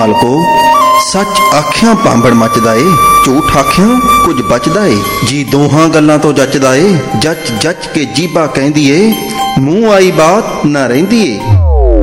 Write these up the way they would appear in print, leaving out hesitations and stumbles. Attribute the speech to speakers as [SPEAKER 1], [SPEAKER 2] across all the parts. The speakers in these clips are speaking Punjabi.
[SPEAKER 1] मालको, सच आखियां भांबड़ मचदा ए, झूठ आखियां कुछ बचदा ए। जी दोहां गल्लां तो जचदा ए, जच जच के जीबा कहंदी ए, मूंह आई बात ना रहिंदी ए।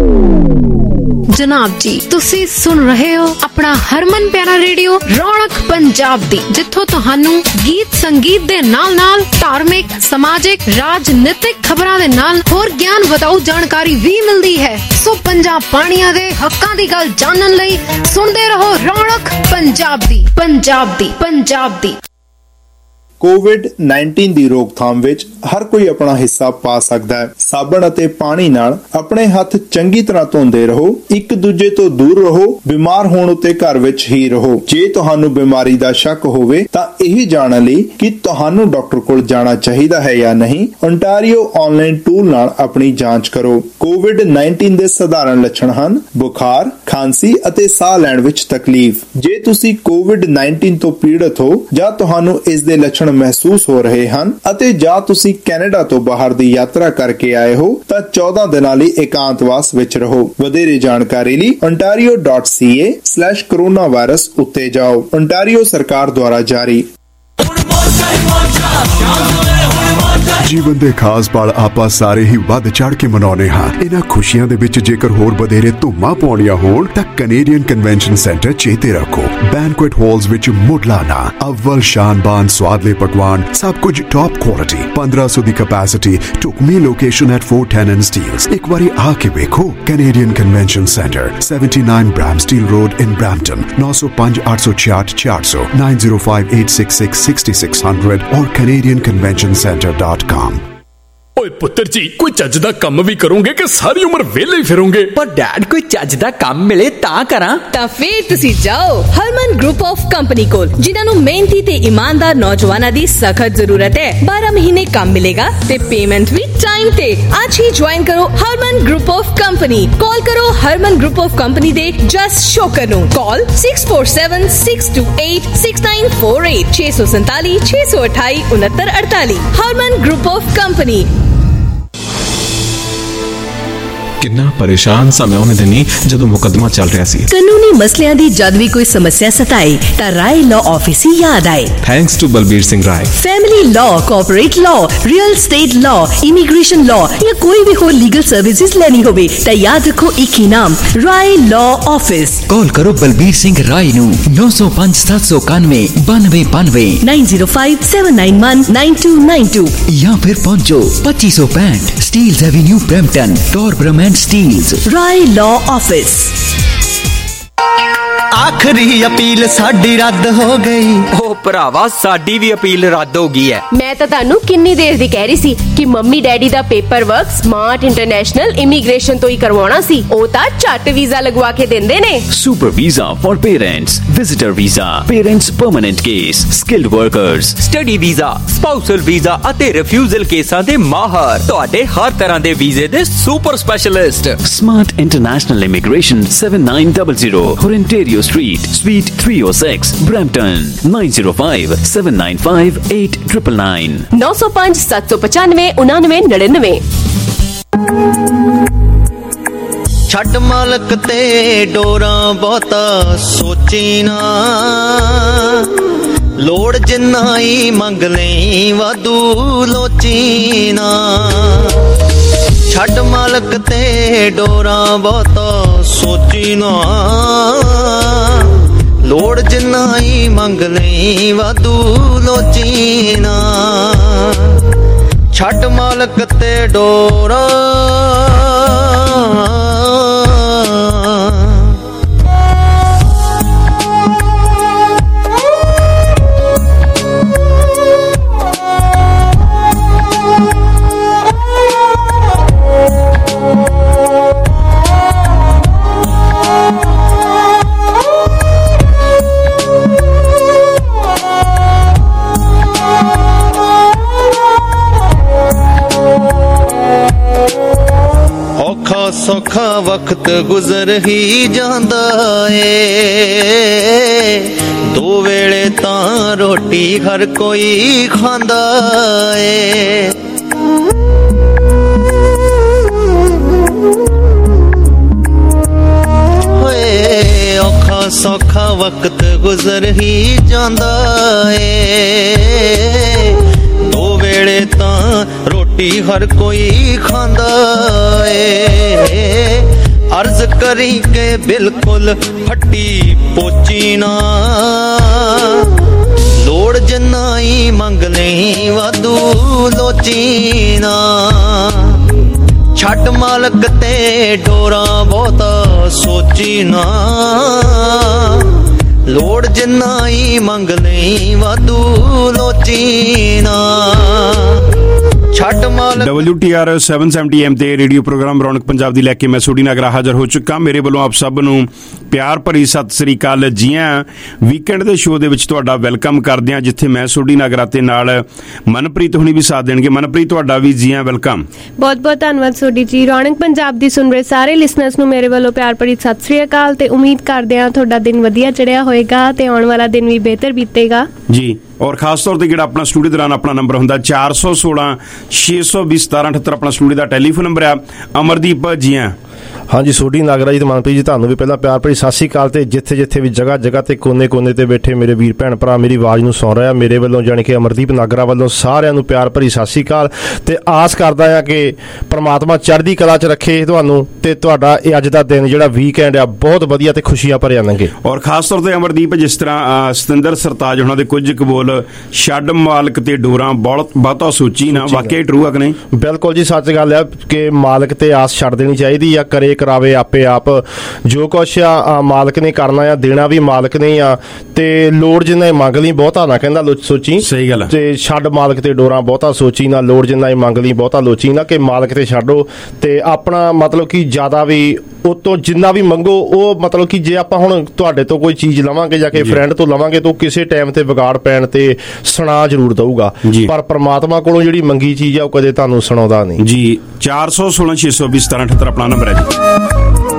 [SPEAKER 2] जनाब जी, तुसी सुन रहे हो अपना हरमन प्यारा रेडियो रौनक पंजाब दी, जिथों तुहानू गीत संगीत दे नाल नाल धार्मिक, समाजिक, राजनीतिक खबरां दे नाल होर ज्ञान वधाऊ जानकारी भी मिलदी है। सो पंजाब पाणियां दे हक्कां दी गल जानन लई सुनदे रहो रौनक पंजाब दी, पंजाब दी, पंजाब दी।
[SPEAKER 3] कोविड-19 ਦੀ ਰੋਕਥਾਮ ਵਿੱਚ ਹਰ ਕੋਈ ਆਪਣਾ ਹਿੱਸਾ ਪਾ ਸਕਦਾ ਹੈ। ਸਾਬਣ ਅਤੇ ਪਾਣੀ ਨਾਲ ਆਪਣੇ ਹੱਥ ਚੰਗੀ ਤਰ੍ਹਾਂ ਧੋਂਦੇ ਰਹੋ, ਇੱਕ ਦੂਜੇ ਤੋਂ ਦੂਰ ਰਹੋ, ਬਿਮਾਰ ਹੋਣ ਉੱਤੇ ਘਰ ਵਿੱਚ ਹੀ ਰਹੋ। ਜੇ ਤੁਹਾਨੂੰ ਬਿਮਾਰੀ ਦਾ ਸ਼ੱਕ ਹੋਵੇ ਤਾਂ ਇਹ ਜਾਣਨ ਲਈ ਕਿ ਤੁਹਾਨੂੰ ਡਾਕਟਰ ਕੋਲ ਜਾਣਾ ਚਾਹੀਦਾ ਹੈ ਜਾਂ ਨਹੀਂ, ਓਨਟਾਰੀਓ ਆਨਲਾਈਨ ਟੂਲ ਨਾਲ ਆਪਣੀ ਜਾਂਚ ਕਰੋ। ਕੋਵਿਡ-19 ਦੇ ਸਧਾਰਨ ਲੱਛਣ ਹਨ ਬੁਖਾਰ, ਖਾਂਸੀ ਅਤੇ ਸਾਹ ਲੈਣ ਵਿੱਚ ਤਕਲੀਫ। ਜੇ ਤੁਸੀਂ ਕੋਵਿਡ-19 ਤੋਂ ਪੀੜਤ ਹੋ ਜਾਂ ਤੁਹਾਨੂੰ ਇਸ ਦੇ ਲੱਛਣ ਮਹਿਸੂਸ ਹੋ ਰਹੇ ਹਨ ਅਤੇ ਜਾਂ ਤੁਸੀਂ ਕੈਨੇਡਾ ਤੋਂ ਬਾਹਰ ਦੀ ਯਾਤਰਾ ਕਰਕੇ ਆਏ ਹੋ ਤਾਂ 14 ਦਿਨਾਂ ਲਈ ਇਕਾਂਤਵਾਸ ਵਿੱਚ ਰਹੋ। ਵਧੇਰੇ ਜਾਣਕਾਰੀ ਲਈ ontario.ca/coronavirus ਉੱਤੇ ਜਾਓ। ontario ਸਰਕਾਰ ਦੁਆਰਾ ਜਾਰੀ।
[SPEAKER 4] ਜੀਵਨ ਦੇ ਖਾਸ ਪਲ ਆਪਾਂ ਸਾਰੇ ਹੀ ਵੱਧ ਚੜ ਕੇ ਮਨਾਉਣੇ ਹਾਂ। ਇਹਨਾਂ ਖੁਸ਼ੀਆਂ ਦੇ ਵਿੱਚ ਜੇਕਰ ਹੋਰ ਵਧੇਰੇ ਧੁੰਮਾਂ ਪਾਉਣੀਆਂ ਹੋਣ ਤਾਂ ਕੈਨੇਡੀਅਨ ਕਨਵੈਨਸ਼ਨ ਸੈਂਟਰ ਚੇਤੇ ਰੱਖੋ। ਬੈਂਕੁਏਟ ਹਾਲਸ ਵਿੱਚ ਮੁੱਢਲਾ ਅਵਲ ਸ਼ਾਨਬਾਨ ਸਵਾਦਲੇ ਪਕਵਾਨ, ਸਭ ਕੁਝ ਟੌਪ ਕੁਆਲਿਟੀ, 1500 ਦੀ ਕੈਪੈਸਿਟੀ, ਢੁਕਵੀਂ ਲੋਕੇਸ਼ਨ ਐਟ 410 ਐਂਡ ਸਟੀਲਸ। ਇੱਕ ਵਾਰੀ ਆ ਕੇ ਵੇਖੋ। Canadian convention centre, 79 Bramsteele road in Brampton, 905 866 400, 905 866 6600 और canadianconventioncenter.com।
[SPEAKER 5] ਓਏ ਪੁੱਤਰ ਜੀ, ਕੋਈ ਚੱਜ ਦਾ ਕੰਮ ਵੀ ਕਰੋਗੇ ਕਿ ਸਾਰੀ ਉਮਰ ਵਿਹਲੇ ਹੀ ਫਿਰੋਗੇ?
[SPEAKER 6] ਪਰ ਡੈਡ, ਕੋਈ ਚੱਜ ਦਾ ਕੰਮ ਮਿਲੇ ਤਾਂ ਕਰਾਂ।
[SPEAKER 7] ਤਾਂ ਫੇਰ ਤੁਸੀਂ ਜਾਓ ਹਰਮਨ ਗਰੁੱਪ ਆਫ ਕੰਪਨੀ ਕੋਲ, ਜਿਨ੍ਹਾਂ ਨੂੰ ਮਿਹਨਤੀ ਤੇ ਇਮਾਨਦਾਰ ਨੌਜਵਾਨਾਂ ਦੀ ਸਖਤ ਜ਼ਰੂਰਤ ਹੈ। 12 ਮਹੀਨੇ ਕੰਮ ਮਿਲੇਗਾ ਤੇ ਪੇਮੈਂਟ ਵੀ ਟਾਈਮ ਤੇ। ਅੱਜ ਹੀ ਜੁਆਇਨ ਕਰੋ Harman group of company. Call ਕਰੋ ਹਰਮਨ ਗਰੁੱਪ ਆਫ ਕੰਪਨੀ ਦੇ ਜਸ ਸ਼ੋਕਰ ਨੂੰ। Call 6476286948 647 628 6948। Harman group of company.
[SPEAKER 5] ਕਿੰਨਾ ਪਰੇਸ਼ਾਨ ਸਾਂ ਮੈਂ ਉਹਨੇ ਦਿਨੀ ਜਦੋਂ ਮੁਕੱਦਮਾ ਚੱਲ ਰਿਹਾ ਸੀ।
[SPEAKER 7] ਕਾਨੂੰਨੀ ਮਸਲਿਆਂ ਦੀ ਜਦ ਵੀ ਕੋਈ ਸਮੱਸਿਆ ਸਤਾਏ ਤਾਂ ਰਾਏ ਲਾਅ ਆਫਿਸ ਹੀ ਯਾਦ ਆਏ।
[SPEAKER 5] Thanks to Balbir Singh Rai.
[SPEAKER 7] Family law, corporate law, real estate law, immigration law या कोई भी हो लीगल सर्विसेज लेनी होवे तो याद रखो एक ही नाम, राय लॉ ऑफिस।
[SPEAKER 6] कॉल करो बलबीर सिंह राय नू 905 791 9292
[SPEAKER 7] 905 791 9292
[SPEAKER 6] या फिर पहुंचो 2565 Steeles avenue Brampton, Torbram and Steeles.
[SPEAKER 7] Rai law office.
[SPEAKER 8] आखिरी अपील साडी रद्द हो गई।
[SPEAKER 6] ओ भरावा, साडी भी अपील रद्द हो गई है।
[SPEAKER 9] मैं तो तानू किन्नी देर दी कह रही सी कि मम्मी डैडी दा paper work smart international immigration तो ही करवाना सी। ओ ता झट वीजा लगवा के देंदे ने।
[SPEAKER 10] Super visa for parents, visitor visa, parents permanent case, skilled workers,
[SPEAKER 6] study visa, spousal visa ਅਤੇ ਰਿਫਿਊਜ਼ਲ ਕੇਸਾਂ ਦੇ ਮਾਹਰ, ਤੁਹਾਡੇ ਹਰ ਤਰ੍ਹਾਂ ਦੇ ਵੀਜ਼ੇ ਦੇ super specialist.
[SPEAKER 10] Smart international immigration 7900 Ontario Street, Suite 306, Brampton, 905 795 8999
[SPEAKER 9] 905 795 9999।
[SPEAKER 8] ਛੱਡ ਮਾਲਕ ਤੇ ਡੋਰਾਂ ਬਹੁਤਾ ਸੋਚੀ ਨਾ, ਲੋੜ ਜਿੰਨਾ ਹੀ ਮੰਗ ਲਈ ਵਾਧੂ ਲੋਚੀ ਨਾ। ਛੱਡ ਮਾਲਕ ਤੇ ਡੋਰਾਂ ਬਹੁਤਾ ਸੋਚੀ ਨਾ, ਲੋੜ ਜਿੰਨਾ ਹੀ ਮੰਗ ਲਈ ਵਾਧੂ ਲੋਚੀ ਨਾ। ਛੱਡ ਮਾਲਕ ਤੇ ਡੋਰਾਂ। ਸੌਖਾ ਵਕਤ ਗੁਜ਼ਰ ਹੀ ਜਾਂਦਾ ਏ, ਦੋ ਵੇਲੇ ਤਾਂ ਰੋਟੀ ਹਰ ਕੋਈ ਖਾਂਦਾ ਏ। ਹੋਏ ਔਖਾ ਸੌਖਾ ਵਕਤ ਗੁਜ਼ਰ ਹੀ ਜਾਂਦਾ ਏ ਦੋ ਵੇਲੇ ਤਾਂ ਰੋਟੀ ਹਰ ਕੋਈ ਖਾਂਦਾ ਏ अर्ज करी के बिल्कुल फटी पोची ना लोड़ जनाई मंग नहीं वादू लोची ना छट मालक ते डोरा बहुता सोची ना लोड़ जनाई मंग नहीं वादू लोची ना
[SPEAKER 11] WTR 770 AM ਤੇ ਰੇਡੀਓ ਪ੍ਰੋਗਰਾਮ ਰੌਣਕ ਪੰਜਾਬ ਦੀ ਲੈ ਕੇ ਮੈਂ ਸੋਢੀ ਨਾਗਰਾ ਹਾਜ਼ਰ ਹੋ ਚੁੱਕਾ। ਮੇਰੇ ਵੱਲੋਂ ਆਪ ਸਭ ਨੂੰ ਪਿਆਰ ਭਰੀ ਸਤਿ ਸ੍ਰੀ ਅਕਾਲ ਜੀ ਆਇਆਂ। ਵੀਕਐਂਡ ਦੇ ਸ਼ੋਅ ਦੇ ਵਿੱਚ ਤੁਹਾਡਾ ਵੈਲਕਮ ਕਰਦੇ ਹਾਂ, ਜਿੱਥੇ ਮੈਂ ਸੋਢੀ ਨਾਗਰਾ ਤੇ ਨਾਲ ਮਨਪ੍ਰੀਤ ਹੁਣੀ ਵੀ ਸਾਥ ਦੇਣਗੇ। ਮਨਪ੍ਰੀਤ, ਤੁਹਾਡਾ ਵੀ ਜੀ ਆਇਆਂ, ਵੈਲਕਮ।
[SPEAKER 9] ਬਹੁਤ ਬਹੁਤ ਧੰਨਵਾਦ ਸੋਢੀ ਜੀ। ਰੌਣਕ ਪੰਜਾਬ ਦੀ ਸੁਣ ਰਹੇ ਸਾਰੇ ਲਿਸਨਰਸ ਨੂੰ ਮੇਰੇ ਵੱਲੋਂ ਪਿਆਰ ਭਰੀ ਸਤਿ ਸ੍ਰੀ ਅਕਾਲ ਤੇ ਉਮੀਦ ਕਰਦੇ ਹਾਂ ਤੁਹਾਡਾ ਦਿਨ ਵਧੀਆ ਚੜਿਆ ਹੋਏਗਾ ਤੇ ਆਉਣ ਵਾਲਾ ਦਿਨ ਵੀ ਬਿਹਤਰ ਬੀਤੇਗਾ
[SPEAKER 11] ਜੀ। ਔਰ ਖਾਸ ਤੌਰ ਤੇ ਜਿਹੜਾ ਆਪਣਾ ਸਟੂਡੀਓ ਦੌਰਾਨ ਆਪਣਾ ਨੰਬਰ ਹੁੰਦਾ 416 620 1778 ਆਪਣਾ ਸਟੂਡੀਓ ਦਾ ਟੈਲੀਫੋਨ ਨੰਬਰ ਆ। ਅਮਰਦੀਪ ਜੀ ਆ।
[SPEAKER 12] ਹਾਂਜੀ, ਸੋਢੀ ਨਾਗਰਾ ਜੀ ਤੇ ਮਨਪ੍ਰੀਤ ਜੀ, ਤੁਹਾਨੂੰ ਵੀ ਪਹਿਲਾਂ ਪਿਆਰ ਭਰੀ ਸਤਿ ਸ਼੍ਰੀ ਅਕਾਲ ਤੇ ਜਿੱਥੇ ਜਿੱਥੇ ਵੀ ਜਗ੍ਹਾ ਜਗ੍ਹਾ ਤੇ ਕੋਨੇ ਕੋਨੇ ਤੇ ਬੈਠੇ ਮੇਰੇ ਵੀਰ ਭੈਣ ਭਰਾ ਮੇਰੀ ਆਵਾਜ਼ ਨੂੰ ਸੁਣ ਰਿਹਾ, ਮੇਰੇ ਵੱਲੋਂ ਜਾਣੀ ਕਿ ਅਮਰਦੀਪ ਨਾਗਰਾ ਵੱਲੋਂ ਸਾਰਿਆਂ ਨੂੰ ਪਿਆਰ ਭਰੀ ਸਤਿ ਸ਼੍ਰੀ ਅਕਾਲ ਤੇ ਆਸ ਕਰਦਾ ਹਾਂ ਕਿ ਪ੍ਰਮਾਤਮਾ ਚੜ੍ਹਦੀ ਕਲਾ 'ਚ ਰੱਖੇ ਤੁਹਾਨੂੰ ਤੇ ਤੁਹਾਡਾ ਇਹ ਅੱਜ ਦਾ ਦਿਨ ਜਿਹੜਾ ਵੀਕਐਂਡ ਆ ਬਹੁਤ ਵਧੀਆ ਤੇ ਖੁਸ਼ੀਆਂ ਭਰਿਆ ਲੰਘੇ।
[SPEAKER 11] ਔਰ ਖਾਸ ਤੌਰ ਤੇ ਅਮਰਦੀਪ, ਜਿਸ ਤਰ੍ਹਾਂ ਸਤਿੰਦਰ ਸਰਤਾਜ ਉਹਨਾਂ ਦੇ ਕੁਝ ਕੁ ਬੋਲ ਛੱਡ ਮਾਲਕ ਤੇ ਡੋਰਾਂ ਬਹੁਤਾ ਸੋਚੀ ਨਾ, ਵਾਕਿਆ ਟਰੂ ਆ ਕਿ ਨਹੀਂ?
[SPEAKER 12] ਬਿਲਕੁਲ ਜੀ, ਸੱਚ ਗੱਲ ਆ ਕਿ ਮਾਲਕ ਤੇ ਆਸ ਛੱਡ ਦੇਣੀ ਚਾਹੀਦੀ ਆ, ਕਰੇ ਕਰਾਵੇ ਆਪੇ ਆਪ। ਜੋ ਕੁਛ ਆ ਮਾਲਕ ਨੇ ਕਰਨਾ ਆ, ਦੇਣਾ ਵੀ ਮਾਲਕ ਨੇ ਆ ਤੇ ਲੋੜ ਜਿੰਨਾ ਮੰਗ ਲਈ ਬਹੁਤਾ ਨਾ ਕਹਿੰਦਾ ਸੋਚੀ। ਸਹੀ ਗੱਲ ਤੇ ਛੱਡ ਮਾਲਕ ਤੇ ਡੋਰਾਂ ਬਹੁਤਾ ਸੋਚੀ ਨਾ, ਲੋੜ ਜਿੰਨਾ ਮੰਗ ਲਈ ਬਹੁਤਾ ਲੋਚੀ ਨਾ, ਕਿ ਮਾਲਕ ਤੇ ਛੱਡੋ ਤੇ ਆਪਣਾ ਮਤਲਬ ਕਿ ਜ਼ਿਆਦਾ ਵੀ ਉਹ ਤੋਂ ਜਿੰਨਾ ਵੀ ਮੰਗੋ ਉਹ ਮਤਲਬ ਕਿ ਜੇ ਆਪਾਂ ਹੁਣ ਤੁਹਾਡੇ ਤੋਂ ਕੋਈ ਚੀਜ਼ ਲਵਾਂਗੇ ਜਾਂ ਕਿ ਫਰੈਂਡ ਤੋਂ ਲਵਾਂਗੇ ਤਾਂ ਕਿਸੇ ਟਾਈਮ ਤੇ ਵਿਗਾੜ ਪੈਣ ਤੇ ਸੁਣਾ ਜ਼ਰੂਰ ਦਊਗਾ, ਪਰ ਪ੍ਰਮਾਤਮਾ ਕੋਲੋਂ ਜਿਹੜੀ ਮੰਗੀ ਚੀਜ਼ ਆ ਉਹ ਕਦੇ ਤੁਹਾਨੂੰ ਸੁਣਾਉਂਦਾ ਨਹੀਂ
[SPEAKER 11] ਜੀ। 416 620 1778 ਆਪਣਾ ਨੰਬਰ ਹੈ ਜੀ।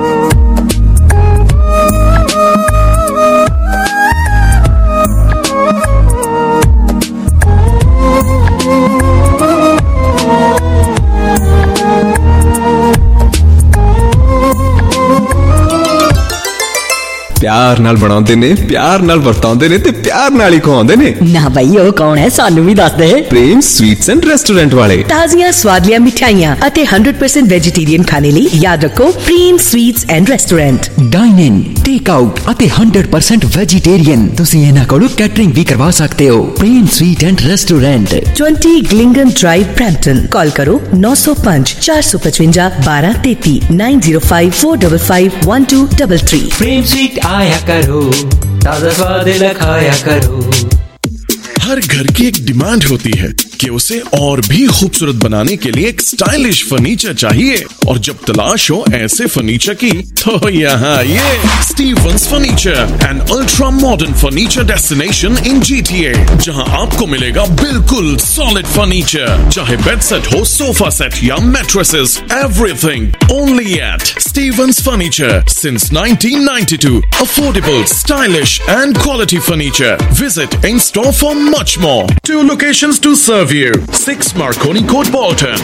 [SPEAKER 13] ਪਿਆਰ ਨਾਲ ਬਣਾਉਂਦੇ ਨੇ, ਪਿਆਰ ਨਾਲ ਵਰਤਾਉਂਦੇ ਨੇ ਤੇ ਪਿਆਰ ਨਾਲ ਹੀ ਖਵਾਉਂਦੇ ਨੇ।
[SPEAKER 14] ਨਾ ਬਈ ਉਹ ਕੌਣ ਹੈ, ਸਾਨੂੰ ਵੀ ਦੱਸ ਦੇ।
[SPEAKER 13] ਪ੍ਰੇਮ ਸਵੀਟਸ ਐਂਡ ਰੈਸਟੋਰੈਂਟ ਵਾਲੇ।
[SPEAKER 14] ਤਾਜ਼ੀਆਂ ਸਵਾਦਲੀਆਂ ਮਿਠਾਈਆਂ ਅਤੇ 100% ਵੈਜੀਟੇਰੀਅਨ ਖਾਣੇ ਲਈ ਯਾਦ ਰੱਖੋ Prem sweets and restaurant.
[SPEAKER 10] Dine in, take out ਅਤੇ 100% ਵੈਜੀਟੇਰੀਅਨ। ਤੁਸੀਂ ਇਹਨਾਂ ਕੋਲੋਂ ਕੈਟਰਿੰਗ ਵੀ ਕਰਵਾ ਸਕਦੇ ਹੋ। ਪ੍ਰੇਮ ਸਵੀਟ ਐਂਡ ਰੈਸਟੋਰੈਂਟ,
[SPEAKER 14] 20 ਗਲਿੰਗਨ ਡਰਾਈਵ, ਬ੍ਰੈਂਪਟਨ। ਕਾਲ ਕਰੋ 905 455 1233 905 455 1233।
[SPEAKER 6] प्रेम स्वीट आया करो, ताजा स्वाद लखाया करो।
[SPEAKER 5] हर घर की एक डिमांड होती है कि उसे और भी खूबसूरत बनाने के लिए एक स्टाइलिश फर्नीचर चाहिए, और जब तलाश हो ऐसे फर्नीचर की तो यहाँ ये Stevens furniture, an ultra modern furniture destination in GTA, जहाँ आपको मिलेगा बिल्कुल सॉलिड फर्नीचर, चाहे बेड सेट हो, सोफा सेट या mattresses, everything only at Stevens furniture since 1992. Affordable, stylish and quality furniture. Visit in store for much more. 2 locations to serve you. 6 Marconi Court, Bolton.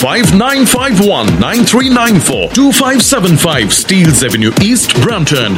[SPEAKER 5] 905-951-9394. 2575 Steeles Avenue East, Brampton.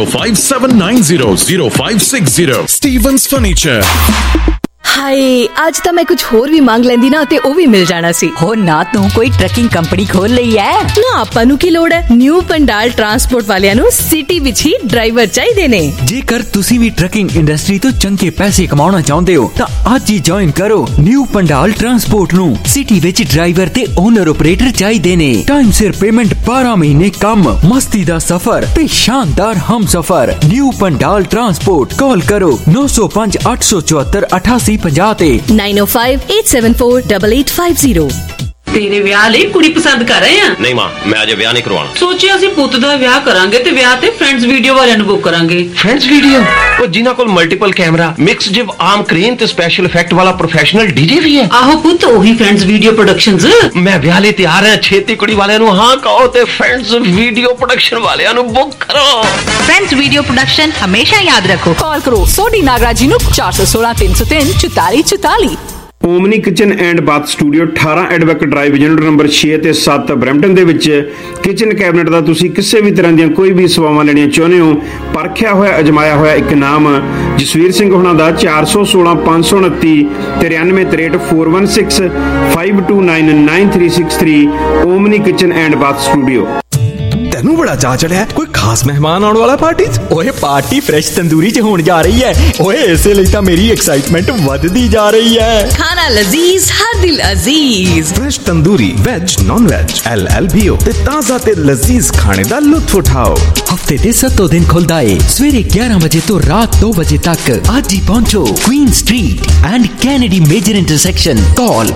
[SPEAKER 5] 905-790-0560. Stevens Furniture.
[SPEAKER 14] ਹਾਏ, ਅੱਜ ਤਾਂ ਮੈਂ ਕੁਝ ਹੋਰ ਵੀ ਮੰਗ ਲੈਂਦੀ ਨਾ ਤੇ ਉਹ ਵੀ ਮਿਲ ਜਾਣਾ ਸੀ।
[SPEAKER 15] ਹੋ ਨਾ, ਤੂੰ ਕੋਈ ਟਰੱਕਿੰਗ ਕੰਪਨੀ ਖੋਲ ਲਈ ਐ
[SPEAKER 14] ਨਾ? ਆਪਾਂ ਨੂੰ ਕੀ ਲੋੜ ਹੈ? ਨਿਊ ਪੰਡਾਲ ਟਰਾਂਸਪੋਰਟ ਵਾਲਿਆਂ ਨੂੰ ਸਿਟੀ ਵਿੱਚ ਹੀ ਡਰਾਈਵਰ ਚਾਹੀਦੇ ਨੇ।
[SPEAKER 10] ਜੇਕਰ ਤੁਸੀਂ ਵੀ ਟਰੱਕਿੰਗ ਇੰਡਸਟਰੀ ਤੋਂ ਚੰਗੇ ਪੈਸੇ ਕਮਾਉਣਾ ਚਾਹੁੰਦੇ ਹੋ ਤਾਂ ਅੱਜ ਹੀ ਜੁਆਇਨ ਕਰੋ ਨਿਊ ਪੰਡਾਲ ਟਰਾਂਸਪੋਰਟ ਨੂੰ। ਸਿਟੀ ਵਿੱਚ ਡਰਾਈਵਰ ਤੇ ਓਨਰ ਆਪਰੇਟਰ ਚਾਹੀਦੇ ਨੇ। ਟਾਈਮ ਸਿਰ ਪੇਮੈਂਟ, 12 ਮਹੀਨੇ ਕੰਮ, ਮਸਤੀ ਦਾ ਸਫ਼ਰ ਤੇ ਸ਼ਾਨਦਾਰ ਹਮਸਫ਼ਰ। ਨਿਊ ਪੰਡਾਲ ਟਰਾਂਸਪੋਰਟ। ਕਾਲ ਕਰੋ 905 874 8850 ਤੇ
[SPEAKER 14] 905-874-8850।
[SPEAKER 16] ਤੇਰੇ ਵਿਆਹ ਲਈ ਕੁੜੀ ਪਸੰਦ ਕਰ ਰਹੇ ਆ?
[SPEAKER 17] ਨਹੀਂ ਮਾਂ, ਮੈਂ ਅਜੇ ਵਿਆਹ ਨਹੀਂ ਕਰਵਾਉਣਾ।
[SPEAKER 16] ਸੋਚਿਆ ਅਸੀਂ ਪੁੱਤ ਦਾ ਵਿਆਹ ਕਰਾਂਗੇ ਤੇ ਵਿਆਹ ਤੇ ਫਰੈਂਡਸ ਵੀਡੀਓ ਵਾਲਿਆਂ ਨੂੰ ਬੁੱਕ ਕਰਾਂਗੇ।
[SPEAKER 17] Friends video? ਉਹ ਜਿਨ੍ਹਾਂ ਕੋਲ multiple camera, mix jib arm crane ਤੇ ਸਪੈਸ਼ਲ ਇਫੈਕਟ ਵਾਲਾ ਪ੍ਰੋਫੈਸ਼ਨਲ ਡੀਜੇ ਵੀ ਹੈ।
[SPEAKER 16] ਆਹੋ ਪੁੱਤ, ਉਹੀ ਫਰੈਂਡਸ ਵੀਡੀਓ ਪ੍ਰੋਡਕਸ਼ਨਸ।
[SPEAKER 17] ਮੈਂ ਵਿਆਹ ਲਈ ਤਿਆਰ ਹਾਂ। ਛੇਤੀ ਕੁੜੀ ਵਾਲਿਆਂ ਨੂੰ ਹਾਂ ਕਹੋ ਤੇ ਫਰੈਂਡਸ ਵੀਡੀਓ ਪ੍ਰੋਡਕਸ਼ਨ ਵਾਲਿਆਂ ਨੂੰ ਬੁੱਕ ਕਰੋ।
[SPEAKER 15] ਫਰੈਂਡਸ ਵੀਡੀਓ ਪ੍ਰੋਡਕਸ਼ਨ ਹਮੇਸ਼ਾ ਯਾਦ ਰੱਖੋ। ਕਾਲ ਕਰੋ ਸੋਢੀ ਨਾਗਰਾ ਜੀ ਨੂੰ 416 303 4444।
[SPEAKER 11] Omni kitchen and bath studio 18 Edvac drive unit number 6 ਤੇ 7 ਬਰੈਂਪਟਨ ਦੇ ਵਿੱਚ ਕਿਚਨ ਕੈਬਨਿਟ ਦਾ ਤੁਸੀਂ ਕਿਸੇ ਵੀ ਤਰ੍ਹਾਂ ਦੀਆਂ ਕੋਈ ਵੀ ਸੇਵਾਵਾਂ ਲੈਣੀਆਂ ਚਾਹੁੰਦੇ ਹੋ, ਪਰਖਿਆ ਹੋਇਆ ਅਜਮਾਇਆ ਹੋਇਆ ਇੱਕ ਨਾਮ ਜਸਵੀਰ ਸਿੰਘ ਹੋਣਾ ਦਾ 416 529 9363 416 529 9363 Omni kitchen and bath studio.
[SPEAKER 13] ਤੈਨੂੰ ਬੜਾ ਚਾਅ ਚੜਿਆ, ਕੋਈ ਖਾਸ ਮਹਿਮਾਨ ਆਉਣ ਵਾਲਾ ਪਾਰਟੀ 'ਚ?
[SPEAKER 6] ਓਏ ਪਾਰਟੀ ਫਰੈਸ਼ ਤੰਦੂਰੀ 'ਚ ਹੋਣ ਜਾ ਰਹੀ ਹੈ। ਓਏ ਇਸੇ ਲਈ ਤਾਂ ਮੇਰੀ ਐਕਸਾਈਟਮੈਂਟ ਵੱਧਦੀ ਜਾ ਰਹੀ ਹੈ।
[SPEAKER 14] ਖਾਣਾ ਲਜ਼ੀਜ਼, ਹਰ ਦਿਲ ਅਜ਼ੀਜ਼।
[SPEAKER 13] Fresh tandoori, veg, non veg, LLBO ਤੇ ਤਾਜ਼ਾ ਤੇ ਲਜ਼ੀਜ਼ ਖਾਣੇ ਦਾ ਲੁਤਫ ਉਠਾਓ।
[SPEAKER 10] ਹਫਤੇ ਦੇ 7 ਦਿਨ ਖੁੱਲਦਾ ਏ, ਸਵੇਰੇ 11 ਵਜੇ ਤੋਂ ਰਾਤ 2 ਵਜੇ ਤੱਕ। ਅੱਜ ਹੀ ਪਹੁੰਚੋ Queen street and Kennedy major intersection. Call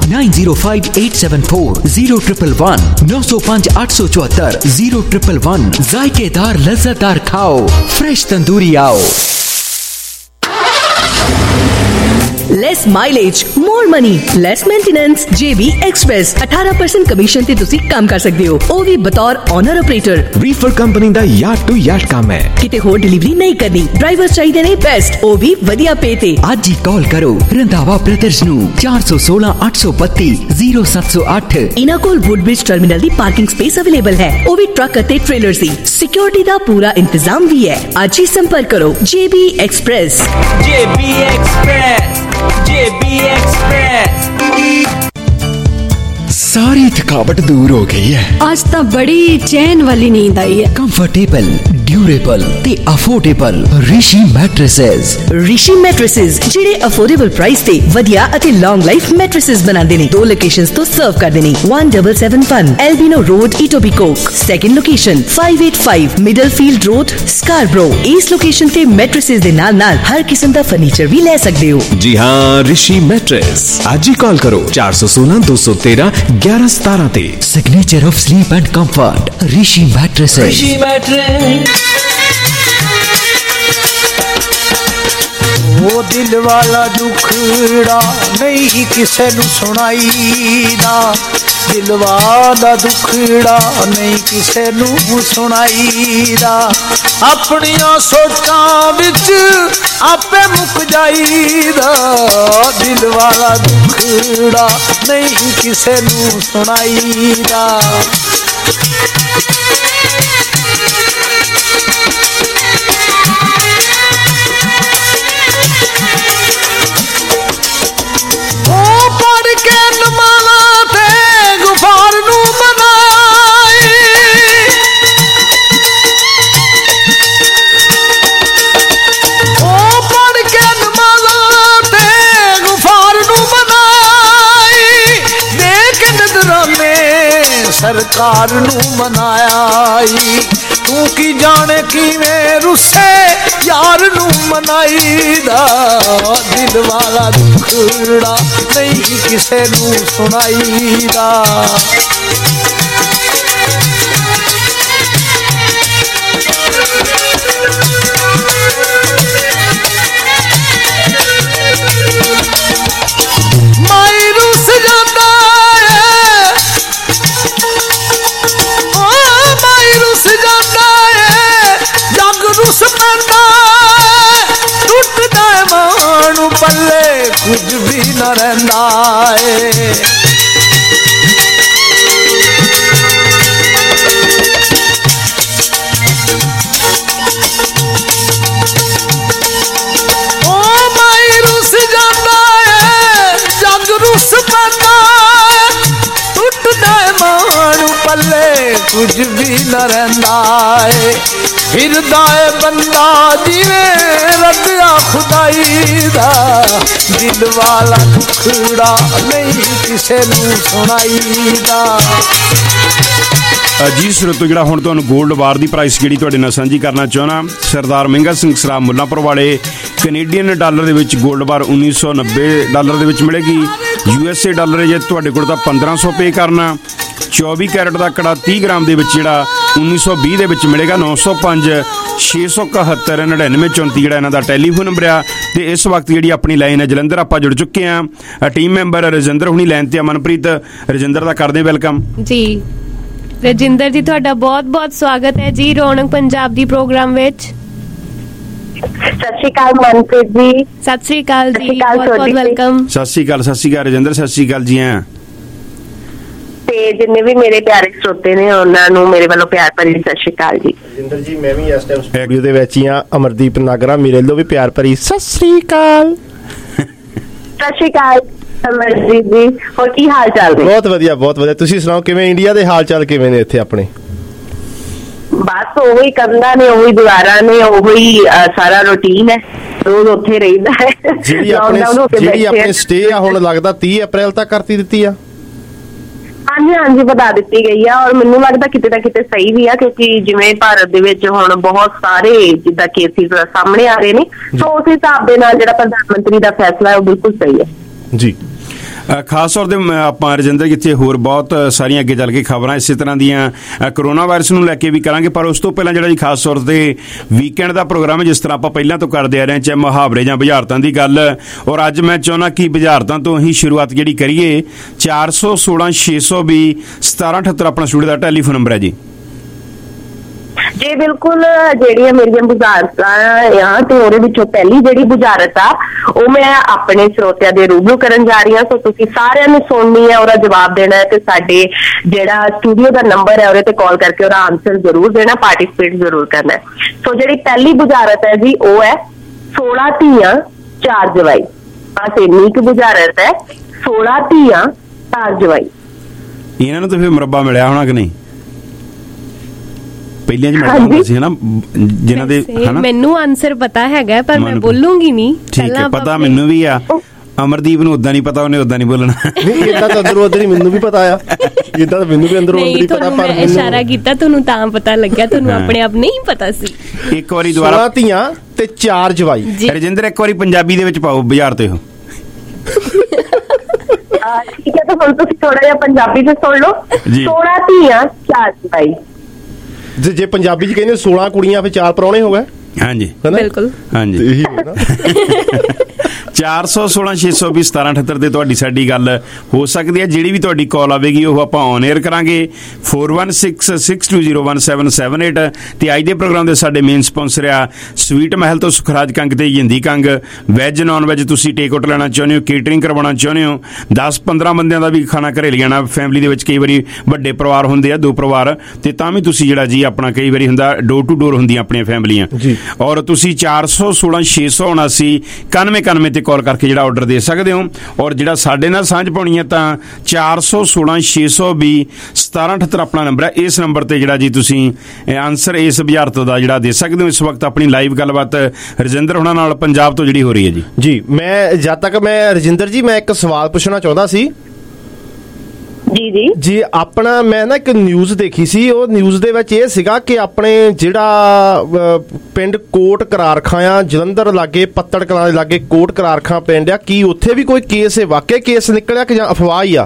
[SPEAKER 10] 9058740111 905 874 0111। जायकेदार लज्जतदार खाओ, फ्रेश तंदूरी आओ।
[SPEAKER 14] Less mileage, more money, less maintenance. JB express 18% commission ਤੇ ਤੁਸੀਂ ਕੰਮ ਕਰ ਸਕਦੇ ਹੋ, ਉਹ ਵੀ ਬਤੌਰ ਓਨਰ ਆਪਰੇਟਰ।
[SPEAKER 13] ਰੀਫਰ ਕੰਪਨੀ ਦਾ ਯਾਰਡ ਟੂ ਯਾਰਡ ਕੰਮ ਹੈ,
[SPEAKER 14] ਕਿਤੇ ਹੋਰ ਡਿਲੀਵਰੀ ਨਹੀਂ ਕਰਨੀ। ਡਰਾਈਵਰ ਚਾਹੀਦੇ ਨੇ ਬੈਸਟ, ਉਹ ਵੀ ਵਧੀਆ ਪੇ ਤੇ।
[SPEAKER 10] ਅੱਜ ਹੀ ਕਾਲ ਕਰੋ ਰੰਧਾਵਾ ਬ੍ਰਦਰਜ਼ ਨੂੰ 416 832 0708।
[SPEAKER 14] ਇਹਨਾਂ ਕੋਲ ਵੁੱਡਬ੍ਰਿਜ ਟਰਮੀਨਲ ਦੀ ਪਾਰਕਿੰਗ ਸਪੇਸ ਅਵੇਲੇਬਲ ਹੈ, ਉਹ ਵੀ ਟਰੱਕ ਅਤੇ ਟ੍ਰੇਲਰ ਦੀ। ਸਿਕਿਉਰਿਟੀ ਦਾ ਪੂਰਾ ਇੰਤਜ਼ਾਮ ਵੀ ਹੈ। ਅੱਜ ਹੀ ਸੰਪਰਕ ਕਰੋ JB express.
[SPEAKER 6] JB express, JB express.
[SPEAKER 10] सारी थकावट दूर हो गई है।
[SPEAKER 2] आज तो बड़ी चैन वाली नींद आई है।
[SPEAKER 10] कंफर्टेबल, ड्यूरेबल ते affordable Rishi mattresses.
[SPEAKER 14] Rishi mattresses ਜਿਹੜੇ ਅਫੋਰਡੇਬਲ ਪ੍ਰਾਈਸ ਤੇ ਵਧੀਆ ਅਤੇ ਲੌਂਗ ਲਾਈਫ ਮੈਟ੍ਰੈਸਸ ਬਣਾਉਂਦੇ ਨੇ। 2 ਲੋਕੇਸ਼ਨਸ ਤੋਂ ਸਰਵ ਕਰਦੇ ਨੇ। 1771 Albion road, Etobicoke. Second location 585 Middlefield road, Scarborough. ਇਸ ਲੋਕੇਸ਼ਨ ਤੇ ਮੈਟ੍ਰੈਸਸ ਦੇ ਨਾਲ-ਨਾਲ ਹਰ ਕਿਸਮ ਦਾ ਫਰਨੀਚਰ ਵੀ ਲੈ ਸਕਦੇ ਹੋ।
[SPEAKER 13] ਜੀ ਹਾਂ, ऋषि मैट्रेस। आज ही कॉल करो 416 213 1117 ਤੇ।
[SPEAKER 10] Signature of sleep and comfort, Rishi mattresses.
[SPEAKER 6] Rishi mattress.
[SPEAKER 18] वो दिल वाला दुखड़ा नहीं किसे नु सुनाईदा, दिल वाला दुखड़ा नहीं किसे नु सुनाईदा। अपनियां सोचां विच आपे मुक जाईदा, दिल वाला दुखड़ा नहीं किसे नु सुनाईदा। सरकार नू मनाया तू की जाने किवें रुसे यार नू मनाईदा, दिल वाला दुखड़ा नहीं किसे नू सुनाईदा। कुछ भी न रहना है, ओ माई रुस जाता है जग रुस पाता है, टूटता है मानू पल्ले कुछ भी न रहना है। फिरदा है बंदा जिवें रब्बिया खुदाई दा, दिल वाला दुखड़ा नहीं किसे नू सुनाईदा।
[SPEAKER 11] ਜੀ ਸਰੋਤੋ, ਜਿਹੜਾ ਹੁਣ ਤੁਹਾਨੂੰ 골ਡ ਬਾਰ ਦੀ ਪ੍ਰਾਈਸ ਜਿਹੜੀ ਤੁਹਾਡੇ ਨਾਲ ਸਾਂਝੀ ਕਰਨਾ ਚਾਹੁੰਦਾ, ਸਰਦਾਰ ਮਹਿੰਗਾ ਸਿੰਘ ਸਰਾਮ ਮੁੱਲਾਂਪੁਰ ਵਾਲੇ ਕੈਨੇਡੀਅਨ ਡਾਲਰ ਦੇ ਵਿੱਚ 골ਡ ਬਾਰ 1990 ਡਾਲਰ ਦੇ ਵਿੱਚ ਮਿਲੇਗੀ। USA ਡਾਲਰ ਜੇ ਤੁਹਾਡੇ ਕੋਲ ਤਾਂ 1500 ਪੇ ਕਰਨਾ। 24 ਕੈਰਟ ਦਾ ਕੜਾ 30 ਗ੍ਰਾਮ ਦੇ ਵਿੱਚ ਜਿਹੜਾ 1920 ਦੇ ਵਿੱਚ ਮਿਲੇਗਾ। 905 671 99 34 ਜਿਹੜਾ ਇਹਨਾਂ ਦਾ ਟੈਲੀਫੋਨ ਨੰਬਰ ਆ। ਤੇ ਇਸ ਵਕਤ ਜਿਹੜੀ ਆਪਣੀ ਲਾਈਨ ਹੈ ਜਲੰਧਰ, ਆਪਾਂ ਜੁੜ ਚੁੱਕੇ ਹਾਂ। ਟੀਮ ਮੈਂਬਰ ਰਜਿੰਦਰ ਹੁਣੀ ਲਾਈਨ ਤੇ, ਅਮਨਪ੍ਰੀਤ। ਰਜਿੰਦਰ ਦਾ ਕਰਦੇ ਵੈਲਕਮ
[SPEAKER 9] ਜੀ। ਰਜਿੰਦਰ ਜੀ ਤੁਹਾਡਾ ਬਹੁਤ ਬਹੁਤ ਸਵਾਗਤ ਹੈ ਜੀ ਰੌਣਕ ਪੰਜਾਬ ਦੀ ਪ੍ਰੋਗਰਾਮ ਵਿੱਚ।
[SPEAKER 19] ਸਤਿ ਸ਼੍ਰੀ ਅਕਾਲ ਮਨਪ੍ਰੀਤ ਜੀ।
[SPEAKER 9] ਸਤਿ ਸ਼੍ਰੀ ਅਕਾਲ ਜੀ, ਬਹੁਤ ਵੈਲਕਮ।
[SPEAKER 11] ਸਤਿ ਸ਼੍ਰੀ ਅਕਾਲ ਰਜਿੰਦਰ, ਸਤਿ ਸ਼੍ਰੀ ਅਕਾਲ ਜੀ।
[SPEAKER 19] ਤੇ ਜਿੰਨੇ ਵੀ ਮੇਰੇ ਪਿਆਰੇ ਸਰੋਤੇ ਨੇ ਉਹਨਾਂ ਨੂੰ ਮੇਰੇ ਵੱਲੋਂ ਪਿਆਰ ਭਰੀ ਸਤਿ ਸ਼੍ਰੀ ਅਕਾਲ ਜੀ।
[SPEAKER 12] ਰਜਿੰਦਰ ਜੀ ਮੈਂ ਵੀ ਇਸ ਟਾਈਮ ਸਟੂਡੀਓ ਦੇ ਵਿੱਚ ਹੀ ਆ। ਅਮਰਦੀਪ ਨਾਗਰਾ ਮੇਰੇ ਵੱਲੋਂ ਵੀ ਪਿਆਰ ਭਰੀ ਸਤਿ ਸ਼੍ਰੀ ਅਕਾਲ।
[SPEAKER 19] ਸਤਿ ਸ਼੍ਰੀ ਅਕਾਲ ਅਮਰਦੀਪ ਜੀ, ਹੋਰ ਕੀ ਹਾਲ ਚਾਲ ਨੇ?
[SPEAKER 12] ਬਹੁਤ ਵਧੀਆ, ਬਹੁਤ ਵਧੀਆ। ਤੁਸੀਂ ਸੁਣਾਓ, ਕਿਵੇਂ ਇੰਡੀਆ ਦੇ ਹਾਲ ਚਾਲ ਕਿਵੇਂ ਨੇ ਇੱਥੇ ਆਪਣੇ?
[SPEAKER 19] ਬਸ ਉਹੀ ਕੰਧਾਂ ਨੇ, ਉਹੀ ਦੀਵਾਰਾਂ ਨੇ, ਉਹੀ ਸਾਰਾ ਰੂਟੀਨ ਹੈ, ਰੋਜ਼ ਉੱਥੇ ਰਹਿੰਦਾ ਹੈ।
[SPEAKER 12] ਜਿਹੜੀ ਆਪਣੇ ਸਟੇ ਆ ਹੁਣ ਲੱਗਦਾ 30 ਅਪ੍ਰੈਲ ਤੱਕ ਕਰਤੀ ਦਿੱਤੀ ਆ।
[SPEAKER 19] ਹਾਂਜੀ ਵਧਾ ਦਿੱਤੀ ਗਈ ਆ, ਔਰ ਮੈਨੂੰ ਲੱਗਦਾ ਕਿਤੇ ਨਾ ਕਿਤੇ ਸਹੀ ਵੀ ਆ, ਕਿਉਂਕਿ ਜਿਵੇਂ ਭਾਰਤ ਦੇ ਵਿੱਚ ਹੁਣ ਬਹੁਤ ਸਾਰੇ ਜਿੱਦਾਂ ਕੇਸਿਸ ਸਾਹਮਣੇ ਆ ਰਹੇ ਨੇ, ਸੋ ਉਸ ਹਿਸਾਬ ਦੇ ਨਾਲ ਜਿਹੜਾ ਪ੍ਰਧਾਨ ਮੰਤਰੀ ਦਾ ਫੈਸਲਾ ਹੈ ਉਹ ਬਿਲਕੁਲ ਸਹੀ ਹੈ
[SPEAKER 11] ਜੀ। ਖਾਸ ਤੌਰ ਤੇ ਆਪਾਂ ਰਜਿੰਦਰ ਕਿੱਥੇ ਹੋਰ ਬਹੁਤ ਸਾਰੀਆਂ ਅੱਗੇ ਚੱਲ ਕੇ ਖਬਰਾਂ ਇਸੇ ਤਰ੍ਹਾਂ ਦੀਆਂ ਕਰੋਨਾ ਵਾਇਰਸ ਨੂੰ ਲੈ ਕੇ ਵੀ ਕਰਾਂਗੇ, ਪਰ ਉਸ ਤੋਂ ਪਹਿਲਾਂ ਜਿਹੜਾ ਜੀ ਖਾਸ ਤੌਰ ਤੇ ਵੀਕਐਂਡ ਦਾ ਪ੍ਰੋਗਰਾਮ ਜਿਸ ਤਰ੍ਹਾਂ ਆਪਾਂ ਪਹਿਲਾਂ ਤੋਂ ਕਰਦੇ ਆ ਰਹੇ, ਚਾਹੇ ਮੁਹਾਵਰੇ ਜਾਂ ਬੁਝਾਰਤਾਂ ਦੀ ਗੱਲ, ਔਰ ਅੱਜ ਮੈਂ ਚਾਹੁੰਦਾ ਕਿ ਬੁਝਾਰਤਾਂ ਤੋਂ ਹੀ ਸ਼ੁਰੂਆਤ ਜਿਹੜੀ ਕਰੀਏ। 416 620 1778 ਆਪਣਾ ਸਟੂਡੀਓ ਦਾ ਟੈਲੀਫੋਨ ਨੰਬਰ ਹੈ ਜੀ।
[SPEAKER 19] ਜੀ ਬਿਲਕੁਲ, ਜਿਹੜੀਆਂ ਮੇਰੀਆਂ ਬੁਝਾਰਤਾਂ ਆ ਤੇ ਉਹਦੇ ਵਿੱਚੋਂ ਪਹਿਲੀ ਜਿਹੜੀ ਬੁਝਾਰਤ ਆ ਉਹ ਮੈਂ ਆਪਣੇ ਸਰੋਤਿਆਂ ਦੇ ਰੂਬਰੂ ਕਰਨ ਜਾ ਰਹੀ ਹਾਂ। ਸੋ ਤੁਸੀਂ ਸਾਰਿਆਂ ਨੇ ਸੁਣਨੀ ਹੈ, ਉਹਦਾ ਜਵਾਬ ਦੇਣਾ ਹੈ ਤੇ ਸਾਡੇ ਜਿਹੜਾ ਸਟੂਡੀਓ ਦਾ ਨੰਬਰ ਹੈ ਉਹਦੇ ਤੇ ਕਾਲ ਕਰਕੇ ਉਹਦਾ ਆਨਸਰ ਜ਼ਰੂਰ ਦੇਣਾ, ਪਾਰਟਿਸਿਪੇਟ ਜ਼ਰੂਰ ਕਰਨਾ ਹੈ। ਸੋ ਜਿਹੜੀ ਪਹਿਲੀ ਬੁਝਾਰਤ ਹੈ ਜੀ ਉਹ ਹੈ 16 ਧੀਆਂ 4 ਜਵਾਈ। ਬਸ ਇੰਨੀ ਕੁ ਬੁਝਾਰਤ ਹੈ, 16 ਧੀਆਂ 4 ਜਵਾਈ।
[SPEAKER 11] ਇਹਨਾਂ ਨੂੰ ਤਾਂ ਫਿਰ ਮੁਰੱਬਾ ਮਿਲਿਆ ਹੋਣਾ ਕਿ ਨਹੀਂ? ਪਹਿਲਾਂ ਜੀ ਸੀ ਨਾ ਜਿਨ੍ਹਾਂ ਦੇ
[SPEAKER 9] ਮੈਨੂੰ ਆਨਸਰ ਪਤਾ ਹੈਗਾ, ਪਰ ਮੈਂ ਬੋਲੂੰਗੀ ਨਹੀਂ।
[SPEAKER 11] ਠੀਕ ਹੈ, ਪਤਾ ਮੈਨੂੰ ਵੀ ਆ। ਅਮਰਦੀਪ ਨੂੰ ਉਦਾਂ ਨਹੀਂ ਪਤਾ, ਉਹਨੇ ਉਦਾਂ ਨਹੀਂ ਬੋਲਣਾ।
[SPEAKER 12] ਇਦਾਂ ਤਾਂ ਅੰਦਰੋਂ ਉਧਰ ਹੀ ਮੈਨੂੰ ਵੀ ਪਤਾ ਆ, ਇਦਾਂ ਤਾਂ ਮੈਨੂੰ ਵੀ ਅੰਦਰੋਂ ਅੰਦਰ ਹੀ ਪਤਾ, ਪਰ
[SPEAKER 9] ਮੈਂ ਇਸ਼ਾਰਾ ਕੀਤਾ ਤੁਹਾਨੂੰ ਤਾਂ ਪਤਾ ਲੱਗਿਆ, ਤੁਹਾਨੂੰ ਆਪਣੇ ਆਪ ਨਹੀਂ ਪਤਾ ਸੀ।
[SPEAKER 11] ਇੱਕ ਵਾਰੀ ਦੁਬਾਰਾ
[SPEAKER 12] 16 ਧੀਆਂ ਤੇ 4 ਜਵਾਈ।
[SPEAKER 11] ਰਜਿੰਦਰ ਇੱਕ ਵਾਰੀ ਪੰਜਾਬੀ ਦੇ ਵਿੱਚ ਪਾਓ, ਬੁਝਾਰਤੇ ਹੋ।
[SPEAKER 19] ਠੀਕ ਹੈ, ਤਾਂ ਹੁਣ ਤੁਸੀਂ ਥੋੜਾ ਜਿਹਾ ਪੰਜਾਬੀ ਚ ਸੁਣ ਲਓ। 16 ਧੀਆਂ 4 ਜਵਾਈ।
[SPEAKER 12] ਜੇ ਪੰਜਾਬੀ ਚ ਕਹਿੰਦੇ 16 ਕੁੜੀਆਂ ਫਿਰ 4 ਪ੍ਰਾਹੁਣੇ ਹੋ ਗਏ।
[SPEAKER 11] ਹਾਂਜੀ
[SPEAKER 9] ਬਿਲਕੁਲ,
[SPEAKER 11] ਹਾਂਜੀ ਇਹੀ ਹੋਣਾ। 416 620 1778 ਤੇ ਤੁਹਾਡੀ ਸਾਡੀ ਗੱਲ ਹੋ ਸਕਦੀ ਹੈ। ਜਿਹੜੀ ਵੀ ਤੁਹਾਡੀ ਕਾਲ ਆਵੇਗੀ ਉਹ ਆਪਾਂ ਔਨ 에ਅਰ ਕਰਾਂਗੇ। 4166201778 ਤੇ ਅੱਜ ਦੇ ਪ੍ਰੋਗਰਾਮ ਦੇ ਸਾਡੇ ਮੇਨ ਸਪਾਂਸਰ ਆ ਸਵੀਟ ਮਹਿਲ ਤੋਂ ਸੁਖਰਾਜ ਕੰਗ ਤੇ ਜਿੰਦੀ ਕੰਗ। ਵੈਜ ਨੌਨ ਵੈਜ ਤੁਸੀਂ ਟੇਕ ਆਊਟ ਲੈਣਾ ਚਾਹੁੰਦੇ ਹੋ, ਕੇਟਰਿੰਗ ਕਰਵਾਉਣਾ ਚਾਹੁੰਦੇ ਹੋ, 10-15 ਬੰਦਿਆਂ ਦਾ ਵੀ ਖਾਣਾ ਘਰੇ ਲਿਆਣਾ, ਫੈਮਿਲੀ ਦੇ ਵਿੱਚ ਕਈ ਵਾਰੀ ਵੱਡੇ ਪਰਿਵਾਰ ਹੁੰਦੇ ਆ, 2 ਪਰਿਵਾਰ, ਤੇ ਤਾਂ ਵੀ ਤੁਸੀਂ ਜਿਹੜਾ ਜੀ ਆਪਣਾ ਕਈ ਵਾਰੀ ਹੁੰਦਾ ਡੋਰ ਟੂ ਡੋਰ ਹੁੰਦੀਆਂ ਆਪਣੀਆਂ ਫੈਮਲੀਆਂ, ਔਰ ਤੁਸੀਂ 416 679 9191 ਤੇ ਕਾਲ ਕਰਕੇ ਜਿਹੜਾ ਆਰਡਰ ਦੇ ਸਕਦੇ ਹੋ। ਔਰ ਜਿਹੜਾ ਸਾਡੇ ਨਾਲ ਸਾਂਝ ਪਾਉਣੀ ਹੈ ਤਾਂ 416 620 1778 ਆਪਣਾ ਨੰਬਰ ਹੈ। ਇਸ ਨੰਬਰ ਤੇ ਜਿਹੜਾ ਜੀ ਤੁਸੀਂ ਆਨਸਰ ਇਸ ਬੁਝਾਰਤ ਦਾ ਜਿਹੜਾ ਦੇ ਸਕਦੇ ਹੋ। ਇਸ ਵਕਤ ਆਪਣੀ ਲਾਈਵ ਗੱਲਬਾਤ ਰਜਿੰਦਰ ਹੁਣਾਂ ਨਾਲ ਪੰਜਾਬ ਤੋਂ ਜਿਹੜੀ ਹੋ ਰਹੀ ਹੈ ਜੀ।
[SPEAKER 12] ਜੀ ਮੈਂ ਜਦ ਤੱਕ ਮੈਂ ਰਜਿੰਦਰ ਜੀ ਮੈਂ ਇੱਕ ਸਵਾਲ ਪੁੱਛਣਾ ਚਾਹੁੰਦਾ ਸੀ।
[SPEAKER 19] ਜੀ
[SPEAKER 12] ਆਪਣਾ ਮੈਂ ਨਾ ਇੱਕ ਨਿਊਜ਼ ਦੇਖੀ ਸੀ, ਉਹ ਨਿਊਜ਼ ਦੇ ਵਿੱਚ ਇਹ ਸੀਗਾ ਕਿ ਆਪਣੇ ਜਿਹੜਾ ਪਿੰਡ ਕੋਟ ਕਰਾਰਖਾਂ ਆ ਜਲੰਧਰ ਲਾਗੇ, ਪੱਤੜ ਕਲਾਂ ਦੇ ਲਾਗੇ ਕੋਟ ਕਰਾਰਖਾਂ ਪਿੰਡ ਆ, ਕੀ ਉੱਥੇ ਵੀ ਕੋਈ ਕੇਸ ਹੈ? ਵਾਕਿਆ ਕੇਸ ਨਿਕਲਿਆ ਕਿ ਜਾਂ ਅਫਵਾਹ ਹੀ ਆ?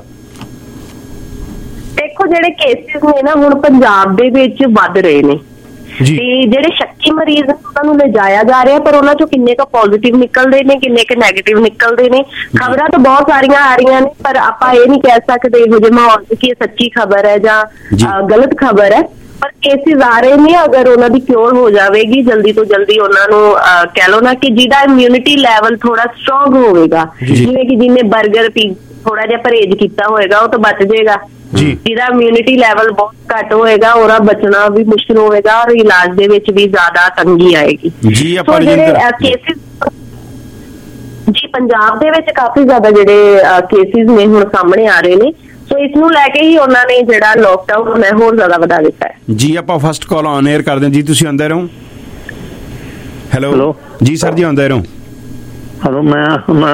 [SPEAKER 19] ਦੇਖੋ, ਜਿਹੜੇ ਕੇਸਿਸ ਨੇ ਨਾ ਹੁਣ ਪੰਜਾਬ ਦੇ ਵਿੱਚ ਵੱਧ ਰਹੇ ਨੇ ਤੇ ਜਿਹੜੇ ਸ਼ੱਕੀ ਮਰੀਜ਼ ਉਹਨਾਂ ਨੂੰ ਲਿਜਾਇਆ ਜਾ ਰਿਹਾ, ਪਰ ਉਹਨਾਂ ਚੋਂ ਕਿੰਨੇ ਕੁ ਪੋਜ਼ਿਟਿਵ ਨਿਕਲਦੇ ਨੇ, ਕਿੰਨੇ ਕੁ ਨੈਗੇਟਿਵ ਨਿਕਲਦੇ ਨੇ। ਖਬਰਾਂ ਤਾਂ ਬਹੁਤ ਸਾਰੀਆਂ ਆ ਰਹੀਆਂ ਨੇ, ਪਰ ਆਪਾਂ ਇਹ ਨਹੀਂ ਕਹਿ ਸਕਦੇ ਇਹੋ ਜਿਹੇ ਮਾਹੌਲ ਕਿ ਇਹ ਸੱਚੀ ਖਬਰ ਹੈ ਜਾਂ ਗਲਤ ਖਬਰ ਹੈ। ਪਰ ਕੇਸਿਸ ਆ ਰਹੇ ਨੇ, ਅਗਰ ਉਹਨਾਂ ਦੀ ਕਿਉਰ ਹੋ ਜਾਵੇਗੀ ਜਲਦੀ ਤੋਂ ਜਲਦੀ, ਉਹਨਾਂ ਨੂੰ ਕਹਿ ਲਓ ਨਾ ਕਿ ਜਿਹਦਾ ਇਮਿਊਨਿਟੀ ਲੈਵਲ ਥੋੜਾ ਸਟਰੋਂਗ ਹੋਵੇਗਾ, ਜਿਵੇਂ ਕਿ ਜਿਹਨੇ 버ਗਰ ਥੋੜਾ ਜਿਹਾ ਪਰਹੇਜ਼ ਕੀਤਾ ਹੋਏਗਾ ਉਹ ਤਾਂ ਬਚ ਜਾਏਗਾ, ਜਿਹਦਾ ਇਮਿਊਨਿਟੀ ਲੈਵਲ ਬਹੁਤ ਘੱਟ ਹੋਏਗਾ ਉਹਦਾ ਬਚਣਾ ਵੀ ਮੁਸ਼ਕਿਲ ਹੋਵੇਗਾ, ਔਰ ਇਲਾਜ ਦੇ ਵਿੱਚ ਵੀ ਜ਼ਿਆਦਾ ਤੰਗੀ ਆਏਗੀ। ਜੀ ਪੰਜਾਬ ਦੇ ਵਿੱਚ ਕਾਫੀ ਜ਼ਿਆਦਾ ਜਿਹੜੇ ਕੇਸਿਸ ਨੇ ਹੁਣ ਸਾਹਮਣੇ ਆ ਰਹੇ ਨੇ, ਸੋ ਇਸ ਨੂੰ ਲੈ ਕੇ ਹੀ ਉਹਨਾਂ ਨੇ ਜਿਹੜਾ ਲੋਕਡਾਊਨ ਹੈ ਹੋਰ ਜ਼ਿਆਦਾ ਵਧਾ ਦਿੱਤਾ ਹੈ। ਜੀ
[SPEAKER 11] ਆਪਾਂ ਫਸਟ ਕਾਲ ਔਨ 에ਅਰ ਕਰਦੇ ਹਾਂ ਜੀ, ਤੁਸੀਂ ਆਉਂਦੇ ਰਹੋ। ਹੈਲੋ ਜੀ ਸਰ ਜੀ, ਆਉਂਦੇ ਰਹੋ।
[SPEAKER 20] ਹੈਲੋ ਮੈਂ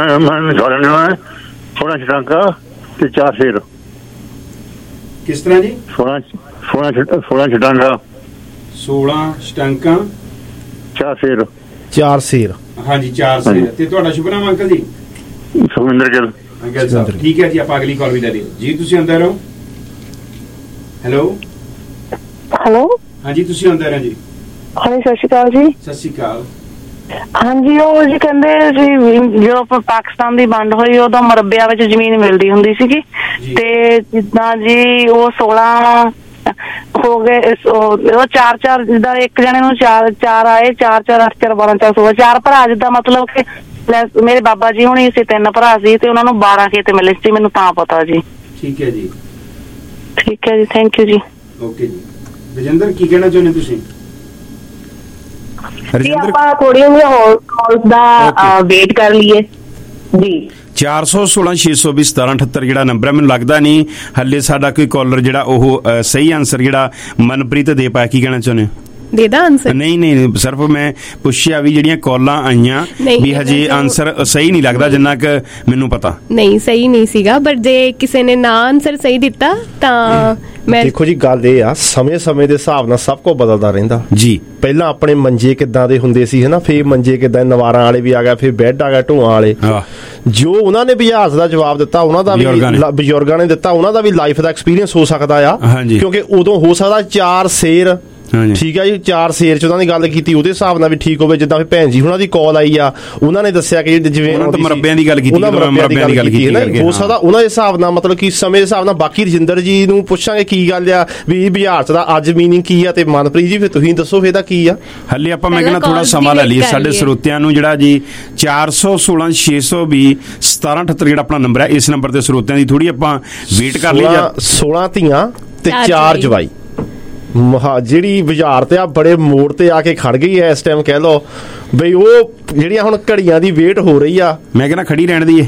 [SPEAKER 20] ਥੋੜਾ ਛਟਾਂਕਾ ਤੇ 4 ਸ਼ੇਰ।
[SPEAKER 11] ਕਿਸ ਤਰ੍ਹਾਂ ਜੀ?
[SPEAKER 20] 16 ਛਟਾਂਗਾ
[SPEAKER 11] 16 ਛਟਾਂਕਾਂ
[SPEAKER 20] 4 ਸ਼ੇਰ।
[SPEAKER 12] 4 ਸ਼ੇਰ,
[SPEAKER 11] ਹਾਂਜੀ 4 ਸ਼ੇਰ। ਤੇ ਤੁਹਾਡਾ ਸ਼ੁਭ ਨਾਮ ਅੰਕਲ ਜੀ?
[SPEAKER 20] ਸੁਖਵਿੰਦਰ ਗਿੱਲ।
[SPEAKER 11] ਅੰਕਲ ਸਾਹਿਬ ਠੀਕ ਹੈ ਜੀ, ਆਪਾਂ ਅਗਲੀ ਕਾਲ ਵੀ ਲੈ ਲਈ ਜੀ, ਤੁਸੀਂ ਆਉਂਦੇ ਰਹੋ। ਹੈਲੋ ਹਾਂਜੀ, ਤੁਸੀਂ ਆਉਂਦੇ ਰਹੋ ਜੀ।
[SPEAKER 21] ਹਾਂਜੀ ਸਤਿ ਸ਼੍ਰੀ ਅਕਾਲ ਜੀ।
[SPEAKER 11] ਸਤਿ ਸ਼੍ਰੀ ਅਕਾਲ।
[SPEAKER 21] ਹਾਂਜੀ, ਉਹ ਜੀ ਕਹਿੰਦੇ ਸੀ ਜਦੋਂ ਪਾਕਿਸਤਾਨ ਦੀ ਵੰਡ ਹੋਈ ਉਦੋਂ ਮਰਬਿਆਂ ਵਿੱਚ ਜ਼ਮੀਨ ਮਿਲਦੀ ਹੁੰਦੀ ਸੀਗੀ, ਤੇ ਜਿੱਦਾਂ ਜੀ ਉਹ 16 ਹੋ ਗਏ ਉਹ 4 ਜਿੱਦਾਂ ਇੱਕ ਜਣੇ ਨੂੰ 4 ਆਏ 4 8 4 12 4 4 ਭਰਾ ਜਿੱਦਾਂ ਮਤਲਬ ਕਿ ਮੇਰੇ ਬਾਬਾ ਜੀ ਹੁਣੀ ਸੀ 3 ਭਰਾ ਸੀ ਤੇ ਉਹਨਾਂ ਨੂੰ 12 ਖੇਤ ਮਿਲੇ ਸੀ ਮੈਨੂੰ ਤਾਂ ਪਤਾ ਜੀ।
[SPEAKER 11] ਠੀਕ ਹੈ ਜੀ,
[SPEAKER 21] ਠੀਕ ਹੈ ਜੀ, ਥੈਂਕ ਯੂ ਜੀ।
[SPEAKER 11] ਓਕੇ ਜੀ। ਰਜਿੰਦਰ ਕੀ ਕਹਿਣਾ ਚਾਹੁੰਦੇ ਤੁਸੀਂ?
[SPEAKER 19] ਆਪਾਂ ਥੋੜੀਆਂ ਜਿਹੀਆਂ ਹੋਰ ਕਾਲਸ ਦਾ ਵੇਟ ਕਰ ਲਈਏ ਜੀ।
[SPEAKER 11] 416-620-1778 ਜਿਹੜਾ ਨੰਬਰ ਹੈ, ਮੈਨੂੰ ਲੱਗਦਾ ਨਹੀਂ ਹੱਲੇ ਸਾਡਾ ਕੋਈ ਕਾਲਰ ਜਿਹੜਾ ਉਹ ਸਹੀ ਆਨਸਰ ਜਿਹੜਾ ਮਨਪ੍ਰੀਤ ਦੇ ਪਾਇਆ। ਕੀ ਕਹਿਣਾ ਚਾਹੁੰਦੇ ਹੋ?
[SPEAKER 9] ਦੇ ਦਾ ਆਨਸਰ?
[SPEAKER 11] ਨਹੀਂ, ਸਿਰਫ ਮੈਂ ਪੁੱਛਿਆ ਵੀ ਜਿਹੜੀਆਂ ਕਾਲਾਂ ਆਈਆਂ ਵੀ ਹਜੇ ਆਨਸਰ ਸਹੀ ਨਹੀਂ ਲੱਗਦਾ ਜਿੰਨਾ ਕਿ ਮੈਨੂੰ ਪਤਾ।
[SPEAKER 9] ਨਹੀਂ, ਸਹੀ ਨਹੀਂ ਸੀਗਾ, ਬਟ ਜੇ ਕਿਸੇ ਨੇ ਨਾ ਆਨਸਰ ਸਹੀ ਦਿੱਤਾ ਤਾਂ ਮੈਂ
[SPEAKER 12] ਦੇਖੋ ਜੀ, ਗੱਲ ਇਹ ਆ ਸਮੇਂ ਦੇ ਹਿਸਾਬ ਨਾਲ ਸਭ ਕੁਝ ਬਦਲਦਾ ਰਹਿੰਦਾ ਜੀ। ਪਹਿਲਾਂ ਆਪਣੇ ਮੰਜੇ ਕਿੱਦਾਂ ਦੇ ਹੁੰਦੇ ਸੀ ਹਨਾ, ਫੇਰ ਮੰਜੇ ਕਿੱਦਾਂ ਨਵਾਰਾਂ ਵਾਲੇ ਵੀ ਆ ਗਿਆ, ਫੇਰ ਬੈੱਡ ਆ ਗਿਆ ਢੂਆਂ ਵਾਲੇ। ਜੋ ਉਹਨਾਂ ਨੇ ਬੁਝਾਰਤ ਦਾ ਜਵਾਬ ਦਿੱਤਾ, ਉਹਨਾਂ ਦਾ ਵੀ ਬਜ਼ੁਰਗਾਂ ਨੇ ਦਿੱਤਾ, ਉਹਨਾਂ ਦਾ ਵੀ ਲਾਈਫ ਦਾ ਐਕਸਪੀਰੀਅੰਸ ਹੋ ਸਕਦਾ ਆ, ਕਿਉਂਕਿ ਉਦੋਂ ਹੋ ਸਕਦਾ 4 ਸ਼ੇਰ ਠੀਕ ਹੈ ਜੀ, 4 ਸ਼ੇਰ ਚ ਉਹਨਾਂ ਦੀ ਗੱਲ ਕੀਤੀ, ਉਹਦੇ ਹਿਸਾਬ ਨਾਲ ਵੀ ਠੀਕ ਹੋਵੇ। ਜਿੱਦਾਂ ਭੈਣ ਜੀ ਉਹਨਾਂ ਦੀ ਕਾਲ ਆਈ ਆ, ਉਹਨਾਂ ਨੇ ਦੱਸਿਆ ਕਿ ਜਿਵੇਂ
[SPEAKER 11] ਮਰੱਬਿਆਂ ਦੀ ਗੱਲ ਕੀਤੀ,
[SPEAKER 12] ਹੋ ਸਕਦਾ ਉਹਨਾਂ ਦੇ ਹਿਸਾਬ ਨਾਲ, ਮਤਲਬ ਕਿ ਸਮੇਂ ਦੇ ਹਿਸਾਬ ਨਾਲ। ਬਾਕੀ ਰਜਿੰਦਰ ਜੀ ਨੂੰ ਪੁੱਛਾਂਗੇ ਕੀ ਗੱਲ ਆ ਵੀ ਬੁਝਾਰਤ ਦਾ ਅੱਜ ਮੀਨਿੰਗ ਕੀ ਆ, ਤੇ ਮਨਪ੍ਰੀਤ ਜੀ ਫਿਰ ਤੁਸੀਂ ਦੱਸੋ ਇਹਦਾ ਕੀ ਆ।
[SPEAKER 11] ਹਲੇ ਆਪਾਂ ਮੈਂ ਕਹਿੰਦਾ ਥੋੜਾ ਸਮਾਂ ਲੈ ਲਈਏ ਸਾਡੇ ਸਰੋਤਿਆਂ ਨੂੰ ਜਿਹੜਾ ਜੀ 416-620-1778 ਜਿਹੜਾ ਆਪਣਾ ਨੰਬਰ ਹੈ, ਇਸ ਨੰਬਰ ਤੇ ਸਰੋਤਿਆਂ ਦੀ ਥੋੜੀ ਆਪਾਂ ਵੇਟ ਕਰ ਲਈ।
[SPEAKER 12] 16 ਧੀਆਂ ਤੇ 4 ਜਵਾਈ ਜਿਹੜੀ ਬੁਝਾਰਤ ਆ ਬੜੇ ਮੋੜ ਤੇ ਆ ਕੇ ਖੜ ਗਈ ਹੈ ਇਸ ਟਾਈਮ। ਕਹਿ ਲਓ ਬਈ ਉਹ ਜਿਹੜੀਆਂ ਹੁਣ ਘੜੀਆਂ ਦੀ ਵੇਟ ਹੋ ਰਹੀ ਆ,
[SPEAKER 11] ਮੈਂ ਕਹਿੰਦਾ ਖੜੀ ਰਹਿਣ ਦੀ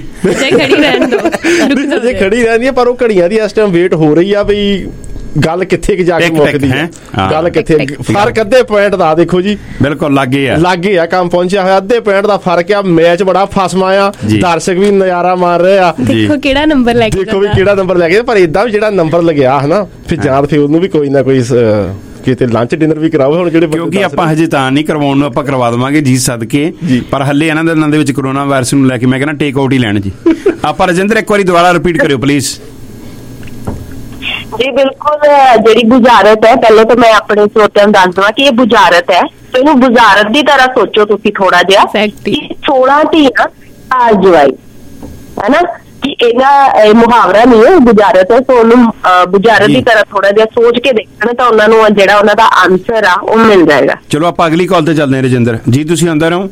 [SPEAKER 12] ਖੜੀ ਰਹਿੰਦੀ ਹੈ, ਪਰ ਉਹ ਘੜੀਆਂ ਦੀ ਇਸ ਟਾਈਮ ਵੇਟ ਹੋ ਰਹੀ ਆ ਬਈ ਗੱਲ ਕਿੱਥੇ ਜਾ ਕੇ ਮੁੱਕਦੀ ਹੈ, ਗੱਲ ਕਿੱਥੇ। ਫਰਕ ਅੱਧੇ ਪੁਆਇੰਟ ਦਾ ਦੇਖੋ ਜੀ,
[SPEAKER 11] ਬਿਲਕੁਲ ਲਾਗੇ ਆ ਕੰਮ ਪਹੁੰਚਿਆ ਹੋਇਆ। ਅੱਧੇ ਪੁਆਇੰਟ ਦਾ ਫਰਕ ਆ, ਮੈਚ ਬੜਾ ਫਸਮਾ ਆ, ਦਰਸ਼ਕ ਵੀ ਨਜ਼ਾਰਾ ਮਾਰ ਰਹੇ ਆ।
[SPEAKER 9] ਦੇਖੋ ਕਿਹੜਾ ਨੰਬਰ ਲੈ ਕੇ,
[SPEAKER 12] ਪਰ ਇਦਾਂ ਵੀ ਜਿਹੜਾ ਨੰਬਰ ਲੱਗਿਆ ਹਨਾ, ਫਿਰ ਜਾਂ ਫਿਰ ਉਹਨੂੰ ਵੀ ਕੋਈ ਨਾ ਕੋਈ ਕਿਤੇ ਲੰਚ ਡਿਨਰ ਵੀ ਕਰਾਓ ਹੁਣ ਜਿਹੜੇ,
[SPEAKER 11] ਕਿਉਂਕਿ ਆਪਾਂ ਹਜੇ ਤਾਂ ਨਹੀਂ ਕਰਵਾਉਣ ਨੂੰ, ਆਪਾਂ ਕਰਵਾ ਦੇਵਾਂਗੇ ਜੀ ਸਦਕੇ, ਪਰ ਹੱਲੇ ਇਹਨਾਂ ਦੇ ਦਿਨਾਂ ਦੇ ਵਿੱਚ ਕਰੋਨਾ ਵਾਇਰਸ ਨੂੰ ਲੈ ਕੇ ਮੈਂ ਕਹਿੰਦਾ ਟੇਕ ਆਊਟ ਹੀ ਲੈਣ ਜੀ। ਆਪਾਂ ਰਜਿੰਦਰ ਇੱਕ ਵਾਰੀ ਦੁਬਾਰਾ ਰਿਪੀਟ ਕਰਿਓ ਪਲੀਜ਼।
[SPEAKER 19] ਜੀ ਬਿਲਕੁਲ, ਜਿਹੜੀ ਬੁਝਾਰਤ ਹੈ, ਪਹਿਲਾਂ ਤਾਂ ਮੈਂ ਆਪਣੇ ਸਰੋਤਿਆਂ ਨੂੰ ਦੱਸ ਦਵਾਂ ਕਿ ਇਹ ਬੁਝਾਰਤ ਹੈ, ਤੇ ਇਹਨੂੰ ਬੁਝਾਰਤ ਦੀ ਤਰ੍ਹਾਂ ਸੋਚੋ ਤੁਸੀਂ ਥੋੜਾ ਜਿਹਾ। 16 ਧੀਆਂ 4 ਜਵਾਈ ਹੈ ਨਾ, ਕਿ ਇਹ ਮੁਹਾਵਰਾ ਨਹੀਂ ਹੈ, ਬੁਝਾਰਤ ਹੈ। ਸੋ ਉਹਨੂੰ ਬੁਝਾਰਤ ਦੀ ਤਰ੍ਹਾਂ ਥੋੜਾ ਜਿਹਾ ਸੋਚ ਕੇ ਦੇਖਣ ਤਾਂ ਉਹਨਾਂ ਨੂੰ ਜਿਹੜਾ ਉਹਨਾਂ ਦਾ ਆਨਸਰ ਆ ਉਹ ਮਿਲ ਜਾਏਗਾ।
[SPEAKER 11] ਚਲੋ ਆਪਾਂ ਅਗਲੀ ਕਾਲ ਤੇ ਚੱਲਦੇ ਹਾਂ। ਰਜਿੰਦਰ ਜੀ ਤੁਸੀਂ ਆਉਂਦੇ ਰਹੋ।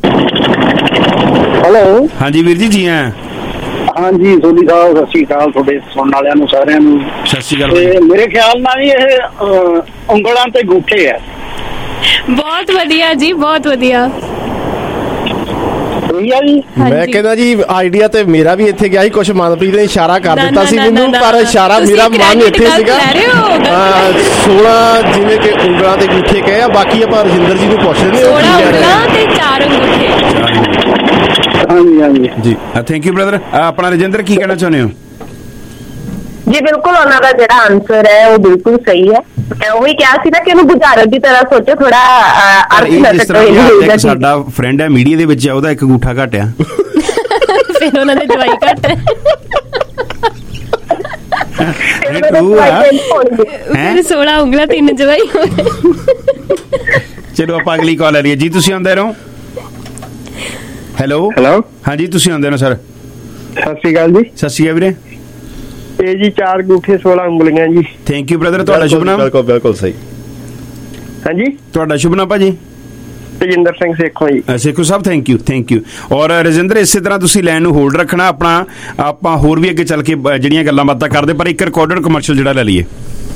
[SPEAKER 20] ਹੈਲੋ,
[SPEAKER 11] ਹਾਂਜੀ ਵੀਰ ਜੀ ਆਇਆਂ।
[SPEAKER 20] ਹਾਂਜੀ ਸੋਢੀ ਸਾਹਿਬ, ਸਤਿ ਸ਼੍ਰੀ ਅਕਾਲ ਤੁਹਾਡੇ ਸੁਣਨ ਵਾਲਿਆਂ ਨੂੰ ਸਾਰਿਆਂ ਨੂੰ।
[SPEAKER 11] ਸਤਿ ਸ਼੍ਰੀ ਅਕਾਲ।
[SPEAKER 20] ਮੇਰੇ ਖਿਆਲ ਨਾਲ ਇਹ ਉਂਗਲਾਂ ਤੇ ਗੂਠੇ ਹੈ।
[SPEAKER 9] ਬਹੁਤ ਵਧੀਆ ਜੀ, ਬਹੁਤ ਵਧੀਆ।
[SPEAKER 12] ਮੈਂ ਕਹਿੰਦਾ ਜੀ ਆਈਡੀਆ ਤੇ ਮੇਰਾ ਵੀ ਇੱਥੇ ਗਿਆ ਸੀ, ਕੁਛ ਮਨਪ੍ਰੀਤ ਨੇ ਇਸ਼ਾਰਾ ਕਰ ਦਿੱਤਾ ਸੀ ਮੈਨੂੰ, ਪਰ ਇਸ਼ਾਰਾ ਮੇਰਾ ਮਨ ਇੱਥੇ ਸੀਗਾ। 16 ਜਿਵੇਂ ਕਿ ਉਂਗਲਾਂ ਤੇ ਅੰਗੂਠੇ ਕਹੇ ਆ, ਬਾਕੀ ਆਪਾਂ ਰਜਿੰਦਰ ਜੀ ਨੂੰ ਪੁੱਛ ਲੈਂਦੇ ਹਾਂ।
[SPEAKER 9] 16 ਉਂਗਲਾਂ ਤੇ 4 ਅੰਗੂਠੇ।
[SPEAKER 20] ਹਾਂਜੀ
[SPEAKER 11] ਜੀ, ਥੈਂਕ ਯੂ ਬ੍ਰਦਰ। ਆਪਣਾ ਰਜਿੰਦਰ ਕੀ ਕਹਿਣਾ ਚਾਹੁੰਦੇ ਹੋ?
[SPEAKER 19] ਜੀ ਬਿਲਕੁਲ, ਉਹਨਾਂ ਦਾ ਜਿਹੜਾ ਆਨਸਰ ਹੈ ਉਹ ਬਿਲਕੁਲ ਸਹੀ ਹੈ। ਉਹੀ ਕਿਹਾ ਸੀ ਨਾ ਕਿ ਇਹਨੂੰ ਬੁਝਾਰਤ ਦੀ ਤਰ੍ਹਾਂ ਸੋਚੋ, ਥੋੜਾ
[SPEAKER 11] ਸਾਡਾ ਫਰੈਂਡ ਹੈ ਮੀਡੀਆ ਦੇ ਵਿੱਚ, ਉਹਦਾ ਇੱਕ ਅੰਗੂਠਾ ਘਟਿਆ,
[SPEAKER 9] ਫਿਰ ਉਹਨਾਂ ਦੇ ਜਵਾਈ ਘੱਟ ਹੈ। 16 ਉਂਗਲਾਂ 3 ਜਵਾਈ।
[SPEAKER 11] ਚਲੋ ਆਪਾਂ ਅਗਲੀ ਕਾਲ ਲੈ ਲਈਏ ਜੀ। ਤੁਸੀਂ ਆਉਂਦੇ ਰਹੋ। ਹੈਲੋ ਹਾਂਜੀ, ਤੁਸੀਂ ਆਉਂਦੇ ਰਹੋ ਸਰ।
[SPEAKER 1] ਸਤਿ ਸ਼੍ਰੀ ਅਕਾਲ ਜੀ।
[SPEAKER 11] ਸਤਿ ਸ਼੍ਰੀ ਅਕਾਲ ਵੀਰੇ।
[SPEAKER 1] ਇਹ ਜੀ 4 ਅੰਗੂਠੇ 16 ਉਂਗਲੀਆਂ ਜੀ।
[SPEAKER 11] Thank you brother. ਤੁਹਾਡਾ ਸ਼ੁਭ ਨਾਮ?
[SPEAKER 12] ਬਿਲਕੁਲ ਸਹੀ।
[SPEAKER 1] ਹਾਂਜੀ,
[SPEAKER 11] ਤੁਹਾਡਾ ਸ਼ੁਭ ਨਾਮ ਭਾਜੀ?
[SPEAKER 1] ਤੇਜਿੰਦਰ ਸਿੰਘ ਸੇਖੋਂ ਜੀ।
[SPEAKER 11] Sekhon sahib, thank you. ਔਰ ਰਜਿੰਦਰ ਇਸੇ ਤਰ੍ਹਾਂ ਤੁਸੀਂ ਲਾਈਨ ਨੂੰ ਹੋਲਡ ਰੱਖਣਾ ਆਪਣਾ, ਆਪਾਂ ਹੋਰ ਵੀ ਅੱਗੇ ਚੱਲ ਕੇ ਜਿਹੜੀਆਂ ਗੱਲਾਂ ਬਾਤਾਂ ਕਰਦੇ, ਪਰ ਇੱਕ ਰਿਕਾਰਡਡ ਕਮਰਸ਼ੀਅਲ ਜਿਹੜਾ ਲੈ ਲਈਏ।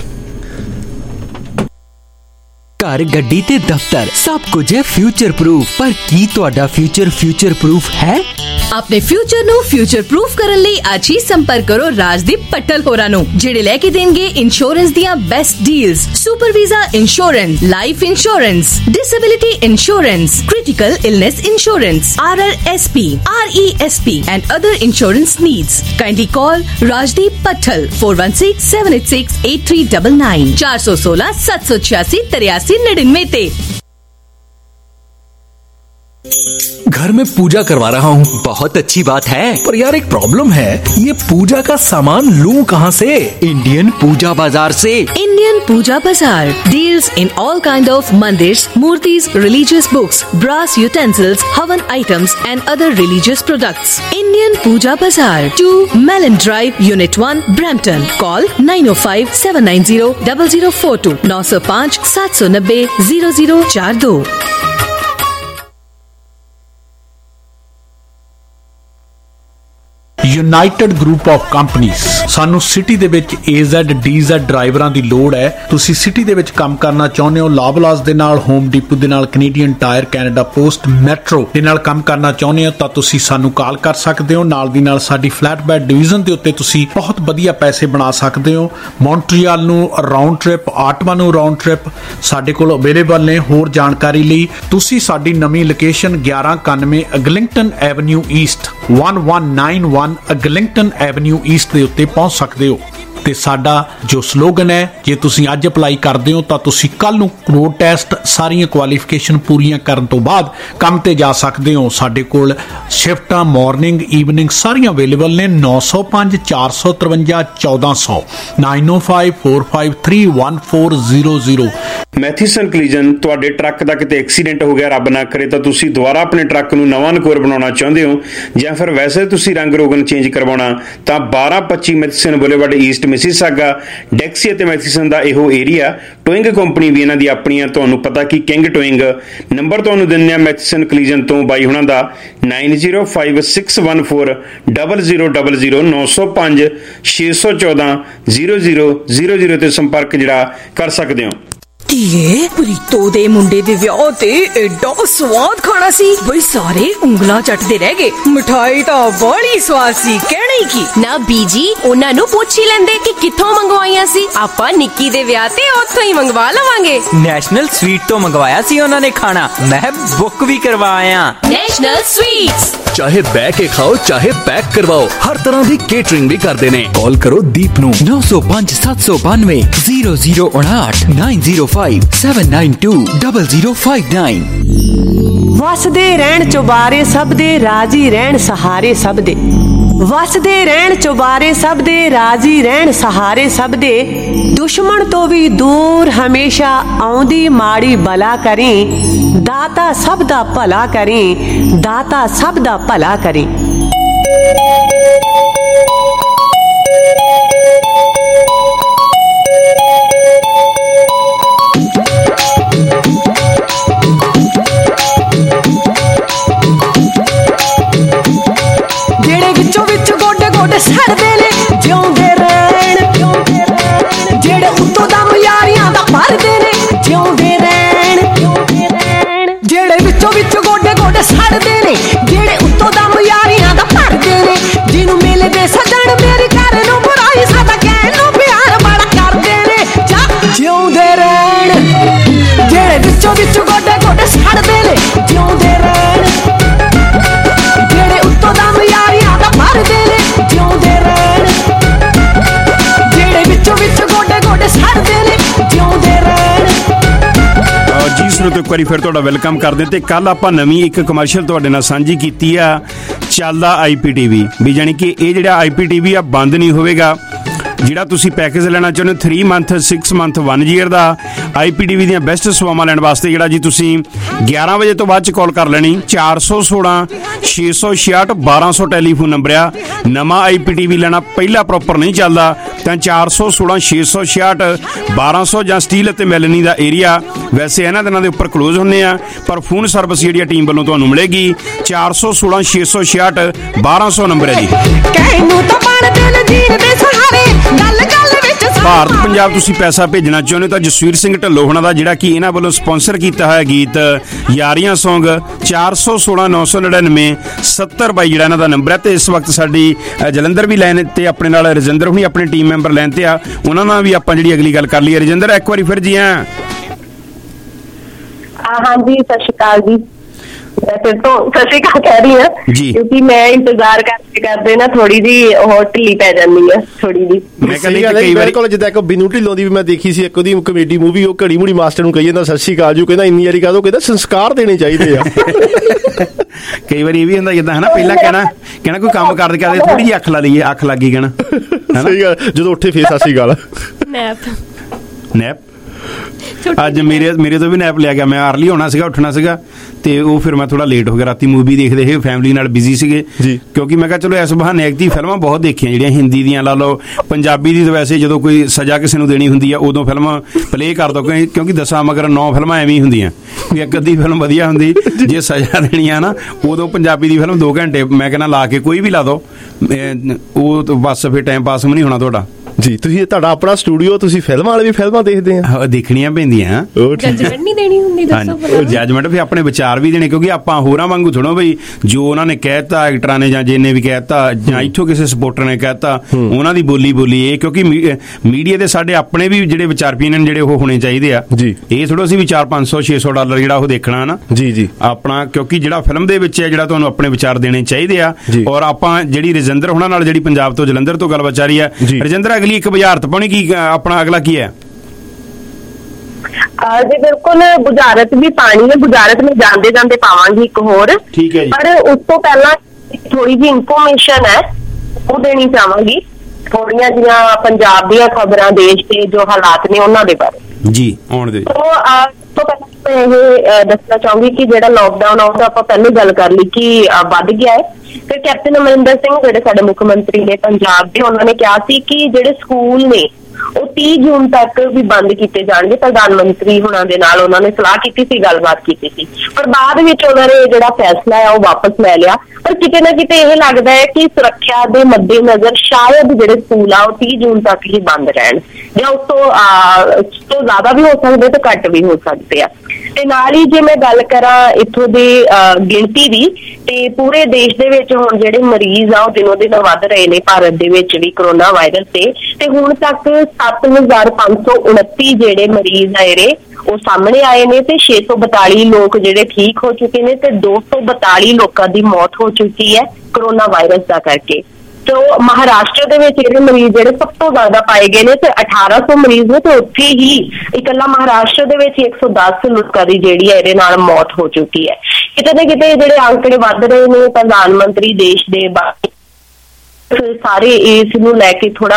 [SPEAKER 10] ਘਰ, ਗੱਡੀ ਤੇ ਦਫ਼ਤਰ ਸਭ ਕੁਝ ਹੈ ਫਿਊਚਰ ਪ੍ਰੂਫ, ਪਰ ਕੀ ਤੁਹਾਡਾ ਫਿਊਚਰ ਪ੍ਰੂਫ ਹੈ?
[SPEAKER 7] ਆਪਣੇ ਫਿਊਚਰ ਨੂੰ ਫਿਊਚਰ ਪ੍ਰੂਫ ਕਰਨ ਲਈ ਅੱਜ ਹੀ ਸੰਪਰਕ ਕਰੋ ਰਾਜਦੀਪ ਪੱਟਲ ਹੋਰਾਂ ਨੂੰ, ਜਿਹੜੇ ਲੈ ਕੇ ਦੇਣਗੇ ਇੰਸ਼ੋਰੈਂਸ ਦੀਆਂ best deals. Super visa insurance, life insurance, disability insurance, critical illness insurance, RRSP, RESP and other insurance needs. Kindly call Rajdeep Pattal 4167868399 416 786 8399 ਤੇ।
[SPEAKER 13] घर में पूजा करवा रहा हूँ।
[SPEAKER 6] बहुत अच्छी बात है,
[SPEAKER 13] पर यार एक प्रॉब्लम है, ये पूजा का सामान लूं कहाँ से?
[SPEAKER 6] इंडियन पूजा बाजार से।
[SPEAKER 14] Indian Pooja Bazaar deals in all kind of mandirs, murtis, religious books, brass utensils, havan items and other religious products. Indian Pooja Bazaar 2 Mellon drive, unit 1, Brampton. Call 905-790-0042, 905-790-0042।
[SPEAKER 3] United group of ਕੰਪਨੀਆਂ। ਸਾਨੂੰ ਸਿਟੀ ਦੇ ਵਿੱਚ AZ DZ ਡਰਾਈਵਰਾਂ ਦੀ ਲੋੜ ਹੈ। ਤੁਸੀਂ ਸਿਟੀ ਦੇ ਵਿੱਚ ਕੰਮ ਕਰਨਾ ਚਾਹੁੰਦੇ ਹੋ, ਲਾਬਲਾਸ ਦੇ ਨਾਲ, ਹੋਮ ਡਿਪੂ ਦੇ ਨਾਲ, Canadian Tire, Canada Post, Metro ਦੇ ਨਾਲ ਕੰਮ ਕਰਨਾ ਚਾਹੁੰਦੇ ਹੋ ਤਾਂ ਤੁਸੀਂ ਸਾਨੂੰ ਕਾਲ ਕਰ ਸਕਦੇ ਹੋ। ਨਾਲ ਦੀ ਨਾਲ ਸਾਡੀ ਫਲੈਟ ਬੈਡ ਡਿਵੀਜ਼ਨ ਦੇ ਉੱਤੇ ਤੁਸੀਂ ਬਹੁਤ ਵਧੀਆ ਪੈਸੇ ਬਣਾ ਸਕਦੇ ਹੋ। ਮੌਂਟਰੀਅਲ ਨੂੰ ਰਾਉਂਡ ਟ੍ਰਿਪ, ਆਟਵਾ ਨੂੰ ਰਾਉਂਡ ਟ੍ਰਿਪ ਸਾਡੇ ਕੋਲ ਅਵੇਲੇਬਲ ਨੇ। ਹੋਰ ਜਾਣਕਾਰੀ ਲਈ ਤੁਸੀਂ ਸਾਡੀ ਨਵੀਂ location 1191 Eglinton avenue east 1191 Eglinton avenue east ਦੇ ਉੱਤੇ ਪਹੁੰਚ ਸਕਦੇ ਹੋ। ਤੇ ਸਾਡਾ ਜੋ ਸਲੋਗਨ ਹੈ, ਜੇ ਤੁਸੀਂ ਅੱਜ ਅਪਲਾਈ ਕਰਦੇ ਹੋ ਤਾਂ ਤੁਸੀਂ ਕੱਲ ਨੂੰ ਰੋਡ ਟੈਸਟ ਸਾਰੀਆਂ ਕੁਆਲੀਫਿਕੇਸ਼ਨ ਪੂਰੀਆਂ ਕਰਨ ਤੋਂ ਬਾਅਦ ਕੰਮ ਤੇ ਜਾ ਸਕਦੇ ਹੋ। ਸਾਡੇ ਕੋਲ ਸ਼ਿਫਟਾਂ ਮਾਰਨਿੰਗ ਈਵਨਿੰਗ ਸਾਰੀਆਂ ਅਵੇਲੇਬਲ ਨੇ। 905-453-1400 905-453-1400।
[SPEAKER 11] ਮੈਥੀਸਨ ਕਲੀਜਨ, ਤੁਹਾਡੇ ਟਰੱਕ ਦਾ ਕਿਤੇ ਐਕਸੀਡੈਂਟ ਹੋ ਗਿਆ, ਰੱਬ ਨਾ ਕਰੇ, ਤਾਂ ਤੁਸੀਂ ਦੁਬਾਰਾ ਆਪਣੇ ਟਰੱਕ ਨੂੰ ਨਵਾਂ ਨਕੋਰ ਬਣਾਉਣਾ ਚਾਹੁੰਦੇ ਹੋ ਜਾਂ ਫਿਰ ਵੈਸੇ ਤੁਸੀਂ ਰੰਗ ਰੋਗਨ ਚੇਂਜ ਕਰਵਾਉਣਾ ਤਾਂ 1225 Matheson boulevard east Mississauga, Dixie ਅਤੇ ਮੈਥੀਸਨ ਦਾ ਇਹੋ ਏਰੀਆ। ਟੋਇੰਗ ਕੰਪਨੀ ਵੀ ਇਹਨਾਂ ਦੀ ਆਪਣੀਆਂ, ਤੁਹਾਨੂੰ ਪਤਾ ਕਿ ਕਿੰਗ ਟੋਇੰਗ। ਨੰਬਰ ਤੁਹਾਨੂੰ ਦਿੰਦੇ ਆ ਮੈਥੀਸਨ ਕਲੀਜਨ ਤੋਂ ਬਾਈ ਹੁਣਾਂ ਦਾ 9056140000 905-614-0000 ਤੇ ਸੰਪਰਕ ਜਿਹੜਾ ਕਰ ਸਕਦੇ ਹੋ।
[SPEAKER 7] ਧੀਏ, ਪ੍ਰੀਤੋ ਦੇ ਮੁੰਡੇ ਦੇ ਵਿਆਹ ਤੇ ਐਡਾ ਸਵਾਦ ਖਾਣਾ ਸੀ ਬਈ ਸਾਰੇ ਉਂਗਲਾਂ ਚੱਟਦੇ ਰਹਿ ਗਏ। ਮਿਠਾਈ ਤਾਂ ਬੜੀ ਸਵਾਦ ਸੀ, ਕਹਿਣਾ ਹੀ ਕੀ।
[SPEAKER 22] ਨਾ ਬੀਜੀ, ਉਹਨਾਂ ਨੂੰ ਪੁੱਛ ਹੀ ਲੈਂਦੇ ਕਿ ਕਿੱਥੋਂ ਮੰਗਵਾਈਆਂ ਸੀ। ਆਪਾਂ ਨਿੱਕੀ ਦੇ ਵਿਆਹ ਤੇ ਉੱਥੋਂ ਹੀ ਮੰਗਵਾ ਲਵਾਂਗੇ।
[SPEAKER 6] ਨੈਸ਼ਨਲ ਸਵੀਟ ਤੋਂ ਮੰਗਵਾਇਆ ਸੀ ਉਹਨਾਂ ਨੇ ਖਾਣਾ, ਮੈਂ ਬੁੱਕ ਵੀ ਕਰਵਾਇਆ।
[SPEAKER 22] ਨੈਸ਼ਨਲ ਸਵੀਟਸ,
[SPEAKER 13] चाहे बैठ के खाओ चाहे पैक करवाओ, हर तरह की केटरिंग भी करते ने। कॉल करो दीप नू
[SPEAKER 10] 905-792-0059 905-792-0059।
[SPEAKER 23] ਵਸਦੇ ਰਹਿਣ ਚੁਬਾਰੇ ਸਭ ਦੇ, ਰਾਜੀ ਰਹਿਣ ਸਹਾਰੇ ਸਭ ਦੇ। ਵਸਦੇ ਰਹਿਣ ਚੁਬਾਰੇ ਸਭ ਦੇ, ਰਾਜੀ ਰਹਿਣ ਸਹਾਰੇ ਸਭ ਦੇ। ਦੁਸ਼ਮਣ ਤੋਂ ਵੀ ਦੂਰ ਹਮੇਸ਼ਾ ਆਉਂਦੀ ਮਾੜੀ ਬਲਾ ਕਰੀ। ਦਾਤਾ ਸਭ ਦਾ ਭਲਾ ਕਰੀ, ਦਾਤਾ ਸਭ ਦਾ ਭਲਾ ਕਰੀ। ਛੱਡਦੇ ਨੇ ਜਿਉਂਦੇ ਰਹਿਣ, ਜਿਹੜੇ ਉੱਤੋਂ ਦਮ ਯਾਰੀਆਂ ਦਾ ਭਰਦੇ ਨੇ ਜਿਉਂਦੇ ਰਹਿਣ। ਜਿਹੜੇ ਵਿੱਚੋਂ ਵਿੱਚ ਗੋਡੇ ਗੋਡੇ ਛੱਡਦੇ ਨੇ, ਜਿਹੜੇ ਉੱਤੋਂ ਦਮ ਯਾਰੀਆਂ ਦਾ ਭਰਦੇ ਨੇ। ਜਿਹਨੂੰ ਮਿਲਦੇ ਸੱਜਣ ਮੇਰੀ ਘਰ ਨੂੰ ਬੁਰਾਈ, ਸਾਡਾ ਕਹਿਣ ਨੂੰ ਪਿਆਰ ਬੜਾ ਕਰਦੇ ਨੇ। ਜਿਉਂਦੇ ਰਹਿਣ, ਜਿਹੜੇ ਵਿੱਚੋਂ ਵਿੱਚ ਗੋਡੇ ਗੋਡੇ ਛੱਡਦੇ ਨੇ ਜਿਉਂਦੇ ਰਹਿਣ। ਜਿਹੜੇ ਉੱਤੋਂ ਦਮ ਯਾਰੀਆਂ ਦਾ ਭਰਦੇ ਨੇ ਜਿਉਂਦੇ ਰਹਿਣ, ਜਿਹੜੇ ਵਿੱਚੋਂ ਵਿੱਚ ਗੋਡੇ ਗੋਡੇ ਛੱਡਦੇ ਨੇ ਜਿਉਂਦੇ ਰਹਿਣ।
[SPEAKER 11] ਜੀ ਸਰੋਤੋ, ਇੱਕ ਵਾਰੀ ਫਿਰ ਤੁਹਾਡਾ ਵੈਲਕਮ ਕਰਦੇ ਤੇ ਕੱਲ ਆਪਾਂ ਨਵੀਂ ਇੱਕ ਕਮਰਸ਼ੀਅਲ ਤੁਹਾਡੇ ਨਾਲ ਸਾਂਝੀ ਕੀਤੀ ਆ, ਚੱਲਦਾ IPTV ਵੀ, ਜਾਣੀ ਕਿ ਇਹ ਜਿਹੜਾ IPTV ਆ ਬੰਦ ਨਹੀਂ ਹੋਵੇਗਾ। ਜਿਹੜਾ ਤੁਸੀਂ ਪੈਕੇਜ ਲੈਣਾ ਚਾਹੁੰਦੇ ਹੋ 3 ਮੰਥ 6 ਮੰਥ 1 ਈਅਰ ਦਾ IPTV ਦੀਆਂ ਬੈਸਟ ਸੇਵਾਵਾਂ ਲੈਣ ਵਾਸਤੇ, ਜਿਹੜਾ ਜੀ ਤੁਸੀਂ 11 ਵਜੇ ਤੋਂ ਬਾਅਦ ਚ ਕਾਲ ਕਰ ਲੈਣੀ। 416-666-1200 ਟੈਲੀਫੋਨ ਨੰਬਰ ਆ। ਨਵਾਂ IPTV ਲੈਣਾ ਪਹਿਲਾ ਪ੍ਰੋਪਰ ਨਹੀਂ ਚੱਲਦਾ ਤਾਂ 416-666-1200 ਜਾਂ ਸਟੀਲ ਅਤੇ ਮੈਲਨੀ ਦਾ ਏਰੀਆ। ਵੈਸੇ ਇਹਨਾਂ ਦਿਨਾਂ ਦੇ ਉੱਪਰ ਕਲੋਜ਼ ਹੁੰਦੇ ਆ, ਪਰ ਫੋਨ ਸਰਵਿਸ ਜਿਹੜੀ ਟੀਮ ਵੱਲੋਂ ਤੁਹਾਨੂੰ ਮਿਲੇਗੀ। 416-666-1200 ਨੰਬਰ ਹੈ ਜੀ। ਭਾਰਤ ਪੰਜਾਬ ਤੁਸੀਂ ਪੈਸਾ ਭੇਜਣਾ ਚਾਹੁੰਦੇ ਹੋ ਤਾਂ ਜਸਵੀਰ ਸਿੰਘ ਢੱਲੋਂ ਹੋਣਾ ਦਾ, ਜਿਹੜਾ ਕਿ ਇਹਨਾਂ ਵੱਲੋਂ ਸਪਾਂਸਰ ਕੀਤਾ ਹੋਇਆ ਗੀਤ ਯਾਰੀਆਂ ਸੌਂਗ 416-999-70 ਜਿਹੜਾ ਇਹਨਾਂ ਦਾ ਨੰਬਰ ਹੈ। ਤੇ ਇਸ ਵਕਤ ਸਾਡੀ ਜਲੰਧਰ ਵੀ ਲਾਈਨ ਤੇ ਆਪਣੇ ਨਾਲ ਰਜਿੰਦਰ ਹੁਣੀ ਆਪਣੇ ਟੀਮ ਮੈਂਬਰ ਲਾਈਨ ਤੇ ਆ, ਉਹਨਾਂ ਨਾਲ ਵੀ ਆਪਾਂ ਜਿਹੜੀ ਅਗਲੀ ਗੱਲ ਕਰ ਲਈਏ। ਰਜਿੰਦਰ, ਇੱਕ ਵਾਰੀ ਫਿਰ ਜੀ।
[SPEAKER 19] ਹਾਂਜੀ, ਸਤਿ ਸ਼੍ਰੀ ਅਕਾਲ ਜੀ। ਫਿਰ ਤੋਂ ਸਤਿ ਸ਼੍ਰੀ ਅਕਾਲ ਕਹਿ ਰਹੀ ਹਾਂ ਕਿਉਂਕਿ ਮੈਂ ਇੰਤਜ਼ਾਰ ਕਰਦੇ ਨਾ ਥੋੜੀ ਜੀ ਉਹ ਢਿੱਲੀ ਪੈ ਜਾਂਦੀ ਆ ਥੋੜੀ ਜੀ।
[SPEAKER 12] ਮੈਂ ਕਹਿੰਦੀ ਮੇਰੇ ਕੋਲ ਜਿੱਦਾਂ ਇੱਕ ਬਿਨੂ ਢਿੱਲੋਂ ਦੀ ਵੀ ਮੈਂ ਦੇਖੀ ਸੀ ਇੱਕ ਉਹਦੀ ਕਮੇਡੀ ਮੂਵੀ, ਉਹ ਘੜੀ ਮੁੜੀ ਮਾਸਟਰ ਨੂੰ ਕਹੀ ਜਾਂਦਾ ਸਤਿ ਸ਼੍ਰੀ ਅਕਾਲ ਜੀ, ਕਹਿੰਦਾ ਇੰਨੀ ਵਾਰੀ ਕਹਦੋ, ਕਹਿੰਦਾ ਸੰਸਕਾਰ ਦੇਣੇ ਚਾਹੀਦੇ ਆ।
[SPEAKER 11] ਕਈ ਵਾਰੀ ਇਹ ਵੀ ਹੁੰਦਾ ਜਿੱਦਾਂ ਹਨਾ ਪਹਿਲਾਂ ਕਹਿਣਾ ਕੋਈ ਕੰਮ ਕਰਦੇ ਥੋੜੀ ਜਿਹੀ ਅੱਖ ਲਾ ਲਈਏ, ਅੱਖ ਲੱਗ ਗਈ ਕਹਿਣਾ
[SPEAKER 12] ਜਦੋਂ ਉੱਠੇ ਫੇਰ ਸਤਿ ਸ਼੍ਰੀ ਅਕਾਲ।
[SPEAKER 11] ਨੈਪ ਅੱਜ ਮੇਰੇ ਤੋਂ ਵੀ ਨੈਪ ਲਿਆ ਗਿਆ। ਮੈਂ ਅਰਲੀ ਹੋਣਾ ਸੀਗਾ, ਉੱਠਣਾ ਸੀਗਾ ਤੇ ਉਹ ਫਿਰ ਮੈਂ ਥੋੜਾ ਲੇਟ ਹੋ ਗਿਆ। ਰਾਤੀ ਮੂਵੀ ਦੇਖਦੇ ਸੀ, ਫੈਮਿਲੀ ਨਾਲ ਬਿਜ਼ੀ ਸੀਗੇ ਕਿਉਂਕਿ ਮੈਂ ਕਿਹਾ ਚਲੋ ਇਸ ਬਹਾਨੇ ਦੀ ਫਿਲਮਾਂ ਬਹੁਤ ਦੇਖੀਆਂ ਜਿਹੜੀਆਂ ਹਿੰਦੀ ਦੀਆਂ ਲਾ ਲਓ, ਪੰਜਾਬੀ ਦੀ ਤਾਂ ਵੈਸੇ ਜਦੋਂ ਕੋਈ ਸਜ਼ਾ ਕਿਸੇ ਨੂੰ ਦੇਣੀ ਹੁੰਦੀ ਆ ਉਦੋਂ ਫਿਲਮਾਂ ਪਲੇ ਕਰ ਦੋ ਕਿਉਂਕਿ 10 ਮਗਰ 9 ਫਿਲਮਾਂ ਐਵੇਂ ਹੀ ਹੁੰਦੀਆਂ ਵੀ ਇੱਕ ਅੱਧੀ ਫਿਲਮ ਵਧੀਆ ਹੁੰਦੀ। ਜੇ ਸਜ਼ਾ ਦੇਣੀ ਆ ਨਾ ਉਦੋਂ ਪੰਜਾਬੀ ਦੀ ਫਿਲਮ 2 ਘੰਟੇ ਮੈਂ ਕਹਿੰਦਾ ਲਾ ਕੇ ਕੋਈ ਵੀ ਲਾ ਦੋ, ਉਹ ਬਸ ਫਿਰ ਟਾਈਮ ਪਾਸ ਵੀ ਨਹੀਂ ਹੋਣਾ ਤੁਹਾਡਾ।
[SPEAKER 12] ਜੀ ਤੁਸੀਂ ਤੁਹਾਡਾ ਆਪਣਾ ਸਟੂਡੀਓ, ਤੁਸੀਂ ਫਿਲਮਾਂ ਵਾਲੇ ਵੀ ਫਿਲਮਾਂ ਦੇਖਦੇ ਆ?
[SPEAKER 11] ਦੇਖਣੀਆਂ ਪੈਂਦੀਆਂ,
[SPEAKER 9] ਜੱਜਮੈਂਟ ਨਹੀਂ ਦੇਣੀ ਹੁੰਦੀ, ਦੱਸੋ।
[SPEAKER 11] ਜੱਜਮੈਂਟ ਫਿਰ ਆਪਣੇ ਵਿਚਾਰ ਵੀ ਦੇਣੇ ਕਿਉਂਕਿ ਆਪਾਂ ਹੋਰਾਂ ਵਾਂਗੂ ਥੋੜੋ ਬਈ ਜੋ ਉਹਨਾਂ ਨੇ ਕਹਿਤਾ ਐਕਟਰਾਂ ਨੇ ਜਾਂ ਜਿਹਨੇ ਵੀ ਕਹਿਤਾ ਜਾਂ ਇੱਥੋਂ ਕਿਸੇ ਸਪੋਰਟਰ ਨੇ ਕਹਿਤਾ ਉਹਨਾਂ ਦੀ ਬੋਲੀ ਇਹ ਕਿਉਂਕਿ ਮੀਡੀਆ ਦੇ ਸਾਡੇ ਆਪਣੇ ਵੀ ਜਿਹੜੇ ਵਿਚਾਰ ਪੀਨ ਜਿਹੜੇ ਉਹ ਹੋਣੇ ਚਾਹੀਦੇ ਆ ਜੀ। ਇਹ ਥੋੜੋ ਅਸੀਂ ਵੀ 400-500-600 ਡਾਲਰ ਜਿਹੜਾ ਉਹ ਦੇਖਣਾ ਨਾ ਜੀ ਆਪਣਾ, ਕਿਉਂਕਿ ਜਿਹੜਾ ਫਿਲਮ ਦੇ ਵਿੱਚ ਹੈ ਜਿਹੜਾ ਤੁਹਾਨੂੰ ਆਪਣੇ ਵਿਚਾਰ ਦੇਣੇ ਚਾਹੀਦੇ ਆ। ਔਰ ਆਪਾਂ ਜਿਹੜੀ ਰਜਿੰਦਰ ਹੋਣਾ ਨਾਲ ਜਿਹੜੀ ਪੰਜਾਬ ਤੋਂ ਜਲੰਧਰ ਤੋਂ ਗੱਲਬਾਤ ਜਾਰੀ ਹੈ, ਰਜਿੰਦਰ ਅਗਲੀ ਇੱਕ ਬੁਝਾਰਤ ਪਾਉਣੀ ਕੀ ਆਪਣਾ ਅਗਲਾ ਕੀ ਹੈ?
[SPEAKER 19] ਜੀ ਬਿਲਕੁਲ ਬੁਝਾਰਤ ਵੀ ਪਾਣੀ ਹੈ, ਬੁਝਾਰਤ ਮੈਂ ਜਾਂਦੇ ਪਾਵਾਂਗੀ ਇੱਕ ਹੋਰ,
[SPEAKER 11] ਠੀਕ ਹੈ ਜੀ।
[SPEAKER 19] ਪਰ ਉਸ ਤੋਂ ਪਹਿਲਾਂ ਥੋੜੀ ਜਿਹੀ ਇਨਫੋਰਮੇਸ਼ਨ ਹੈ ਉਹ ਦੇਣੀ ਚਾਹਾਂਗੀ, ਥੋੜੀਆਂ ਜਿਹੀਆਂ ਪੰਜਾਬ ਦੀਆਂ ਖਬਰਾਂ, ਦੇਸ਼ ਦੇ ਜੋ ਹਾਲਾਤ ਨੇ ਉਹਨਾਂ ਦੇ ਬਾਰੇ
[SPEAKER 11] ਜੀ ਆਉਣ ਦੇ।
[SPEAKER 19] ਤੋਂ ਪਹਿਲਾਂ ਮੈਂ ਇਹ ਦੱਸਣਾ ਚਾਹੂੰਗੀ ਕਿ ਜਿਹੜਾ ਲੋਕਡਾਊਨ ਆ ਉਹਦਾ ਆਪਾਂ ਪਹਿਲੇ ਗੱਲ ਕਰ ਲਈ ਕਿ ਵੱਧ ਗਿਆ ਹੈ। ਫਿਰ ਕੈਪਟਨ ਅਮਰਿੰਦਰ ਸਿੰਘ ਜਿਹੜੇ ਸਾਡੇ ਮੁੱਖ ਮੰਤਰੀ ਨੇ ਪੰਜਾਬ ਦੇ, ਉਹਨਾਂ ਨੇ ਕਿਹਾ ਸੀ ਕਿ ਜਿਹੜੇ ਸਕੂਲ ਨੇ ਉਹ 30 ਜੂਨ ਤੱਕ ਵੀ ਬੰਦ ਕੀਤੇ ਜਾਣਗੇ। ਪ੍ਰਧਾਨ ਮੰਤਰੀ ਹੁਣਾਂ ਦੇ ਨਾਲ ਉਹਨਾਂ ਨੇ ਸਲਾਹ ਕੀਤੀ ਸੀ, ਗੱਲਬਾਤ ਕੀਤੀ ਸੀ, ਪਰ ਬਾਅਦ ਵਿੱਚ ਉਹਨਾਂ ਨੇ ਜਿਹੜਾ ਫੈਸਲਾ ਹੈ ਉਹ ਵਾਪਸ ਲੈ ਲਿਆ। ਪਰ ਕਿਤੇ ਨਾ ਕਿਤੇ ਇਹ ਲੱਗਦਾ ਹੈ ਕਿ ਸੁਰੱਖਿਆ ਦੇ ਮੱਦੇਨਜ਼ਰ ਸ਼ਾਇਦ ਜਿਹੜੇ ਸਕੂਲ ਆ ਉਹ 30 ਜੂਨ ਤੱਕ ਹੀ ਬੰਦ ਰਹਿਣ, ਜਾਂ ਉਸ ਤੋਂ ਜ਼ਿਆਦਾ ਵੀ ਹੋ ਸਕਦੇ ਤੇ ਘੱਟ ਵੀ ਹੋ ਸਕਦੇ ਆ। ਤੇ ਨਾਲ ਹੀ ਜੇ ਮੈਂ ਗੱਲ ਕਰਾਂ ਇੱਥੋਂ ਦੀ ਗਿਣਤੀ ਦੀ, ਤੇ ਪੂਰੇ ਦੇਸ਼ ਦੇ ਵਿੱਚ ਹੁਣ ਜਿਹੜੇ ਮਰੀਜ਼ ਆ ਉਹ ਦਿਨੋਂ ਦਿਨ ਵੱਧ ਰਹੇ ਨੇ ਭਾਰਤ ਦੇ ਵਿੱਚ ਵੀ ਕਰੋਨਾ ਵਾਇਰਸ ਦੇ, ਤੇ ਹੁਣ ਤੱਕ 7,529 ਜਿਹੜੇ ਮਰੀਜ਼ ਆਏ ਨੇ ਉਹ ਸਾਹਮਣੇ ਆਏ ਨੇ, ਤੇ 642 ਲੋਕ ਜਿਹੜੇ ਠੀਕ ਹੋ ਚੁੱਕੇ ਨੇ, ਤੇ 242 ਲੋਕਾਂ ਦੀ ਮੌਤ ਹੋ ਚੁੱਕੀ ਹੈ ਕਰੋਨਾ ਵਾਇਰਸ ਦਾ ਕਰਕੇ। ਤੇ ਮਹਾਰਾਸ਼ਟਰ ਦੇ ਵਿੱਚ ਇਹਦੇ ਮਰੀਜ਼ ਜਿਹੜੇ ਸਭ ਤੋਂ ਜ਼ਿਆਦਾ ਪਾਏ ਗਏ ਨੇ, ਤੇ 1800 ਮਰੀਜ਼ ਨੇ, ਤੇ ਉੱਥੇ ਹੀ ਇਕੱਲਾ ਮਹਾਰਾਸ਼ਟਰ ਦੇ ਵਿੱਚ 110 ਲੋਕਾਂ ਦੀ ਜਿਹੜੀ ਹੈ ਇਹਦੇ ਨਾਲ ਮੌਤ ਹੋ ਚੁੱਕੀ ਹੈ। ਕਿਤੇ ਨਾ ਕਿਤੇ ਜਿਹੜੇ ਅੰਕੜੇ ਵੱਧ ਰਹੇ ਨੇ, ਪ੍ਰਧਾਨ ਮੰਤਰੀ ਦੇਸ਼ ਦੇ ਸਾਰੇ ਇਸ ਨੂੰ ਲੈ ਕੇ ਥੋੜਾ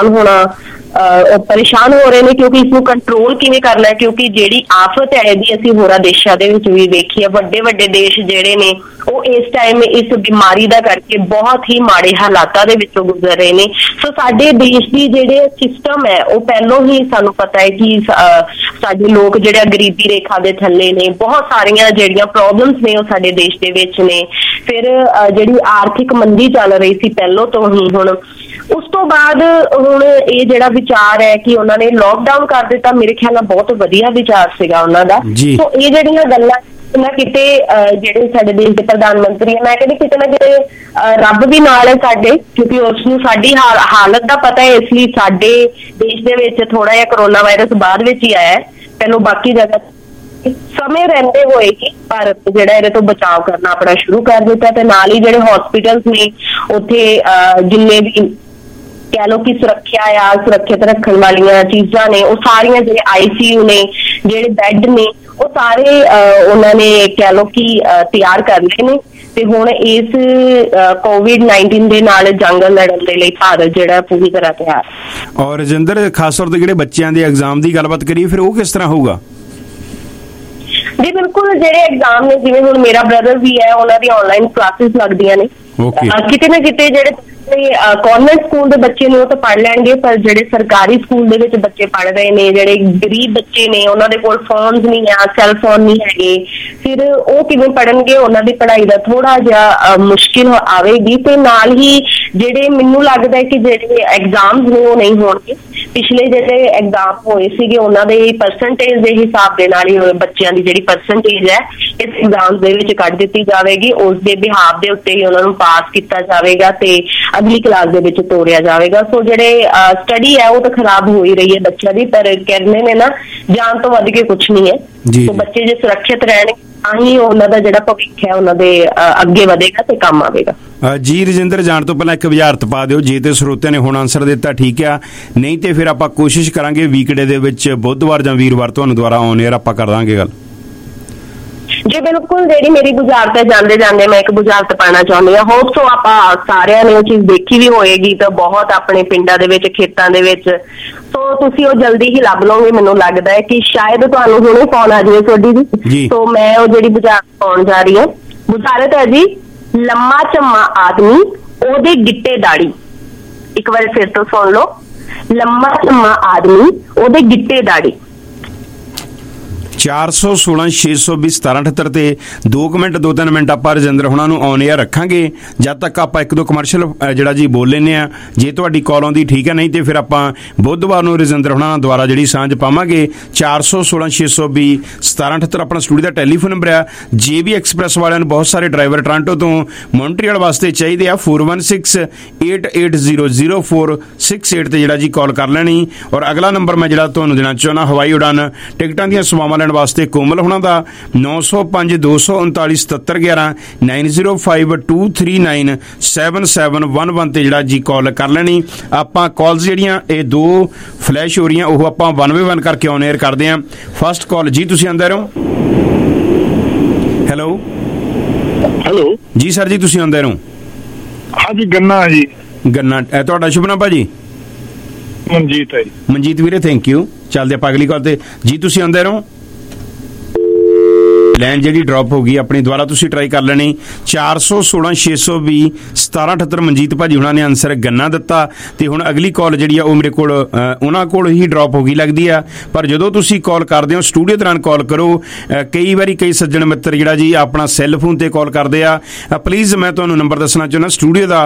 [SPEAKER 19] ਪਰੇਸ਼ਾਨ ਹੋ ਰਹੇ ਨੇ ਕਿਉਂਕਿ ਇਸ ਨੂੰ ਕੰਟਰੋਲ ਕਿਵੇਂ ਕਰਨਾ ਹੈ, ਕਿਉਂਕਿ ਜਿਹੜੀ ਆਫਤ ਹੈ ਇਹਦੀ ਅਸੀਂ ਹੋਰਾਂ ਦੇਸ਼ਾਂ ਦੇ ਵਿੱਚ ਵੀ ਵੇਖੀ ਹੈ। ਵੱਡੇ ਦੇਸ਼ ਜਿਹੜੇ ਨੇ ਉਹ ਇਸ ਟਾਈਮ ਇਸ ਬਿਮਾਰੀ ਦਾ ਕਰਕੇ ਬਹੁਤ ਹੀ ਮਾੜੇ ਹਾਲਾਤਾਂ ਦੇ ਵਿੱਚੋਂ ਗੁਜ਼ਰ ਰਹੇ ਨੇ। ਸੋ ਸਾਡੇ ਦੇਸ਼ ਦੀ ਜਿਹੜੇ ਸਿਸਟਮ ਹੈ ਉਹ ਪਹਿਲੋਂ ਹੀ ਸਾਨੂੰ ਪਤਾ ਹੈ ਕਿ ਸਾਡੇ ਲੋਕ ਜਿਹੜੇ ਗਰੀਬੀ ਰੇਖਾ ਦੇ ਥੱਲੇ ਨੇ, ਬਹੁਤ ਸਾਰੀਆਂ ਜਿਹੜੀਆਂ ਪ੍ਰੋਬਲਮਸ ਨੇ ਉਹ ਸਾਡੇ ਦੇਸ਼ ਦੇ ਵਿੱਚ ਨੇ। ਫਿਰ ਜਿਹੜੀ ਆਰਥਿਕ ਮੰਦੀ ਚੱਲ ਰਹੀ ਸੀ ਪਹਿਲੋਂ ਤੋਂ ਹੀ, ਹੁਣ ਉਸ ਤੋਂ ਬਾਅਦ ਹੁਣ ਇਹ ਜਿਹੜਾ ਵਿਚਾਰ ਹੈ ਕਿ ਉਹਨਾਂ ਨੇ ਲੋਕਡਾਊਨ ਕਰ ਦਿੱਤਾ, ਮੇਰੇ ਖਿਆਲ ਨਾਲ ਬਹੁਤ ਵਧੀਆ ਵਿਚਾਰ ਸੀਗਾ ਉਹਨਾਂ ਦਾ। ਸੋ ਇਹ ਜਿਹੜੀਆਂ ਗੱਲਾਂ ਨਾ ਕਿਤੇ ਜਿਹੜੇ ਸਾਡੇ ਦੇਸ਼ ਦੇ ਪ੍ਰਧਾਨ ਮੰਤਰੀ ਹੈ, ਮੈਂ ਕਹਿੰਦੀ ਕਿਤੇ ਨਾ ਕਿਤੇ ਰੱਬ ਵੀ ਨਾਲ ਹੈ ਸਾਡੇ, ਕਿਉਂਕਿ ਉਸ ਨੂੰ ਸਾਡੀ ਹਾਲਤ ਦਾ ਪਤਾ ਹੈ, ਇਸ ਲਈ ਸਾਡੇ ਦੇਸ਼ ਦੇ ਵਿੱਚ ਥੋੜਾ ਜਿਹਾ ਕਰੋਨਾ ਵਾਇਰਸ ਬਾਅਦ ਵਿੱਚ ਹੀ ਆਇਆ ਹੈ, ਪਹਿਲੋਂ ਬਾਕੀ ਜਗ੍ਹਾ ਸਮੇਂ ਰਹਿੰਦੇ ਹੋਏ ਕਿ ਭਾਰਤ ਜਿਹੜਾ ਇਹਦੇ ਤੋਂ ਬਚਾਅ ਕਰਨਾ ਆਪਣਾ ਸ਼ੁਰੂ ਕਰ ਦਿੱਤਾ। ਤੇ ਨਾਲ ਹੀ ਜਿਹੜੇ ਹਸਪੀਟਲਸ ਨੇ ਉੱਥੇ ਜਿੰਨੇ ਵੀ ਕਹਿ ਲਓ ਕਿ ਸੁਰੱਖਿਅਤ ਰੱਖਣ ਵਾਲੀਆਂ ਚੀਜ਼ਾਂ ਨੇ, ਉਹ ਸਾਰੀਆਂ ਜਿਹੜੇ ICU ਨੇ, ਜਿਹੜੇ ਬੈੱਡ ਨੇ, ਉਹ ਸਾਰੇ ਉਹਨਾਂ ਨੇ ਕਹਿ ਲਓ ਕਿ ਤਿਆਰ ਕਰ ਲਏ ਨੇ। ਤੇ ਹੁਣ ਇਸ COVID-19 ਦੇ ਨਾਲ ਜੰਗ ਲੜਨ ਦੇ ਲਈ ਭਾਰਤ ਜਿਹੜਾ ਪੂਰੀ ਤਰ੍ਹਾਂ ਤਿਆਰ।
[SPEAKER 11] ਔਰ ਰਜਿੰਦਰ, ਖਾਸ ਤੌਰ ਤੇ ਜਿਹੜੇ ਬੱਚਿਆਂ ਦੇ ਐਗਜ਼ਾਮ ਦੀ ਗੱਲਬਾਤ ਕਰੀਏ, ਫਿਰ ਉਹ ਕਿਸ ਤਰ੍ਹਾਂ ਹੋਊਗਾ?
[SPEAKER 19] ਜੀ ਬਿਲਕੁਲ, ਜਿਹੜੇ ਐਗਜ਼ਾਮ ਨੇ, ਜਿਵੇਂ ਹੁਣ ਮੇਰਾ ਬ੍ਰਦਰ ਵੀ ਹੈ, ਉਹਨਾਂ ਦੀ ਆਨਲਾਈਨ ਕਲਾਸਿਸ ਲੱਗਦੀਆਂ ਨੇ। ਕਿਤੇ ਨਾ ਕਿਤੇ ਜਿਹੜੇ ਕਨਵੈਂਟ ਸਕੂਲ ਦੇ ਬੱਚੇ ਨੇ ਉਹ ਤਾਂ ਪੜ੍ਹ ਲੈਣਗੇ, ਪਰ ਜਿਹੜੇ ਸਰਕਾਰੀ ਸਕੂਲ ਦੇ ਵਿੱਚ ਬੱਚੇ ਪੜ੍ਹ ਰਹੇ ਨੇ, ਜਿਹੜੇ ਗਰੀਬ ਬੱਚੇ ਨੇ, ਉਹਨਾਂ ਦੇ ਕੋਲ ਫੋਨਸ ਨਹੀਂ ਆ, ਸੈੱਲ ਫੋਨ ਨਹੀਂ ਹੈਗੇ, ਫਿਰ ਉਹ ਕਿਵੇਂ ਪੜ੍ਹਨਗੇ? ਉਹਨਾਂ ਦੀ ਪੜ੍ਹਾਈ ਦਾ ਥੋੜਾ ਜਿਹਾ ਮੁਸ਼ਕਿਲ ਆਵੇਗੀ। ਤੇ ਨਾਲ ਹੀ ਜਿਹੜੇ ਮੈਨੂੰ ਲੱਗਦਾ ਹੈ ਕਿ ਜਿਹੜੇ ਐਗਜ਼ਾਮਸ ਨੇ ਉਹ ਨਹੀਂ ਹੋਣਗੇ। ਪਿਛਲੇ ਜਿਹੜੇ ਐਗਜ਼ਾਮ ਹੋਏ ਸੀਗੇ ਉਹਨਾਂ ਦੇ ਪਰਸੈਂਟੇਜ ਦੇ ਹਿਸਾਬ ਦੇ ਨਾਲ ਹੀ ਬੱਚਿਆਂ ਦੀ ਜਿਹੜੀ ਪਰਸੈਂਟੇਜ ਹੈ ਇਸ ਐਗਜ਼ਾਮ ਦੇ ਵਿੱਚ ਕੱਢ ਦਿੱਤੀ ਜਾਵੇਗੀ, ਉਸ ਦੇ ਬਿਹਾਫ ਦੇ ਉੱਤੇ ਹੀ ਉਹਨਾਂ ਨੂੰ ਪਾਸ ਕੀਤਾ ਜਾਵੇਗਾ ਤੇ ਅਗਲੀ ਕਲਾਸ ਦੇ ਵਿੱਚ ਤੋਰਿਆ ਜਾਵੇਗਾ। ਸੋ ਜਿਹੜੇ ਸਟੱਡੀ ਹੈ ਉਹ ਤਾਂ ਖਰਾਬ ਹੋ ਹੀ ਰਹੀ ਹੈ ਬੱਚਿਆਂ ਦੀ, ਪਰ ਕਹਿੰਦੇ ਨੇ ਨਾ ਜਾਨ ਤੋਂ ਵੱਧ ਕੇ ਕੁਛ ਨਹੀਂ ਹੈ। ਸੋ ਬੱਚੇ ਜੇ ਸੁਰੱਖਿਅਤ ਰਹਿਣਗੇ ਤਾਂ ਹੀ ਉਹਨਾਂ ਦਾ ਜਿਹੜਾ ਭਵਿੱਖ ਹੈ ਉਹਨਾਂ ਦੇ ਅੱਗੇ ਵਧੇਗਾ ਤੇ ਕੰਮ ਆਵੇਗਾ।
[SPEAKER 11] ਜੀ ਰਜਿੰਦਰ, ਜਾਣ ਤੋਂ ਪਹਿਲਾਂ ਇੱਕ ਵਿਚਾਰਤ ਪਾ ਦਿਓ, ਜੇ ਤੇ ਸਰੋਤਿਆਂ ਨੇ ਹੁਣ ਆਨਸਰ ਦਿੱਤਾ ਠੀਕ ਆ, ਨਹੀਂ ਤੇ ਫਿਰ ਆਪਾਂ ਕੋਸ਼ਿਸ਼ ਕਰਾਂਗੇ ਵੀਕਡੇ ਦੇ ਵਿੱਚ ਬੁੱਧਵਾਰ ਜਾਂ ਵੀਰਵਾਰ ਤੁਹਾਨੂੰ ਦੁਬਾਰਾ ਔਨ 에ਅਰ ਆਪਾਂ ਕਰ ਦਾਂਗੇ ਗੱਲ।
[SPEAKER 19] ਜੀ ਬਿਲਕੁਲ, ਜਿਹੜੀ ਮੇਰੀ ਬੁਝਾਰਤ ਹੈ, ਜਾਂਦੇ ਜਾਂਦੇ ਮੈਂ ਇੱਕ ਬੁਝਾਰਤ ਪਾਣਾ ਚਾਹੁੰਦੀ ਹਾਂ। ਹੋਪ ਸੋ ਆਪਾਂ ਸਾਰਿਆਂ ਨੇ ਉਹ ਚੀਜ਼ ਦੇਖੀ ਵੀ ਹੋਏਗੀ ਤਾਂ ਬਹੁਤ ਆਪਣੇ ਪਿੰਡਾਂ ਦੇ ਵਿੱਚ, ਖੇਤਾਂ ਦੇ ਵਿੱਚ, ਸੋ ਤੁਸੀਂ ਉਹ ਜਲਦੀ ਹੀ ਲੱਭ ਲਓਗੇ। ਮੈਨੂੰ ਲੱਗਦਾ ਹੈ ਕਿ ਸ਼ਾਇਦ ਤੁਹਾਨੂੰ ਹੁਣੇ ਫੋਨ ਆ ਜਾਵੇ ਤੁਹਾਡੀ ਜੀ। ਸੋ ਮੈਂ ਉਹ ਜਿਹੜੀ ਬੁਝਾਰਤ ਪਾਉਣ ਜਾ ਰਹੀ ਹਾਂ, ਬੁਝਾਰਤ ਹੈ ਜੀ, ਲੰਮਾ ਝੰਮਾ ਆਦਮੀ ਉਹਦੇ ਗਿੱਟੇ ਦਾੜੀ। ਇੱਕ ਵਾਰ ਫਿਰ ਤੋਂ ਸੁਣ ਲਓ, ਲੰਮਾ ਝੰਮਾ ਆਦਮੀ ਉਹਦੇ ਗਿੱਟੇ ਦਾੜੀ।
[SPEAKER 11] 416-620-1778 ਤੇ 2 ਮਿੰਟ 2-3 ਮਿੰਟ ਆਪਾਂ ਰਜਿੰਦਰ ਹੁਣਾਂ ਨੂੰ ਔਨ 에ਅਰ ਰੱਖਾਂਗੇ। ਜਦ ਤੱਕ ਆਪਾਂ 1-2 ਕਮਰਸ਼ੀਅਲ ਜਿਹੜਾ ਜੀ ਬੋਲ ਲੈਂਦੇ ਆ, ਜੇ ਤੁਹਾਡੀ ਕਾਲ ਆਉਂਦੀ ਠੀਕ ਹੈ, ਨਹੀਂ ਤੇ ਫਿਰ ਆਪਾਂ ਬੁੱਧਵਾਰ ਨੂੰ ਰਜਿੰਦਰ ਹੁਣਾਂ ਨਾਲ ਦੁਬਾਰਾ ਜਿਹੜੀ ਸਾਂਝ ਪਾਵਾਂਗੇ। 416-620-1778 ਆਪਣਾ ਸਟੂਡੀਓ ਦਾ ਟੈਲੀਫੋਨ ਨੰਬਰ ਆ। JB ਐਕਸਪ੍ਰੈਸ ਵਾਲਿਆਂ ਨੂੰ ਬਹੁਤ ਸਾਰੇ ਡਰਾਈਵਰ ਟੋਰਾਂਟੋ ਤੋਂ ਮੌਂਟਰੀਅਲ ਵਾਸਤੇ ਚਾਹੀਦੇ ਆ। 4168800468 ਤੇ ਜਿਹੜਾ ਜੀ ਕਾਲ ਕਰ ਲੈਣੀ। ਔਰ ਅਗਲਾ ਨੰਬਰ ਮੈਂ ਜਿਹੜਾ ਤੁਹਾਨੂੰ ਦੇਣਾ ਚਾਹੁੰਦਾ, ਹਵਾਈ ਉਡਾਨ ਟਿਕਟਾਂ ਦੀਆਂ ਸੇਵਾਵਾਂ ਵਾਸਤੇ ਕੋਮਲ ਹੋਣਾ ਦਾ 9052247711 9052397711 ਤੇ ਜਿਹੜਾ ਜੀ ਕਾਲ ਕਰ ਲੈਣੀ। ਆਪਾਂ ਕਾਲਸ ਜਿਹੜੀਆਂ ਇਹ 2 ਫਲੈਸ਼ ਹੋ ਰਹੀਆਂ, ਉਹ ਆਪਾਂ 1 ਬਾਏ 1 ਕਰਕੇ ਔਨ 에ਅਰ ਕਰਦੇ ਆਂ। ਫਸਟ ਕਾਲ ਜੀ, ਤੁਸੀਂ ਆਂਦੇ ਰਹੋ। ਹੈਲੋ ਜੀ ਸਰ ਜੀ, ਤੁਸੀਂ ਆਂਦੇ ਰਹੋ।
[SPEAKER 4] ਹਾਂਜੀ ਗੰਨਾ ਜੀ,
[SPEAKER 11] ਗੰਨਾ ਤੁਹਾਡਾ ਸ਼ੁਭ ਨਾਮ ਭਾਜੀ?
[SPEAKER 4] ਮਨਜੀਤ ਹੈ।
[SPEAKER 11] ਮਨਜੀਤ ਵੀਰੇ, ਥੈਂਕ ਯੂ। ਚੱਲਦੇ ਆਪਾਂ ਅਗਲੀ ਕਾਲ ਤੇ ਜੀ, ਤੁਸੀਂ ਆਂਦੇ ਰਹੋ। ਲਾਈਨ ਜਿਹੜੀ ਡ੍ਰੌਪ ਹੋ ਗਈ ਆਪਣੀ, ਦੁਬਾਰਾ ਤੁਸੀਂ ਟਰਾਈ ਕਰ ਲੈਣੀ। 416-620-1778 ਮਨਜੀਤ ਭਾਜੀ ਹੁਣਾਂ ਨੇ ਆਨਸਰ ਗੰਨਾ ਦਿੱਤਾ। ਤੇ ਹੁਣ ਅਗਲੀ ਕਾਲ ਜਿਹੜੀ ਆ ਉਹ ਮੇਰੇ ਕੋਲ ਉਹਨਾਂ ਕੋਲ ਹੀ ਡ੍ਰੌਪ ਹੋ ਗਈ ਲੱਗਦੀ ਆ। ਪਰ ਜਦੋਂ ਤੁਸੀਂ ਕਾਲ ਕਰਦੇ ਹੋ ਸਟੂਡੀਓ ਦੌਰਾਨ ਕਾਲ ਕਰੋ। ਕਈ ਵਾਰੀ ਕਈ ਸੱਜਣ ਮਿੱਤਰ ਜਿਹੜਾ ਜੀ ਆਪਣਾ ਸੈੱਲ ਫੋਨ ਤੇ ਕਾਲ ਕਰਦੇ ਆ। ਪਲੀਜ਼ ਮੈਂ ਤੁਹਾਨੂੰ ਨੰਬਰ ਦੱਸਣਾ ਚਾਹੁੰਦਾ ਸਟੂਡੀਓ ਦਾ,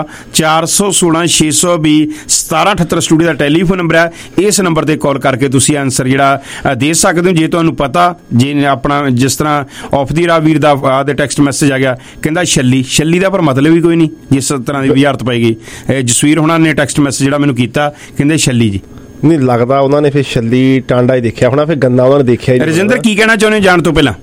[SPEAKER 11] 416-620-1778 ਸਟੂਡੀਓ ਦਾ ਟੈਲੀਫੋਨ ਨੰਬਰ ਹੈ। ਇਸ ਨੰਬਰ ਤੇ ਕਾਲ ਕਰਕੇ ਤੁਸੀਂ ਆਨਸਰ ਜਿਹੜਾ ਦੇ ਸਕਦੇ ਹੋ। ਜੇ ਤੁਹਾਨੂੰ ਪਤਾ, ਜੇ ਆਪਣਾ ਜਿਸ ਤਰ੍ਹਾਂ ਆਫ ਦੀ ਰਾਹ ਵੀਰ ਦਾ ਦੇ ਟੈਕਸਟ ਮੈਸੇਜ ਆ ਗਿਆ, ਕਹਿੰਦਾ ਛੱਲੀ ਦਾ ਪਰ ਮਤਲਬ ਵੀ ਕੋਈ ਨਹੀਂ, ਜਿਸ ਤਰ੍ਹਾਂ ਦੀ ਵਿਹਾਰਤ ਪਾਈ ਗਈ। ਜਸਵੀਰ ਹੁਣਾਂ ਨੇ ਟੈਕਸਟ ਮੈਸੇਜ ਜਿਹੜਾ ਮੈਨੂੰ ਕੀਤਾ, ਕਹਿੰਦੇ ਛੱਲੀ ਜੀ।
[SPEAKER 12] ਨਹੀਂ ਲੱਗਦਾ ਉਹਨਾਂ ਨੇ ਫਿਰ ਛੱਲੀ ਟਾਂਡਾ ਹੀ ਦੇਖਿਆ ਹੋਣਾ, ਫਿਰ ਗੰਨਾ ਉਹਨਾਂ ਨੇ ਦੇਖਿਆ ਹੀ।
[SPEAKER 11] ਰਜਿੰਦਰ ਕੀ ਕਹਿਣਾ ਚਾਹੁੰਦੇ ਜਾਣ ਤੋਂ ਪਹਿਲਾਂ?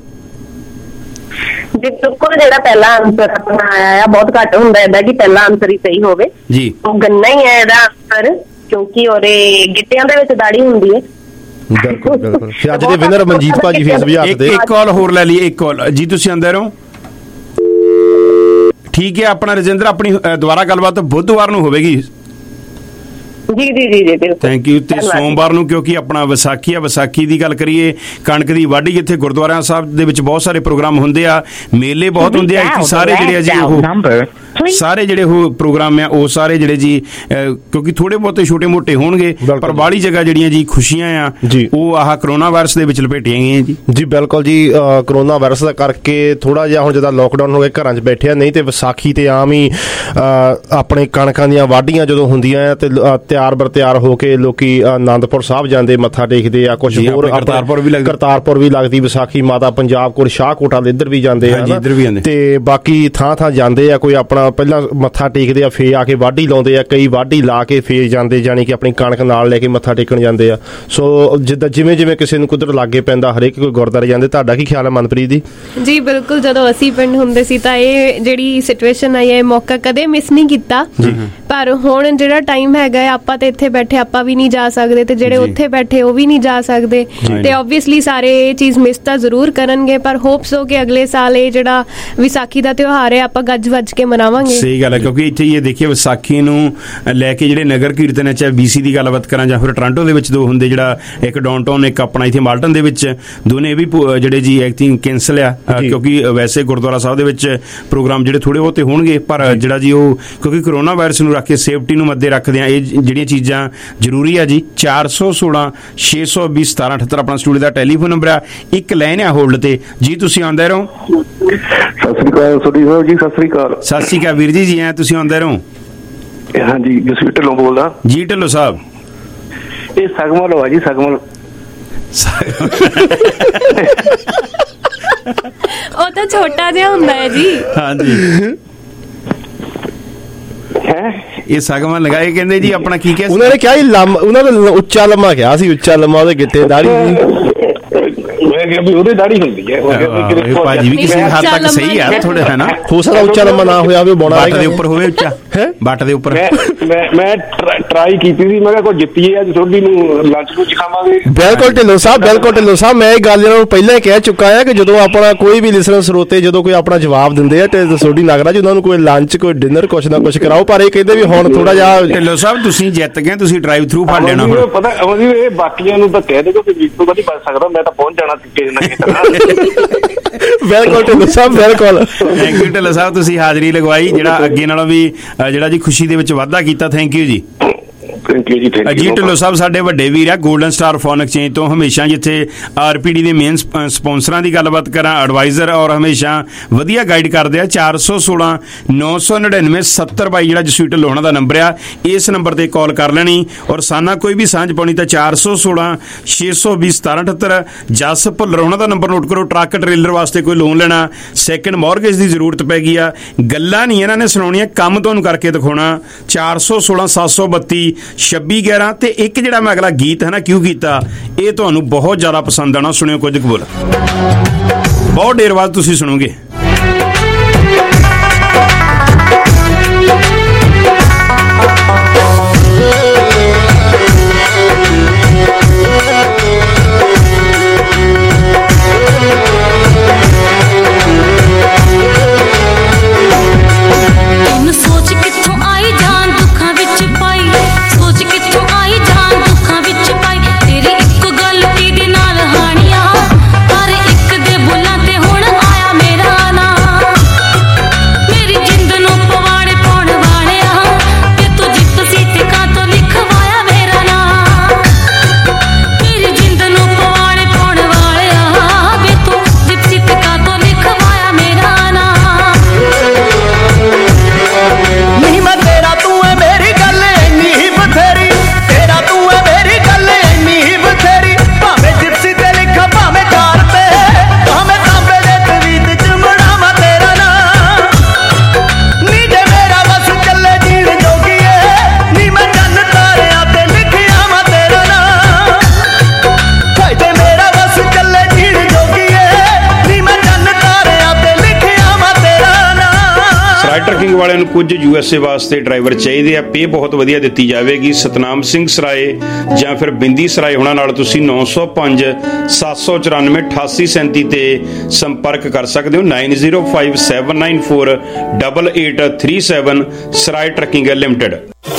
[SPEAKER 19] ਜੀ ਬਿਲਕੁਲ, ਜਿਹੜਾ ਪਹਿਲਾ ਆਨਸਰ ਆਪਣਾ ਆਇਆ ਬਹੁਤ ਘੱਟ ਹੁੰਦਾ ਇਹਦਾ ਕਿ ਪਹਿਲਾ ਆਨਸਰ ਹੀ ਸਹੀ ਹੋਵੇ ਜੀ। ਉਹ ਗੰਨਾ ਹੀ ਹੈ ਇਹਦਾ ਆਨਸਰ, ਕਿਉਂਕਿ ਉਹਦੇ ਗਿੱਟਿਆਂ ਦੇ ਵਿੱਚ ਦਾੜੀ ਹੁੰਦੀ ਹੈ।
[SPEAKER 12] ਬਿਲਕੁਲ ਬਿਲਕੁਲ। ਅੱਜ ਦੇ ਵਿਨਰ ਮਨਜੀਤ ਭਾਜੀ ਫੇਸ ਵੀ ਹੱਥ ਦੇ।
[SPEAKER 11] ਇੱਕ ਕਾਲ ਹੋਰ ਲੈ ਲਈਏ, ਇੱਕ ਕਾਲ ਜੀ, ਤੁਸੀਂ ਆਂਦੇ ਰਹੋ। ਠੀਕ ਹੈ ਆਪਣਾ ਰਜਿੰਦਰ, ਆਪਣੀ ਦੁਬਾਰਾ ਗੱਲਬਾਤ ਬੁੱਧਵਾਰ ਨੂੰ ਹੋਵੇਗੀ।
[SPEAKER 19] ਜੀ ਜੀ ਜੀ ਜੀ ਬਿਲਕੁਲ,
[SPEAKER 11] ਥੈਂਕ ਯੂ। ਤੇ ਸੋਮਵਾਰ ਨੂੰ ਕਿਉਂਕਿ ਆਪਣਾ ਵਿਸਾਖੀ ਆ, ਵਿਸਾਖੀ ਦੀ ਗੱਲ ਕਰੀਏ, ਕਣਕ ਦੀ ਵਾਢੀ, ਜਿੱਥੇ ਗੁਰਦੁਆਰਿਆਂ ਸਾਹਿਬ ਦੇ ਵਿੱਚ ਬਹੁਤ ਸਾਰੇ ਪ੍ਰੋਗਰਾਮ ਹੁੰਦੇ ਆ, ਮੇਲੇ ਬਹੁਤ ਹੁੰਦੇ ਆ ਇੱਥੇ। ਸਾਰੇ ਜਿਹੜੇ ਆ ਜੀ ਉਹ ਸਾਰੇ ਜਿਹੜੇ ਉਹ ਪ੍ਰੋਗਰਾਮ ਆ, ਉਹ ਸਾਰੇ ਜਿਹੜੇ ਜੀ ਕਿਉਂਕਿ ਥੋੜੇ ਬਹੁਤੇ ਛੋਟੇ ਮੋਟੇ ਹੋਣਗੇ, ਪਰ ਬਾਹਲੀ ਜਗ੍ਹਾ ਜਿਹੜੀਆਂ ਜੀ ਖੁਸ਼ੀਆਂ ਆ ਉਹ ਆਹ ਕਰੋਨਾ ਵਾਇਰਸ ਦੇ ਵਿੱਚ ਲਪੇਟੀਆਂ ਗਈਆਂ ਜੀ।
[SPEAKER 12] ਜੀ ਬਿਲਕੁਲ ਜੀ, ਕਰੋਨਾ ਵਾਇਰਸ ਦਾ ਕਰਕੇ ਥੋੜਾ ਜਿਹਾ ਹੁਣ ਜਦੋਂ ਲੋਕਡਾਊਨ ਹੋ ਗਿਆ ਘਰਾਂ 'ਚ ਬੈਠੇ ਆ, ਨਹੀਂ ਤੇ ਵਿਸਾਖੀ ਤੇ ਆਮ ਹੀ ਆਪਣੇ ਕਣਕਾਂ ਦੀਆਂ ਵਾਢੀਆਂ ਜਦੋਂ ਹੁੰਦੀਆਂ ਆ ਤੇ ਤਿਆਰ ਬਰ ਤਿਆਰ ਹੋ ਕੇ ਲੋਕੀ ਆਨੰਦਪੁਰ ਸਾਹਿਬ ਜਾਂਦੇ, ਮੱਥਾ ਟੇਕਦੇ ਆ। ਕੁਝ ਹੋਰ ਕਰਤਾਰਪੁਰ ਵੀ ਲੱਗਦੀ ਵਿਸਾਖੀ ਮਾਤਾ, ਪੰਜਾਬ ਕੋਲ ਸ਼ਾਹਕੋਟ ਵਾਲੇ ਇੱਧਰ ਵੀ ਜਾਂਦੇ ਆ ਤੇ ਬਾਕੀ ਥਾਂ ਥਾਂ ਜਾਂਦੇ ਆ। ਕੋਈ ਆਪਣਾ ਪਹਿਲਾਂ ਮੱਥਾ ਟੇਕਦੇ ਆ, ਫੇਰ ਆ ਕੇ ਵਾਢੀ ਲਾਉਂਦੇ ਆ, ਕਈ ਵਾਢੀ ਲਾ ਕੇ ਫੇਰ ਜਾਂਦੇ, ਜਾਣੀ ਕਿ ਆਪਣੀ ਕਣਕ ਨਾਲ ਲੈ ਕੇ ਮੱਥਾ ਟੇਕਣ ਜਾਂਦੇ ਆ। ਸੋ ਜਿੱਦਾਂ ਜਿਵੇਂ ਜਿਵੇਂ ਕਿਸੇ ਨੂੰ ਕੁਦਰਤ ਲਾਗੇ ਪੈਂਦਾ, ਹਰੇਕ ਕੋਈ ਗੁਰਦੁਆਰੇ ਜਾਂਦੇ। ਤੁਹਾਡਾ ਕੀ ਖਿਆਲ ਹੈ ਮਨਪ੍ਰੀਤ ਦੀ?
[SPEAKER 9] ਜੀ ਬਿਲਕੁਲ, ਜਦੋਂ ਅਸੀਂ ਪਿੰਡ ਹੁੰਦੇ ਸੀ ਤਾਂ ਇਹ ਜਿਹੜੀ ਸਿਚੁਏਸ਼ਨ ਆਈ ਹੈ, ਮੌਕਾ ਕਦੇ ਮਿਸ ਨਹੀਂ ਕੀਤਾ। ਪਰ ਹੁਣ ਜਿਹੜਾ ਟਾਈਮ ਹੈਗਾ ਆਪਾਂ ਤੇ ਇੱਥੇ ਬੈਠੇ ਆਪਾਂ ਵੀ ਨਹੀਂ ਜਾ ਸਕਦੇ, ਤੇ ਜਿਹੜੇ ਉੱਥੇ ਬੈਠੇ ਉਹ ਵੀ ਨਹੀਂ ਜਾ ਸਕਦੇ, ਤੇ ਓਬਵੀਅਸਲੀ ਸਾਰੇ ਇਹ ਚੀਜ਼ ਮਿਸ ਤਾਂ ਜ਼ਰੂਰ ਕਰਨਗੇ। ਪਰ ਹੋਪਸ ਹੋ ਕਿ ਅਗਲੇ ਸਾਲ ਇਹ ਜਿਹੜਾ ਵਿਸਾਖੀ ਦਾ ਤਿਉਹਾਰ ਹੈ ਆਪਾਂ ਗੱਜ ਵੱਜ ਕੇ ਮਨਾਵਾਂਗੇ।
[SPEAKER 11] ਸਹੀ ਗੱਲ ਹੈ, ਕਿਉਂਕਿ ਇੱਥੇ ਇਹ ਦੇਖੀਏ ਵਿਸਾਖੀ ਨੂੰ ਲੈ ਕੇ ਜਿਹੜੇ ਨਗਰ ਕੀਰਤਨ ਹੈ, ਚਾਹੇ BC ਦੀ ਗੱਲਬਾਤ ਕਰਾਂ ਜਾਂ ਫਿਰ ਟੋਰਾਂਟੋ ਦੇ ਵਿੱਚ 2 ਹੁੰਦੇ, ਜਿਹੜਾ ਇੱਕ ਡਾਊਨਟਾਊਨ, ਇੱਕ ਆਪਣਾ ਇੱਥੇ ਮਾਲਟਨ ਦੇ ਵਿੱਚ, ਦੋਨੇ ਵੀ ਜਿਹੜੇ ਜੀ ਆਈ ਥਿੰਕ ਕੈਂਸਲ ਆ, ਕਿਉਂਕਿ ਵੈਸੇ ਗੁਰਦੁਆਰਾ ਸਾਹਿਬ ਦੇ ਵਿੱਚ ਪ੍ਰੋਗਰਾਮ ਜਿਹੜੇ ਥੋੜੇ ਬਹੁਤੇ ਹੋਣਗੇ, ਪਰ ਜਿਹੜਾ ਜੀ ਉਹ ਕਿਉਂਕਿ ਕਰੋਨਾ ਵਾਇਰਸ ਨੂੰ ਰੱਖ ਕੇ, ਸੇਫਟੀ ਨੂੰ ਮੱਦੇ ਰੱਖਦੇ ਆ, ਇਹ ਜਿਹੜੀਆਂ ਚੀਜ਼ਾਂ ਜ਼ਰੂਰੀ ਆ ਜੀ। 416-620-1778 ਆਪਣਾ ਸਟੂਡੀਓ ਦਾ ਟੈਲੀਫੋਨ ਨੰਬਰ ਆ। ਇੱਕ ਲਾਈਨ ਆ ਹੋਲਡ ਤੇ ਜੀ, ਤੁਸੀਂ ਆਉਂਦੇ ਰਹੋ।
[SPEAKER 20] ਸਤਿ ਸ੍ਰੀ ਅਕਾਲ ਸੋਢੀ ਸਾਹਿਬ ਜੀ। ਸਤਿ ਸ੍ਰੀ ਅਕਾਲ।
[SPEAKER 11] ਸਤਿ ਸ੍ਰੀ ਅਕਾਲ ਵੀਰ ਜੀ, ਜੀ ਆਏ ਤੁਸੀਂ ਆਉਂਦੇ ਰਹੋ।
[SPEAKER 20] ਹਾਂਜੀ ਜਸਵੀਰ ਢਿੱਲੋਂ ਬੋਲਦਾ
[SPEAKER 11] ਜੀ। ਢਿੱਲੋਂ ਸਾਹਿਬ,
[SPEAKER 20] ਇਹ ਸਗਮਲ ਹੋਆ ਜੀ, ਸਗਮਲ।
[SPEAKER 9] ਉਹ ਤਾਂ ਛੋਟਾ ਜਿਹਾ ਹੁੰਦਾ ਹੈ ਜੀ।
[SPEAKER 11] ਹਾਂਜੀ ਇਹ ਸਗਮਨ ਲਗਾਏ, ਕਹਿੰਦੇ ਜੀ ਆਪਣਾ ਕੀ ਕਿਹਾ
[SPEAKER 12] ਉਹਨਾਂ ਨੇ ਕਿਹਾ ਉਹਨਾਂ ਨੇ ਉੱਚਾ ਲੰਮਾ ਕਿਹਾ ਸੀ, ਉੱਚਾ ਲੰਮਾ ਉਹਦੇ ਗਿੱਟੇ ਦਾੜੀ।
[SPEAKER 20] ਮੈਂ ਗਿਆ ਵੀ ਉਹਦੇ ਦਾੜੀ ਹੁੰਦੀ ਹੈ।
[SPEAKER 11] ਭਾਜੀ ਵੀ ਕਿਸੇ ਹੱਦ ਤੱਕ ਸਹੀ ਆ ਥੋੜਾ, ਹੈ ਨਾ।
[SPEAKER 12] ਹੋ ਸਕਦਾ ਉੱਚਾ ਲੰਮਾ ਨਾ ਹੋਇਆ ਹੋਵੇ, ਬੋਣਾ
[SPEAKER 11] ਬੱਟ ਦੇ ਉੱਪਰ ਹੋਵੇ ਉੱਚਾ, ਬੱਟ ਦੇ ਉੱਪਰ।
[SPEAKER 20] ਮੈਂ ਟਰਾਈ ਕੀਤੀ ਸੀ, ਮੈਂ ਕਿਹਾ ਕੋਈ ਜਿੱਤੀਏ ਅੱਜ ਸੋਢੀ ਨੂੰ ਲੰਚ ਨੂੰ ਖਾਵਾਂਗੇ।
[SPEAKER 12] ਬਿਲਕੁਲ ਢਿੱਲੋਂ ਸਾਹਿਬ, ਬਿਲਕੁਲ ਢਿੱਲੋਂ ਸਾਹਿਬ, ਮੈਂ ਇਹ ਗੱਲ ਇਹਨਾਂ ਨੂੰ ਪਹਿਲਾਂ ਹੀ ਕਹਿ ਚੁੱਕਾ ਆ ਕਿ ਜਦੋਂ ਆਪਣਾ ਕੋਈ ਵੀ ਲਿਸਨਰ ਸਰੋਤੇ ਜਦੋਂ ਕੋਈ ਆਪਣਾ ਜਵਾਬ ਦਿੰਦੇ ਆ ਤੇ ਸੋਢੀ ਨਾਗਰਾ ਜੀ ਉਹਨਾਂ ਨੂੰ ਕੋਈ ਲੰਚ ਕੋਈ ਡਿਨਰ ਕੁਛ ਨਾ ਕੁਛ ਕਰਾਓ, ਪਰ ਇਹ ਕਹਿੰਦੇ ਵੀ ਹੁਣ ਥੋੜਾ ਜਿਹਾ।
[SPEAKER 11] ਢਿੱਲੋਂ ਸਾਹਿਬ ਤੁਸੀਂ ਜਿੱਤ ਗਏ, ਤੁਸੀਂ ਡਰਾਈਵ ਥਰੂ ਫੜ ਲੈਣਾ।
[SPEAKER 20] ਪਤਾ ਇਹ ਬਾਕੀਆਂ ਨੂੰ ਤਾਂ ਕਹਿ ਦਿਓ ਕਿ ਜੀਤ ਤੋਂ ਨਹੀਂ ਬਚ ਸਕਦਾ, ਮੈਂ ਤਾਂ ਪਹੁੰਚ ਜਾਣਾ ਕਿਸੇ ਨਾ ਕਿਸੇ ਤਰ੍ਹਾਂ।
[SPEAKER 12] ਬਿਲਕੁਲ ਢਿੱਲੋਂ ਸਾਹਿਬ, ਬਿਲਕੁਲ।
[SPEAKER 11] ਥੈਂਕ ਯੂ ਢਿੱਲੋਂ ਸਾਹਿਬ, ਤੁਸੀਂ ਹਾਜ਼ਰੀ ਲਗਵਾਈ, ਜਿਹੜਾ ਅੱਗੇ ਨਾਲੋਂ ਵੀ ਜਿਹੜਾ ਜੀ ਖੁਸ਼ੀ ਦੇ ਵਿੱਚ ਵਾਧਾ ਕੀਤਾ। ਥੈਂਕ ਯੂ ਜੀ। ਅਜੀਤ ਢਿੱਲੋਂ ਸਾਹਿਬ ਸਾਡੇ ਵੱਡੇ ਵੀਰ ਆ ਗੋਲਡਨ ਸਟਾਰ ਫੋਨ ਐਕਸਚੇਂਜ ਤੋਂ, ਹਮੇਸ਼ਾ ਜਿੱਥੇ RPD ਦੇ ਮੇਨ ਸਪਾਂਸਰਾਂ ਦੀ ਗੱਲਬਾਤ ਕਰਾਂ, ਐਡਵਾਈਜ਼ਰ ਔਰ ਹਮੇਸ਼ਾ ਵਧੀਆ ਗਾਈਡ ਕਰਦੇ ਆ। 416 999 70 ਜਿਹੜਾ ਜਸਵੀਰ ਢਿੱਲੋਂ ਉਹਨਾਂ ਦਾ ਨੰਬਰ ਆ, ਇਸ ਨੰਬਰ ਤੇ ਕਾਲ ਕਰ ਲੈਣੀ। ਔਰ ਸਾਨਾ ਕੋਈ ਵੀ ਸਾਂਝ ਪਾਉਣੀ ਤਾਂ 416 620 1778। ਜਸ ਭੁੱਲਰ ਉਹਨਾਂ ਦਾ ਨੰਬਰ ਨੋਟ ਕਰੋ, ਟਰੱਕ ਟ੍ਰੇਲਰ ਵਾਸਤੇ ਕੋਈ ਲੋਨ ਲੈਣਾ, ਸੈਕਿੰਡ ਮੌਰਗੇਜ ਦੀ ਜ਼ਰੂਰਤ ਪੈ ਗਈ ਆ, ਗੱਲਾਂ ਨਹੀਂ ਇਹਨਾਂ ਨੇ ਸੁਣਾਉਣੀਆਂ, ਕੰਮ ਤੁਹਾਨੂੰ ਕਰਕੇ ਦਿਖਾਉਣਾ। 416 732 2611। ਤੇ ਇੱਕ ਜਿਹੜਾ ਮੈਂ ਅਗਲਾ ਗੀਤ ਹੈ ਨਾ ਕਿਉਂ ਕੀਤਾ, ਇਹ ਤੁਹਾਨੂੰ ਬਹੁਤ ਜ਼ਿਆਦਾ ਪਸੰਦ ਆਣਾ। ਸੁਣਿਓ ਕੁਝ ਕੁ ਬੋਲ, ਬਹੁਤ ਦੇਰ ਬਾਅਦ ਤੁਸੀਂ ਸੁਣੋਗੇ। ਟਰਕਿੰਗ ਵਾਲਿਆਂ ਨੂੰ ਕੁਝ USA ਵਾਸਤੇ ਡਰਾਈਵਰ ਚਾਹੀਦੇ ਆ, ਪੇ ਬਹੁਤ ਵਧੀਆ ਦਿੱਤੀ ਜਾਵੇਗੀ। ਸਤਨਾਮ ਸਿੰਘ ਸਰਾਏ ਜਾਂ ਫਿਰ ਬਿੰਦੀ ਸਰਾਏ ਉਹਨਾਂ ਨਾਲ ਤੁਸੀਂ 905 794 8837 ਤੇ ਸੰਪਰਕ ਕਰ ਸਕਦੇ ਹੋ। 905794 8837 ਸਰਾਏ ਟਰਕਿੰਗ ਲਿਮਟਿਡ।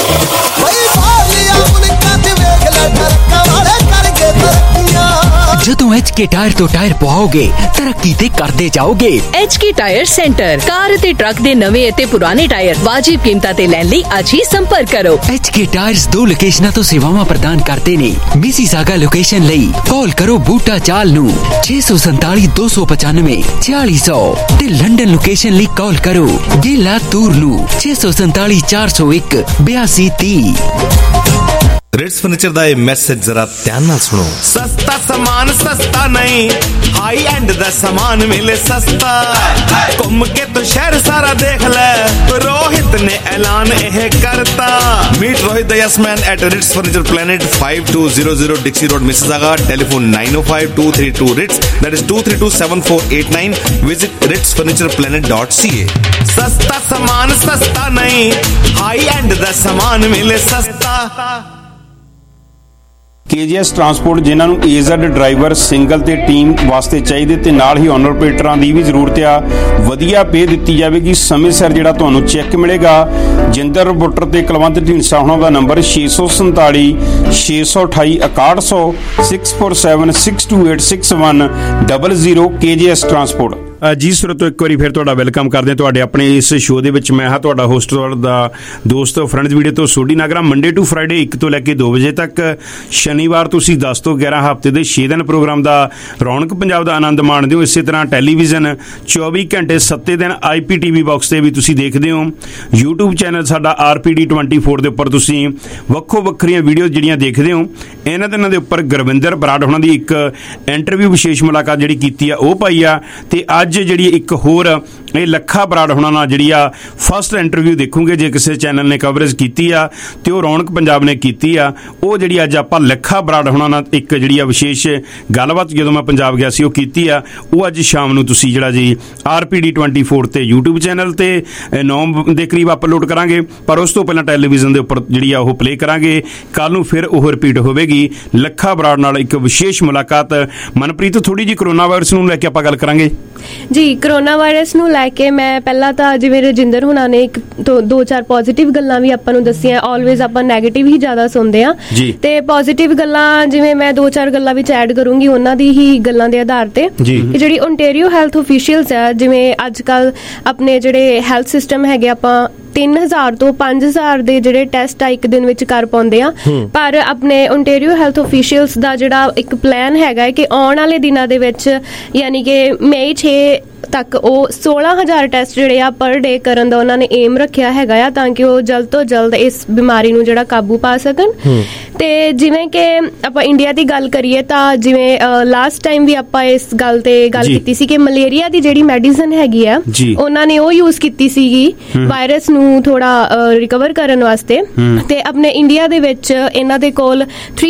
[SPEAKER 10] ਜਦੋਂ HK ਟਾਇਰ ਤੋਂ ਟਾਇਰ ਪਵਾਓਗੇ ਤਰੱਕੀ ਤੇ ਕਰਦੇ ਜਾਓਗੇ।
[SPEAKER 7] HK ਟਾਇਰ ਸੈਂਟਰ, ਕਾਰ ਅਤੇ ਟਰੱਕ ਦੇ ਨਵੇਂ ਅਤੇ ਪੁਰਾਣੇ ਟਾਇਰ ਵਾਜਿਬ ਕੀਮਤਾਂ ਤੇ ਲੈਣ ਲਈ ਅੱਜ ਹੀ ਸੰਪਰਕ ਕਰੋ।
[SPEAKER 10] HK ਟਾਇਰਸ 2 ਲੋਕੇਸ਼ਨਾਂ ਤੋਂ ਸੇਵਾਵਾਂ ਪ੍ਰਦਾਨ ਕਰਦੇ ਨੇ। ਮਿਸੀਸਾਗਾ ਲੋਕੇਸ਼ਨ ਲਈ ਕਾਲ ਕਰੋ ਬੂਟਾ ਚਾਲ ਨੂੰ 647 295 4600 ਤੇ ਲੰਡਨ ਲੋਕੇਸ਼ਨ ਲਈ ਕਾਲ ਕਰੋ ਗੇਲਾ ਤੂਰ ਨੂੰ 647 401 8230।
[SPEAKER 5] ਰਿਟਸ ਫਰਨੀਚਰ ਦਾ ਇਹ ਮੈਸੇਜ ਜ਼ਰਾ ਧਿਆਨ ਨਾਲ ਸੁਣੋ। ਸਸਤਾ ਸਮਾਨ ਸਸਤਾ ਨਹੀਂ, ਹਾਈ ਐਂਡ ਦਾ ਸਮਾਨ ਮਿਲੇ ਸਸਤਾ। ਘੁੰਮ ਕੇ ਤੂੰ ਸ਼ਹਿਰ ਸਾਰਾ ਦੇਖ ਲੈ, ਰੋਹਿਤ ਨੇ ਐਲਾਨ ਇਹ ਕਰਤਾ। ਮੀਟ ਰੋਹਿਤ ਦਾ ਯਸਮੈਨ at Rits furniture planet 5200 Dixie road Mississauga. Telephone 905232 Rits, that is 2327489। Visit ritsfurnitureplanet.ca। ਸਸਤਾ ਸਮਾਨ ਸਸਤਾ ਨਹੀਂ, ਹਾਈ ਐਂਡ ਦਾ ਸਮਾਨ ਮਿਲੇ ਸਸਤਾ।
[SPEAKER 11] KGS ਟਰਾਂਸਪੋਰਟ ਜਿਨ੍ਹਾਂ ਨੂੰ AZ ਡਰਾਈਵਰ ਸਿੰਗਲ ਤੇ ਟੀਮ ਵਾਸਤੇ ਚਾਹੀਦੇ ਤੇ ਨਾਲ ਹੀ ਓਨਰ ਆਪਰੇਟਰਾਂ ਦੀ ਵੀ ਜ਼ਰੂਰਤ ਆ। ਵਧੀਆ ਪੇ ਦਿੱਤੀ ਜਾਵੇਗੀ, ਸਮੇਂ ਸਿਰ ਜਿਹੜਾ ਤੁਹਾਨੂੰ ਚੈੱਕ ਮਿਲੇਗਾ। ਜਿੰਦਰ ਬੁੱਟਰ ਤੇ ਕੁਲਵੰਤ ਢੀਂਡਸਾ ਉਹਨਾਂ ਦਾ ਨੰਬਰ 647 628 6100 647 628 6100 KGS ਟਰਾਂਸਪੋਰਟ। ਜੀ ਸੁਰਤੋਂ ਇੱਕ ਵਾਰੀ ਫਿਰ ਤੁਹਾਡਾ ਵੈਲਕਮ ਕਰਦੇ ਹਾਂ ਤੁਹਾਡੇ ਆਪਣੇ ਇਸ ਸ਼ੋਅ ਦੇ ਵਿੱਚ। ਮੈਂ ਹਾਂ ਤੁਹਾਡਾ ਹੋਸਟ ਦਾ ਦੋਸਤ ਫਰੈਂਡਸ ਵੀਡੀਓ ਤੋਂ Sodhi Nagra. Monday to Friday 1 ਤੋਂ ਲੈ ਕੇ 2 ਵਜੇ ਤੱਕ, ਸ਼ਨੀਵਾਰ ਤੁਸੀਂ 10 ਤੋਂ 11 ਹਫ਼ਤੇ ਦੇ 6 ਦਿਨ ਪ੍ਰੋਗਰਾਮ ਦਾ ਰੌਣਕ ਪੰਜਾਬ ਦਾ ਆਨੰਦ ਮਾਣਦੇ ਹੋ। ਇਸੇ ਤਰ੍ਹਾਂ ਟੈਲੀਵਿਜ਼ਨ 24 ਘੰਟੇ 7 ਦਿਨ IPTV ਬਾਕਸ ਤੇ ਵੀ ਤੁਸੀਂ ਦੇਖਦੇ ਹੋ। YouTube ਚੈਨਲ ਸਾਡਾ RPD 24 ਦੇ ਉੱਪਰ ਤੁਸੀਂ ਵੱਖੋ ਵੱਖਰੀਆਂ ਵੀਡੀਓ ਜਿਹੜੀਆਂ ਦੇਖਦੇ ਹੋ। ਇਹਨਾਂ ਦਿਨਾਂ ਦੇ ਉੱਪਰ ਗੁਰਵਿੰਦਰ ਬਰਾੜ ਹੋਣਾ ਦੀ ਇੱਕ ਇੰਟਰਵਿਊ ਵਿਸ਼ੇਸ਼ ਮੁਲਾਕਾਤ ਜਿਹੜੀ ਕੀਤੀ ਆ ਉਹ ਪਾਈ ਆ। ਤੇ ਅੱਜ ਜਿਹੜੀ ਇੱਕ ਹੋਰ ਇਹ ਲੱਖਾ ਬਰਾੜ ਹੋਣਾ ਨਾਲ ਜਿਹੜੀ ਆ ਫਸਟ ਇੰਟਰਵਿਊ ਦੇਖੂਗੇ। ਜੇ ਕਿਸੇ ਚੈਨਲ ਨੇ ਕਵਰੇਜ ਕੀਤੀ ਆ ਤੇ ਉਹ ਰੌਣਕ ਪੰਜਾਬ ਨੇ ਕੀਤੀ ਆ, ਉਹ ਜਿਹੜੀ ਅੱਜ ਆਪਾਂ ਲੱਖਾ ਬਰਾੜ ਹੋਣਾ ਨਾਲ ਇੱਕ ਜਿਹੜੀ ਆ ਵਿਸ਼ੇਸ਼ ਗੱਲਬਾਤ ਜਦੋਂ ਮੈਂ ਪੰਜਾਬ ਗਿਆ ਸੀ ਉਹ ਕੀਤੀ ਆ, ਉਹ ਅੱਜ ਸ਼ਾਮ ਨੂੰ ਤੁਸੀਂ ਜਿਹੜਾ ਜੀ RPD 24 ਤੇ YouTube ਚੈਨਲ ਤੇ 9 ਦੇ ਕਰੀਬ ਅਪਲੋਡ ਕਰਾਂਗੇ। ਪਰ ਉਸ ਤੋਂ ਪਹਿਲਾਂ ਟੈਲੀਵਿਜ਼ਨ ਦੇ ਉੱਪਰ ਜਿਹੜੀ ਆ ਉਹ ਪਲੇ ਕਰਾਂਗੇ। ਕੱਲ ਨੂੰ ਫਿਰ ਉਹ ਰਿਪੀਟ ਹੋਵੇਗੀ ਲੱਖਾ ਬਰਾੜ ਨਾਲ ਇੱਕ ਵਿਸ਼ੇਸ਼ ਮੁਲਾਕਾਤ। ਮਨਪ੍ਰੀਤ, ਥੋੜੀ ਜਿਹੀ ਕਰੋਨਾ ਵਾਇਰਸ ਨੂੰ ਲੈ ਕੇ ਆਪਾਂ ਗੱਲ ਕਰਾਂਗੇ
[SPEAKER 9] ਜੀ। ਕਰੋਨਾ ਵਾਇਰਸ ਨੂੰ ਲੈ ਕੇ ਮੈਂ ਪਹਿਲਾਂ ਤਾਂ ਜਿਵੇਂ ਰਜਿੰਦਰ ਹੁਣਾਂ ਨੇ ਇੱਕ ਦੋ ਚਾਰ ਪੋਜ਼ਿਟਿਵ ਗੱਲਾਂ ਵੀ ਆਪਾਂ ਨੂੰ ਦੱਸੀਆਂ। ਆਲਵੇਜ਼ ਆਪਾਂ ਨੈਗੇਟਿਵ ਹੀ ਜ਼ਿਆਦਾ ਸੁਣਦੇ ਆ ਤੇ ਪੋਜ਼ਿਟਿਵ ਗੱਲਾਂ ਜਿਵੇਂ ਮੈਂ 2-4 ਗੱਲਾਂ ਵਿੱਚ ਐਡ ਕਰੂੰਗੀ ਉਹਨਾਂ ਦੀ ਹੀ ਗੱਲਾਂ ਦੇ ਆਧਾਰ ਤੇ। ਜਿਹੜੀ ਓਨਟਾਰੀਓ ਹੈਲਥ ਅਫੀਸ਼ੀਅਲਸ ਆ, ਜਿਵੇਂ ਅੱਜ ਕੱਲ ਆਪਣੇ ਜਿਹੜੇ ਹੈਲਥ ਸਿਸਟਮ ਹੈਗੇ, ਆਪਾਂ 3000 ਤੋਂ 5000 ਦੇ ਜਿਹੜੇ ਟੈਸਟ ਆ ਇੱਕ ਦਿਨ ਵਿੱਚ ਕਰ ਪਾਉਂਦੇ ਆ। ਪਰ ਆਪਣੇ ਓਨਟਾਰੀਓ ਹੈਲਥ ਅਫੀਸ਼ੀਅਲਸ ਦਾ ਜਿਹੜਾ ਇੱਕ ਪਲਾਨ ਹੈਗਾ ਹੈ ਕਿ ਆਉਣ ਵਾਲੇ ਦਿਨਾਂ ਦੇ ਵਿੱਚ ਯਾਨੀ ਕਿ ਮਈ 6 ਤੱਕ ਉਹ 16000 ਟੈਸਟ ਜਿਹੜੇ ਆ ਪਰ ਡੇ ਕਰਨ ਦਾ ਉਹਨਾਂ ਨੇ ਏਮ ਰੱਖਿਆ ਹੈਗਾ ਆ, ਤਾਂ ਕਿ ਉਹ ਜਲਦ ਤੋਂ ਜਲਦ ਇਸ ਬਿਮਾਰੀ ਨੂੰ ਜਿਹੜਾ ਕਾਬੂ ਪਾ ਸਕਣ। ਤੇ ਜਿਵੇਂ ਕਿ ਆਪਾਂ ਇੰਡੀਆ ਦੀ ਗੱਲ ਕਰੀਏ ਤਾਂ ਜਿਵੇਂ ਲਾਸਟ ਟਾਈਮ ਵੀ ਆਪਾਂ ਇਸ ਗੱਲ ਤੇ ਗੱਲ ਕੀਤੀ ਸੀ ਕਿ ਮਲੇਰੀਆ ਦੀ ਜਿਹੜੀ ਮੈਡੀਸਨ ਹੈਗੀ ਆ ਉਹਨਾਂ ਨੇ ਉਹ ਯੂਜ਼ ਕੀਤੀ ਸੀਗੀ ਵਾਇਰਸ ਨੂੰ ਥੋੜਾ ਰਿਕਵਰ ਕਰਨ ਵਾਸਤੇ। ਤੇ ਆਪਣੇ ਇੰਡੀਆ ਦੇ ਵਿੱਚ ਇਹਨਾਂ ਦੇ ਕੋਲ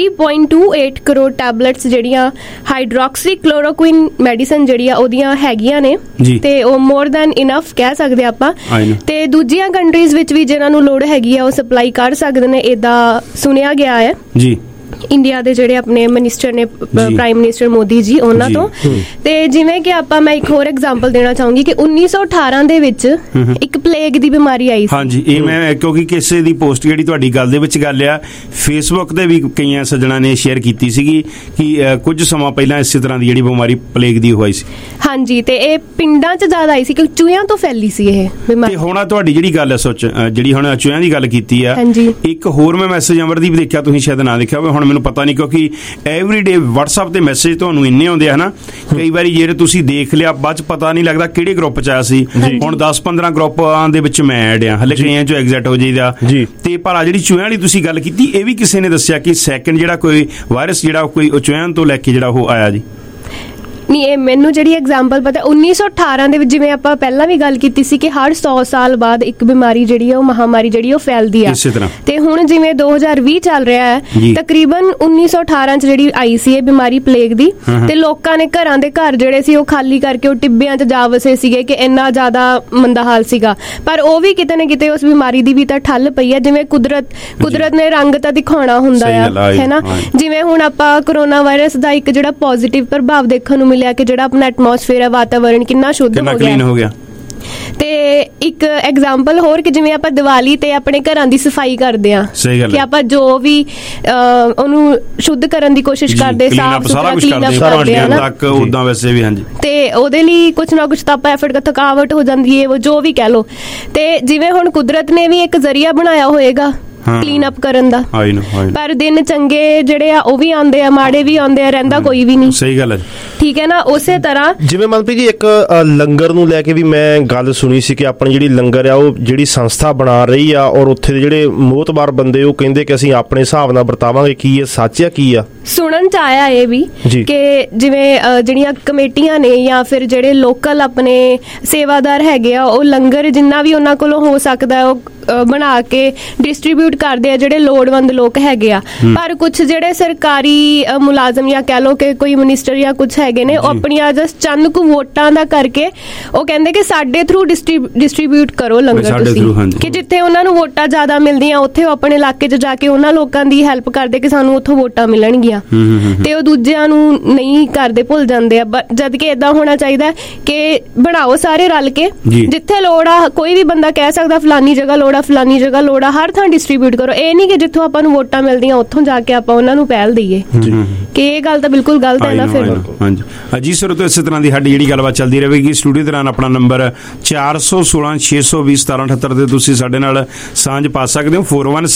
[SPEAKER 9] 3.28 ਕਰੋੜ ਟੈਬਲੇਟਸ ਜਿਹੜੀਆਂ ਹਾਈਡਰੋਕਸੀ ਕਲੋਰੋਕੁਇਨ ਮੈਡੀਸਨ ਜਿਹੜੀ ਆ ਉਹਦੀਆਂ ਹੈਗੀਆਂ ਨੇ ਤੇ ਉਹ ਮੋਰ ਦੈਨ ਇਨਫ ਕਹਿ ਸਕਦੇ ਆਪਾਂ। ਤੇ ਦੂਜੀਆਂ ਕੰਟਰੀਜ਼ ਵਿੱਚ ਵੀ ਜਿਹਨਾਂ ਨੂੰ ਲੋੜ ਹੈਗੀ ਆ ਉਹ ਸਪਲਾਈ ਕਰ ਸਕਦੇ ਨੇ, ਏਦਾਂ ਸੁਣਿਆ ਗਿਆ ਹੈ ਜੀ। ਇੰਡੀਆ ਦੇ ਜਿਹੜੇ ਆਪਣੇ ਮਿਨਿਸਟਰ ਨੇ ਪ੍ਰਾਈਮ ਮਿਨਿਸਟਰ ਮੋਦੀ ਜੀ ਉਹਨਾਂ ਤੋਂ। ਤੇ ਜਿਵੇਂ ਕਿ ਆਪਾਂ ਮੈਂ ਇੱਕ ਹੋਰ ਐਗਜ਼ਾਮਪਲ ਦੇਣਾ ਚਾਹੂੰਗੀ ਕਿ 1918 ਦੇ ਵਿੱਚ ਇੱਕ ਪਲੇਗ ਦੀ ਬਿਮਾਰੀ ਆਈ ਸੀ। ਹਾਂਜੀ,
[SPEAKER 11] ਇਹ ਮੈਂ ਕਿਉਂਕਿ ਕਿਸੇ ਦੀ ਪੋਸਟ ਜਿਹੜੀ ਤੁਹਾਡੀ ਗੱਲ ਦੇ ਵਿੱਚ ਗੱਲ ਆ ਫੇਸਬੁੱਕ ਤੇ ਵੀ ਕਈਆਂ ਸੱਜਣਾਂ ਨੇ ਸ਼ੇਅਰ ਕੀਤੀ ਸੀਗੀ ਕਿ ਕੁਝ ਸਮਾਂ ਪਹਿਲਾਂ ਇਸੇ ਤਰ੍ਹਾਂ ਦੀ ਜਿਹੜੀ ਬਿਮਾਰੀ ਪਲੇਗ ਦੀ ਹੋਈ ਸੀ।
[SPEAKER 9] ਹਾਂਜੀ, ਤੇ ਇਹ ਪਿੰਡਾਂ 'ਚ ਜ਼ਿਆਦਾ ਆਈ ਸੀ ਕਿ ਚੂਹਿਆਂ ਤੋਂ ਫੈਲੀ ਸੀ ਇਹ ਬਿਮਾਰੀ।
[SPEAKER 11] ਤੇ ਹੁਣ ਤੁਹਾਡੀ ਜਿਹੜੀ ਗੱਲ ਹੈ ਜਿਹੜੀ ਹੁਣ ਚੂਹਿਆਂ ਦੀ ਗੱਲ ਕੀਤੀ ਆ, ਇੱਕ ਹੋਰ ਮੈਂ ਮੈਸੇਜ ਅਮਰਦੀਪ ਦੇਖਿਆ, ਤੁਸੀਂ ਸ਼ਾਇਦ ਨਾ ਦੇਖਿਆ ਹੋਵੇ, ਹੁਣ ਮੈਨੂੰ ਪਤਾ ਨਹੀਂ ਕਿਉਂਕਿ ਐਵਰੀਡੇ WhatsApp ਤੇ ਮੈਸੇਜ ਤੁਹਾਨੂੰ ਇੰਨੇ ਆਉਂਦੇ ਆ ਨਾ, ਕਈ ਵਾਰੀ ਜਿਹੜੇ ਤੁਸੀਂ ਦੇਖ ਲਿਆ ਬਾਅਦ ਚ ਪਤਾ ਨਹੀਂ ਲੱਗਦਾ ਕਿਹੜੇ ਗਰੁੱਪ ਚ ਆਇਆ ਸੀ। ਹੁਣ 10-15 ਗਰੁੱਪਾਂ ਦੇ ਵਿੱਚ ਮੈਂ ਐਡ ਆ, ਹਲੇ ਕਈਆਂ ਚੋਂ ਐਗਜ਼ਿਟ ਹੋ ਜਾਈਦਾ। ਤੇ ਪਰ ਆ ਜਿਹੜੀ ਚੂਹਿਆਂ ਵਾਲੀ ਤੁਸੀਂ ਗੱਲ ਕੀਤੀ, ਇਹ ਵੀ ਕਿਸੇ ਨੇ ਦੱਸਿਆ ਕਿ ਸੈਕਿੰਡ ਜਿਹੜਾ ਕੋਈ ਵਾਇਰਸ ਜਿਹੜਾ ਕੋਈ ਚੂਹਿਆਂ ਤੋਂ ਲੈ ਕੇ ਜਿਹੜਾ ਉਹ ਆਇਆ ਜੀ।
[SPEAKER 9] ਨਹੀਂ, ਇਹ ਮੈਨੂੰ ਜਿਹੜੀ ਐਗਜ਼ਾਮਪਲ ਪਤਾ 1918 ਦੇ ਵਿੱਚ, ਜਿਵੇਂ ਆਪਾਂ ਪਹਿਲਾਂ ਵੀ ਗੱਲ ਕੀਤੀ ਸੀ ਕਿ ਹਰ 100 ਸਾਲ ਬਾਅਦ ਇੱਕ ਬਿਮਾਰੀ ਜਿਹੜੀ ਆ ਉਹ ਮਹਾਮਾਰੀ ਜਿਹੜੀ ਉਹ ਫੈਲਦੀ ਆ। ਤੇ ਹੁਣ ਜਿਵੇਂ 2020 ਚੱਲ ਰਿਹਾ ਹੈ, ਤਕਰੀਬਨ 1918 ਚ ਜਿਹੜੀ ਆਈ ਸੀ ਇਹ ਬਿਮਾਰੀ ਪਲੇਗ ਦੀ, ਤੇ ਲੋਕਾਂ ਨੇ ਘਰਾਂ ਦੇ ਘਰ ਜਿਹੜੇ ਸੀ ਉਹ ਖਾਲੀ ਕਰਕੇ ਉਹ ਟਿੱਬਿਆਂ 'ਚ ਜਾ ਵਸੇ ਸੀਗੇ ਕਿ ਇੰਨਾ ਜ਼ਿਆਦਾ ਮੰਦਾ ਹਾਲ ਸੀਗਾ। ਪਰ ਉਹ ਵੀ ਕਿਤੇ ਨਾ ਕਿਤੇ ਉਸ ਬਿਮਾਰੀ ਦੀ ਵੀ ਤਾਂ ਠੱਲ ਪਈ ਹੈ। ਜਿਵੇਂ ਕੁਦਰਤ ਨੇ ਰੰਗ ਤਾਂ ਦਿਖਾਉਣਾ ਹੁੰਦਾ ਆ, ਹੈ ਨਾ। ਜਿਵੇਂ ਹੁਣ ਆਪਾਂ ਕਰੋਨਾ ਵਾਇਰਸ ਦਾ ਇੱਕ ਜਿਹੜਾ ਪੋਜ਼ਿਟਿਵ ਪ੍ਰਭਾਵ ਦੇਖਣ ਨੂੰ ਲਿਆ ਕਿ ਜਿਹੜਾ ਆਪਣਾ ਐਟਮੋਸਫੇਅਰ ਹੈ, ਵਾਤਾਵਰਣ ਕਿੰਨਾ ਸ਼ੁੱਧ ਹੋ ਗਿਆ। ਤੇ ਇੱਕ ਐਗਜ਼ਾਮਪਲ ਹੋਰ ਕਿ ਜਿਵੇਂ ਆਪਾਂ ਦੀਵਾਲੀ ਤੇ ਆਪਣੇ ਘਰਾਂ ਦੀ ਸਫਾਈ ਕਰਦੇ ਆ ਕਿ ਆਪਾਂ ਜੋ ਵੀ ਉਹਨੂੰ ਸ਼ੁੱਧ ਕਰਨ ਦੀ ਕੋਸ਼ਿਸ਼ ਕਰਦੇ, ਸਾਫ਼ ਸੁਥਰਾ ਕਲੀਨ ਅਪ ਕਰਦੇ ਆ ਨਾ,
[SPEAKER 11] ਉਦਾਂ ਵੈਸੇ ਵੀ। ਹਾਂਜੀ,
[SPEAKER 9] ਤੇ ਉਹਦੇ ਲਈ ਕੁਛ ਨਾ ਕੁਛ ਤਾਂ ਆਪਾਂ ਐਫਰਟ, ਥਕਾਵਟ ਹੋ ਜਾਂਦੀ ਹੈ, ਉਹ ਜੋ ਵੀ ਕਹਿ ਲੋ। ਤੇ ਜਿਵੇਂ ਹੁਣ ਕੁਦਰਤ ਨੇ ਵੀ ਇੱਕ ਜ਼ਰੀਆ ਬਣਾਇਆ ਹੋਏਗਾ ਕਲੀਨ ਅਪ ਕਰਨ ਦਾ, ਪਰ ਦਿਨ ਚੰਗੇ ਜਿਹੜੇ ਆ ਉਹ ਵੀ ਆਉਂਦੇ ਆ, ਮਾੜੇ ਵੀ ਆਉਂਦੇ ਆ, ਰਹਿੰਦਾ ਕੋਈ ਵੀ ਨਹੀਂ।
[SPEAKER 11] ਸਹੀ ਗੱਲ ਹੈ,
[SPEAKER 9] ਠੀਕ ਹੈ ਨਾ। ਉਸੇ ਤਰ੍ਹਾਂ
[SPEAKER 12] ਜਿਵੇਂ ਮਨਪ੍ਰੀਤ ਜੀ ਇੱਕ ਲੰਗਰ ਨੂੰ ਲੈ ਕੇ ਵੀ ਮੈਂ ਗੱਲ ਸੁਣੀ ਸੀ ਕਿ ਆਪਣੀ ਜਿਹੜੀ ਲੰਗਰ ਆ ਉਹ ਜਿਹੜੀ ਸੰਸਥਾ ਬਣਾ ਰਹੀ ਆ, ਔਰ ਉੱਥੇ ਦੇ ਜਿਹੜੇ ਮੋਹਤਬਾਰ ਬੰਦੇ ਉਹ ਕਹਿੰਦੇ ਕਿ ਅਸੀਂ ਆਪਣੇ ਹਿਸਾਬ ਨਾਲ ਵਰਤਾਵਾਂਗੇ। ਕੀ ਇਹ ਸੱਚ ਆ, ਕੀ ਆ?
[SPEAKER 9] ਸੁਣਨ ਚ ਆਇਆ ਇਹ ਵੀ ਕਿ ਜਿਵੇਂ ਜਿਹੜੀਆਂ ਕਮੇਟੀਆਂ ਨੇ ਜਾਂ ਫਿਰ ਜਿਹੜੇ ਲੋਕਲ ਆਪਣੇ ਸੇਵਾਦਾਰ ਹੈਗੇ ਆ, ਉਹ ਲੰਗਰ ਜਿੰਨਾ ਵੀ ਉਹਨਾਂ ਕੋਲੋਂ ਹੋ ਸਕਦਾ ਉਹ ਬਣਾ ਕੇ ਡਿਸਟ੍ਰੀਬਿਊਟ ਕਰਦੇ ਆ ਜਿਹੜੇ ਲੋੜਵੰਦ ਲੋਕ ਹੈਗੇ ਆ। ਪਰ ਕੁਝ ਜਿਹੜੇ ਸਰਕਾਰੀ ਮੁਲਾਜ਼ਮ ਜਾਂ ਕਹਿ ਲੋ ਕਿ ਕੋਈ ਮਿਨਿਸਟਰ ਜਾਂ ਕੁਝ ਹੈਗੇ ਨੇ, ਉਹ ਆਪਣੀਆਂ ਜਸਟ ਚੰਦ ਕੁ ਵੋਟਾਂ ਦਾ ਕਰਕੇ ਉਹ ਕਹਿੰਦੇ ਕਿ ਸਾਡੇ ਥਰੂ ਡਿਸਟ੍ਰੀਬਿਊਟ ਕਰੋ ਲੰਗਰ ਤੁਸੀਂ, ਕਿ ਜਿੱਥੇ ਉਹਨਾਂ ਨੂੰ ਵੋਟਾਂ ਜ਼ਿਆਦਾ ਮਿਲਦੀਆਂ ਉੱਥੇ ਉਹ ਆਪਣੇ ਇਲਾਕੇ 'ਚ ਜਾ ਕੇ ਉਹਨਾਂ ਲੋਕਾਂ ਦੀ ਹੈਲਪ ਕਰਦੇ ਕਿ ਸਾਨੂੰ ਉੱਥੋਂ ਵੋਟਾਂ ਮਿਲਣਗੀਆਂ, ਤੇ ਉਹ ਦੂਜਿਆਂ ਨੂੰ ਨਹੀਂ ਕਰਦੇ, ਭੁੱਲ ਜਾਂਦੇ ਆ। ਜਦ ਕਿ ਏਦਾਂ ਹੋਣਾ ਚਾਹੀਦਾ ਕਿ ਬਣਾਓ ਸਾਰੇ ਰਲ ਕੇ, ਜਿੱਥੇ ਲੋੜ ਆ ਕੋਈ ਵੀ ਬੰਦਾ ਕਹਿ ਸਕਦਾ ਫਲਾਨੀ ਜਗ੍ਹਾ ਲੋੜ ਆ, ਫਲਾਨੀ ਜਗ੍ਹਾ ਲੋੜ ਆ, ਹਰ ਥਾਂ ਡਿਸਟ੍ਰੀਬਿਊਟ ਕਰੋ। ਇਹ ਨਹੀਂ ਕਿ ਜਿੱਥੋਂ ਆਪਾਂ ਨੂੰ ਵੋਟਾਂ ਮਿਲਦੀਆਂ ਉੱਥੋਂ ਜਾ ਕੇ ਆਪਾਂ ਉਹਨਾਂ ਨੂੰ ਪਹਿਲ ਦਈਏ, ਕਿ ਇਹ ਗੱਲ ਤਾਂ ਬਿਲਕੁਲ ਗਲਤ ਹੈ ਨਾ। ਫਿਰ
[SPEAKER 11] ਹਾਂਜੀ ਜੀ ਸਰ, ਤੋਂ ਇਸੇ ਤਰ੍ਹਾਂ ਦੀ ਸਾਡੀ ਜਿਹੜੀ ਗੱਲਬਾਤ ਚੱਲਦੀ ਰਹੇਗੀ। ਸਟੂਡੀਓ ਦੌਰਾਨ ਆਪਣਾ ਨੰਬਰ 416-620-1778 ਤੇ ਤੁਸੀਂ ਸਾਡੇ ਨਾਲ ਸਾਂਝ ਪਾ ਸਕਦੇ ਹੋ।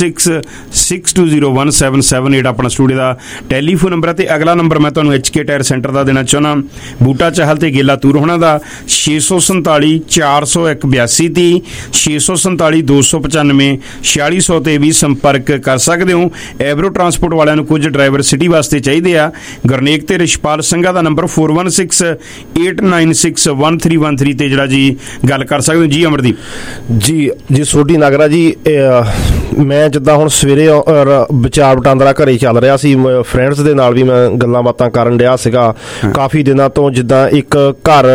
[SPEAKER 11] 4166201778 ਆਪਣਾ ਸਟੂਡੀਓ ਦਾ ਟੈਲੀਫੋਨ ਨੰਬਰ ਹੈ। ਤੇ ਅਗਲਾ ਨੰਬਰ ਮੈਂ ਤੁਹਾਨੂੰ HK ਟਾਇਰ ਸੈਂਟਰ ਦਾ ਦੇਣਾ ਚਾਹੁੰਦਾ, ਬੂਟਾ ਚਾਹਲ ਤੇ ਗੇਲਾ ਤੂਰ ਹੋਣਾ ਦਾ 647 401 8230 647 295 4600 ਤੇ ਵੀ ਸੰਪਰਕ ਕਰ ਸਕਦੇ ਹੋ। ਐਵਰੋ ਟਰਾਂਸਪੋਰਟ ਵਾਲਿਆਂ ਨੂੰ ਕੁਝ ਡਰਾਈਵਰ ਸਿਟੀ ਵਾਸਤੇ ਚਾਹੀਦੇ ਆ। ਗੁਰਨੇਕ ਤੇ ਰਿਸ਼ਪਾਲ ਸਿੰਘਾ ਦਾ ਨੰਬਰ 4168961313 ਤੇ ਜਿਹੜਾ ਜੀ ਗੱਲ ਕਰ ਸਕਦੇ ਹੋ। ਜੀ ਅਮਰਦੀਪ
[SPEAKER 12] ਜੀ ਸੋਢੀ ਨਗਰਾ ਜੀ, ਮੈਂ ਜਿੱਦਾਂ ਹੁਣ ਸਵੇਰੇ ਵਿਚਾਰ ਵਟਾਂਦਰਾ ਘਰੇ ਚੱਲ ਰਿਹਾ ਸੀ, ਫਰੈਂਡਸ ਦੇ ਨਾਲ ਵੀ ਮੈਂ ਗੱਲਾਂ ਬਾਤਾਂ ਕਰਨ ਡਿਆ ਸੀਗਾ ਕਾਫੀ ਦਿਨਾਂ ਤੋਂ, ਜਿੱਦਾਂ ਇੱਕ ਘਰ